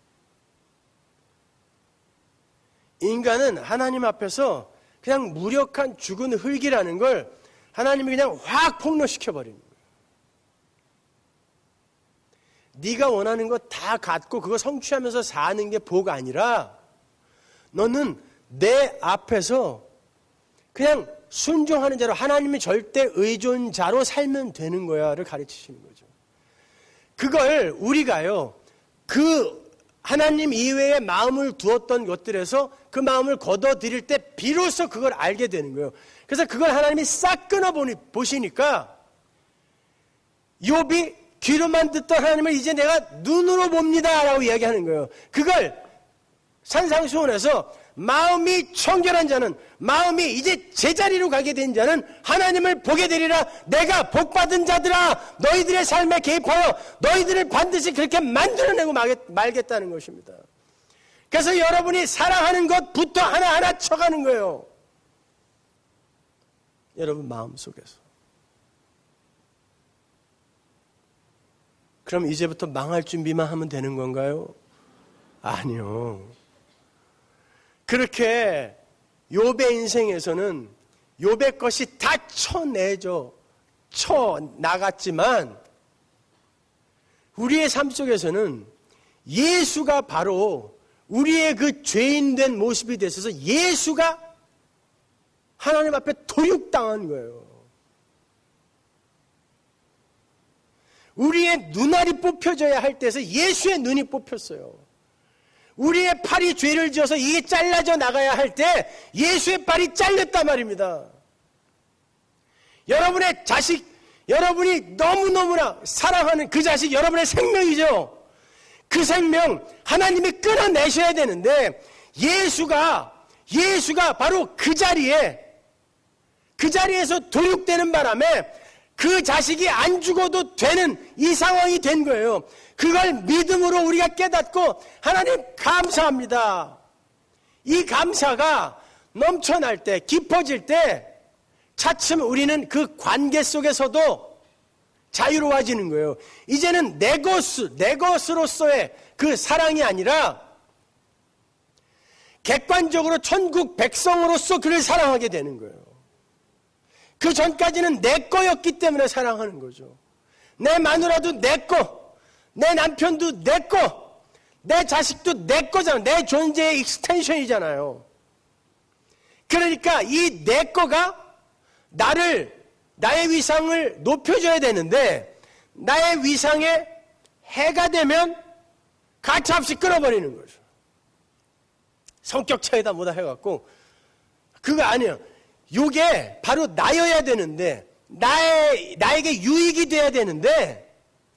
인간은 하나님 앞에서 그냥 무력한 죽은 흙이라는 걸 하나님이 그냥 확 폭로시켜버리는 거예요. 네가 원하는 거 다 갖고 그거 성취하면서 사는 게 복 아니라 너는 내 앞에서 그냥 순종하는 자로 하나님의 절대 의존자로 살면 되는 거야를 가르치시는 거죠. 그걸 우리가요 그 하나님 이외에 마음을 두었던 것들에서 그 마음을 걷어들일 때 비로소 그걸 알게 되는 거예요. 그래서 그걸 하나님이 싹 끊어보시니까 욥이 귀로만 듣던 하나님을 이제 내가 눈으로 봅니다 라고 이야기하는 거예요. 그걸 산상수훈에서 마음이 청결한 자는 마음이 이제 제자리로 가게 된 자는 하나님을 보게 되리라. 내가 복받은 자들아 너희들의 삶에 개입하여 너희들을 반드시 그렇게 만들어내고 말겠다는 것입니다. 그래서 여러분이 사랑하는 것부터 하나하나 쳐가는 거예요. 여러분 마음속에서. 그럼 이제부터 망할 준비만 하면 되는 건가요? 아니요. 그렇게 욥의 인생에서는 욥의 것이 다 쳐내죠. 쳐나갔지만 우리의 삶 속에서는 예수가 바로 우리의 그 죄인된 모습이 되셔서 예수가 하나님 앞에 도륙당한 거예요. 우리의 눈알이 뽑혀져야 할 때에서 예수의 눈이 뽑혔어요. 우리의 팔이 죄를 지어서 이게 잘라져 나가야 할 때 예수의 팔이 잘렸단 말입니다. 여러분의 자식, 여러분이 너무너무나 사랑하는 그 자식 여러분의 생명이죠. 그 생명 하나님이 끊어내셔야 되는데 예수가 예수가 바로 그 자리에 그 자리에서 도륙되는 바람에 그 자식이 안 죽어도 되는 이 상황이 된 거예요. 그걸 믿음으로 우리가 깨닫고 하나님 감사합니다. 이 감사가 넘쳐날 때 깊어질 때 차츰 우리는 그 관계 속에서도 자유로워지는 거예요. 이제는 내 것으, 내 것으로서의 그 사랑이 아니라 객관적으로 천국 백성으로서 그를 사랑하게 되는 거예요. 그 전까지는 내 거였기 때문에 사랑하는 거죠. 내 마누라도 내 거, 내 남편도 내 거, 내 자식도 내 거잖아요. 내 존재의 익스텐션이잖아요. 그러니까 이 내 거가 나를, 나의 위상을 높여줘야 되는데 나의 위상에 해가 되면 가차없이 끊어버리는 거죠. 성격 차이다 뭐다 해갖고 그거 아니에요. 요게 바로 나여야 되는데 나의, 나에게 유익이 돼야 되는데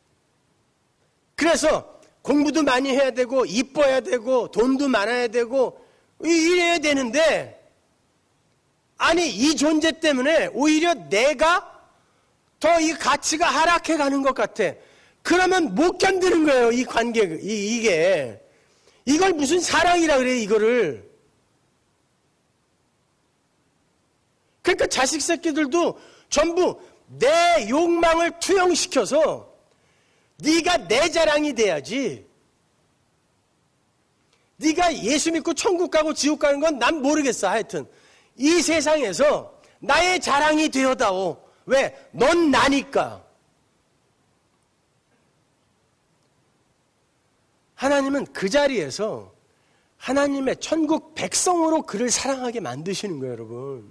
그래서 공부도 많이 해야 되고 이뻐야 되고 돈도 많아야 되고 이래야 되는데 아니 이 존재 때문에 오히려 내가 더 이 가치가 하락해 가는 것 같아. 그러면 못 견디는 거예요. 이 관계, 이, 이게. 이걸 무슨 사랑이라 그래 이거를. 그러니까 자식 새끼들도 전부 내 욕망을 투영시켜서 네가 내 자랑이 돼야지. 네가 예수 믿고 천국 가고 지옥 가는 건 난 모르겠어. 하여튼 이 세상에서 나의 자랑이 되어다오. 왜? 넌 나니까. 하나님은 그 자리에서 하나님의 천국 백성으로 그를 사랑하게 만드시는 거예요, 여러분.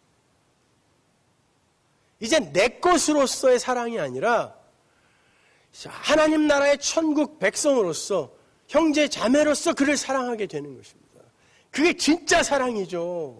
이제 내 것으로서의 사랑이 아니라 하나님 나라의 천국 백성으로서 형제 자매로서 그를 사랑하게 되는 것입니다. 그게 진짜 사랑이죠.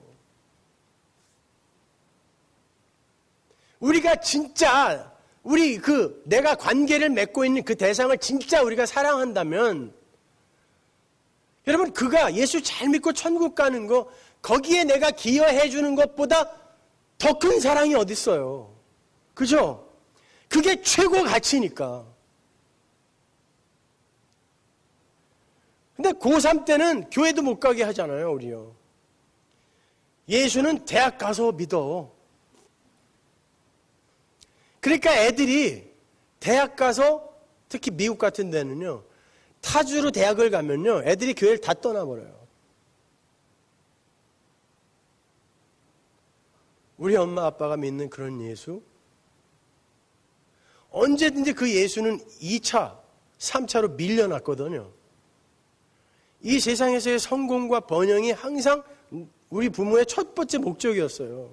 우리가 진짜 우리 그 내가 관계를 맺고 있는 그 대상을 진짜 우리가 사랑한다면 여러분 그가 예수 잘 믿고 천국 가는 거 거기에 내가 기여해 주는 것보다 더 큰 사랑이 어디 있어요. 그죠? 그게 최고 가치니까. 근데 고삼 때는 교회도 못 가게 하잖아요, 우리요. 예수는 대학 가서 믿어. 그러니까 애들이 대학 가서 특히 미국 같은 데는요. 타주로 대학을 가면요. 애들이 교회를 다 떠나버려요. 우리 엄마 아빠가 믿는 그런 예수 언제든지 그 예수는 이 차, 삼 차로 밀려났거든요. 이 세상에서의 성공과 번영이 항상 우리 부모의 첫 번째 목적이었어요.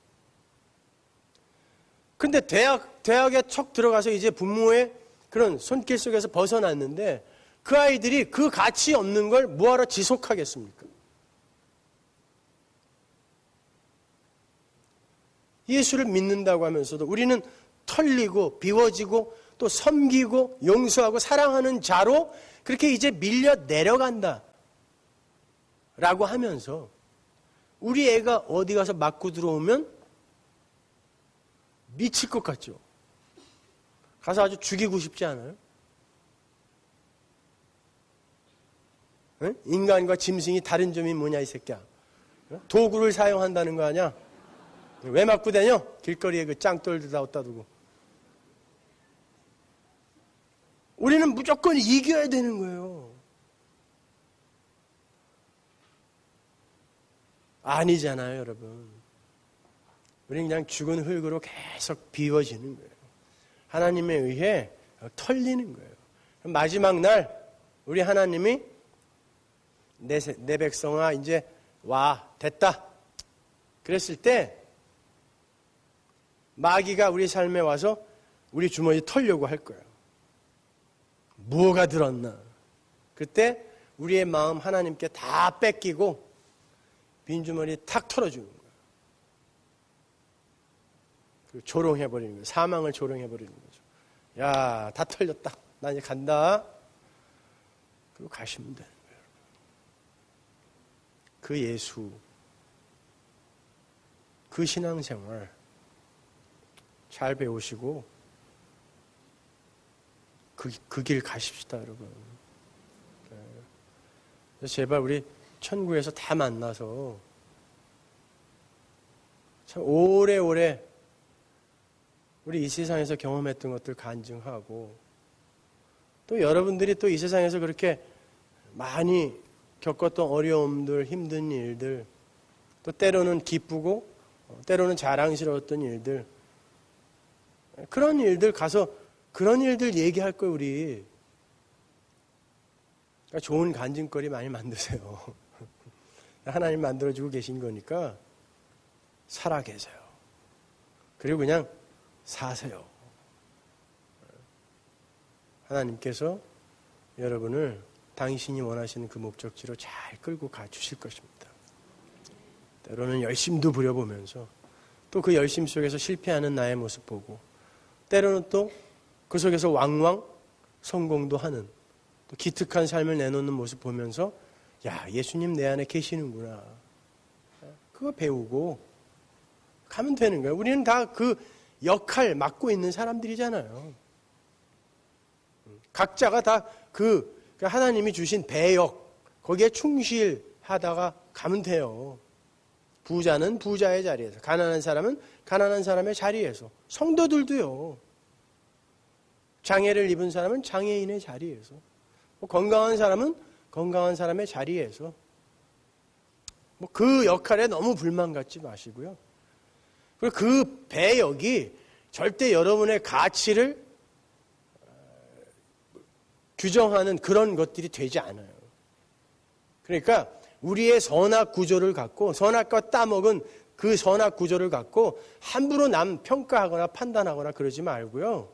근데 대학, 대학에 척 들어가서 이제 부모의 그런 손길 속에서 벗어났는데 그 아이들이 그 가치 없는 걸 뭐하러 지속하겠습니까? 예수를 믿는다고 하면서도 우리는 털리고 비워지고 또 섬기고 용서하고 사랑하는 자로 그렇게 이제 밀려 내려간다 라고 하면서 우리 애가 어디 가서 맞고 들어오면 미칠 것 같죠. 가서 아주 죽이고 싶지 않아요? 응? 인간과 짐승이 다른 점이 뭐냐 이 새끼야. 도구를 사용한다는 거 아니야? 왜 맞고 다녀? 길거리에 그 짱돌들 다 어디다 두고. 우리는 무조건 이겨야 되는 거예요. 아니잖아요, 여러분. 우리는 그냥 죽은 흙으로 계속 비워지는 거예요. 하나님에 의해 털리는 거예요. 마지막 날 우리 하나님이 내, 내 백성아 이제 와 됐다. 그랬을 때 마귀가 우리 삶에 와서 우리 주머니 털려고 할 거예요. 뭐가 들었나? 그때 우리의 마음 하나님께 다 뺏기고 빈주머니 탁 털어주는 거예요. 그리고 조롱해버리는 거예요. 사망을 조롱해버리는 거죠. 야, 다 털렸다. 나 이제 간다. 그리고 가시면 되는 거예요. 그 예수, 그 신앙생활 잘 배우시고 그, 그 길 가십시다, 여러분. 그래서 제발 우리 천국에서 다 만나서 참 오래오래 우리 이 세상에서 경험했던 것들 간증하고 또 여러분들이 또 이 세상에서 그렇게 많이 겪었던 어려움들, 힘든 일들 또 때로는 기쁘고 때로는 자랑스러웠던 일들 그런 일들 가서 그런 일들 얘기할 거예요, 우리. 그러니까 좋은 간증거리 많이 만드세요. 하나님 만들어주고 계신 거니까 살아계세요. 그리고 그냥 사세요. 하나님께서 여러분을 당신이 원하시는 그 목적지로 잘 끌고 가주실 것입니다. 때로는 열심도 부려보면서 또 그 열심 속에서 실패하는 나의 모습 보고 때로는 또 그 속에서 왕왕 성공도 하는 또 기특한 삶을 내놓는 모습 보면서 야, 예수님 내 안에 계시는구나. 그거 배우고 가면 되는 거예요. 우리는 다 그 역할 맡고 있는 사람들이잖아요. 각자가 다 그 하나님이 주신 배역 거기에 충실하다가 가면 돼요. 부자는 부자의 자리에서, 가난한 사람은 가난한 사람의 자리에서, 성도들도요. 장애를 입은 사람은 장애인의 자리에서, 뭐 건강한 사람은 건강한 사람의 자리에서, 뭐 그 역할에 너무 불만 갖지 마시고요. 그리고 그 배역이 절대 여러분의 가치를 규정하는 그런 것들이 되지 않아요. 그러니까 우리의 선악 구조를 갖고, 선악과 따먹은 그 선악 구조를 갖고 함부로 남 평가하거나 판단하거나 그러지 말고요.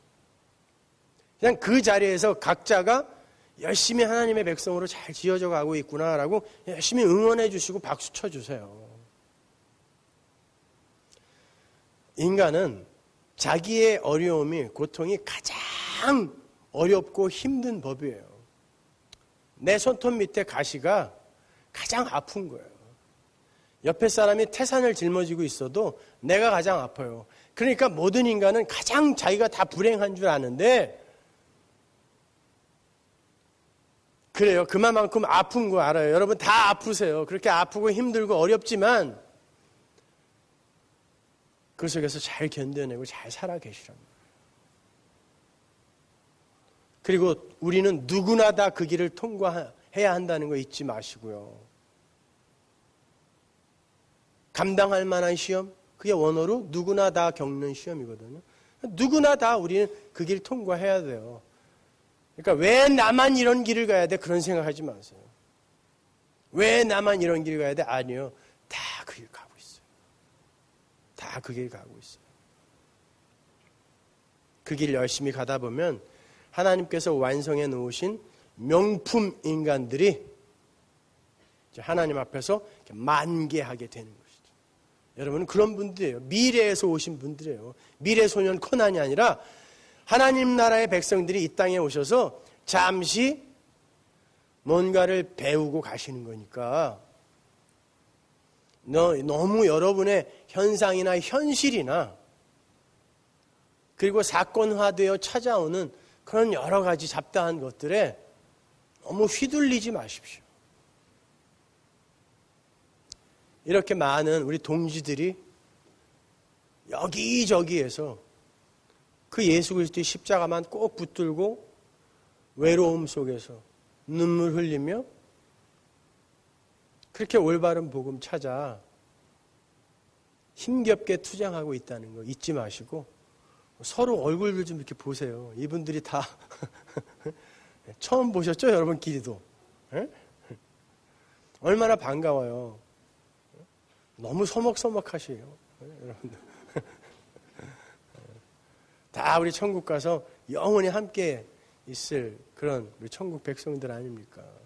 그냥 그 자리에서 각자가 열심히 하나님의 백성으로 잘 지어져 가고 있구나라고 열심히 응원해 주시고 박수 쳐 주세요. 인간은 자기의 어려움이, 고통이 가장 어렵고 힘든 법이에요. 내 손톱 밑에 가시가 가장 아픈 거예요. 옆에 사람이 태산을 짊어지고 있어도 내가 가장 아파요. 그러니까 모든 인간은 가장 자기가 다 불행한 줄 아는데, 그래요. 그만큼 아픈 거 알아요. 여러분 다 아프세요. 그렇게 아프고 힘들고 어렵지만 그 속에서 잘 견뎌내고 잘 살아 계시랍니다. 그리고 우리는 누구나 다 그 길을 통과해야 한다는 거 잊지 마시고요. 감당할 만한 시험, 그게 원어로 누구나 다 겪는 시험이거든요. 누구나 다 우리는 그 길 통과해야 돼요. 그러니까 왜 나만 이런 길을 가야 돼? 그런 생각하지 마세요. 왜 나만 이런 길을 가야 돼? 아니요. 다 그 길 가고 있어요. 다 그 길 가고 있어요. 그 길 열심히 가다 보면 하나님께서 완성해 놓으신 명품 인간들이 하나님 앞에서 만개하게 되는 것이죠. 여러분은 그런 분들이에요. 미래에서 오신 분들이에요. 미래 소년 코난이 아니라 하나님 나라의 백성들이 이 땅에 오셔서 잠시 뭔가를 배우고 가시는 거니까 너무 여러분의 현상이나 현실이나 그리고 사건화되어 찾아오는 그런 여러 가지 잡다한 것들에 너무 휘둘리지 마십시오. 이렇게 많은 우리 동지들이 여기저기에서 그 예수 그리스도의 십자가만 꼭 붙들고 외로움 속에서 눈물 흘리며 그렇게 올바른 복음 찾아 힘겹게 투쟁하고 있다는 거 잊지 마시고 서로 얼굴들 좀 이렇게 보세요. 이분들이 다 처음 보셨죠? 여러분 길이도. 에? 얼마나 반가워요. 너무 서먹서먹하시에요. 여러분들. 다 우리 천국 가서 영원히 함께 있을 그런 우리 천국 백성들 아닙니까?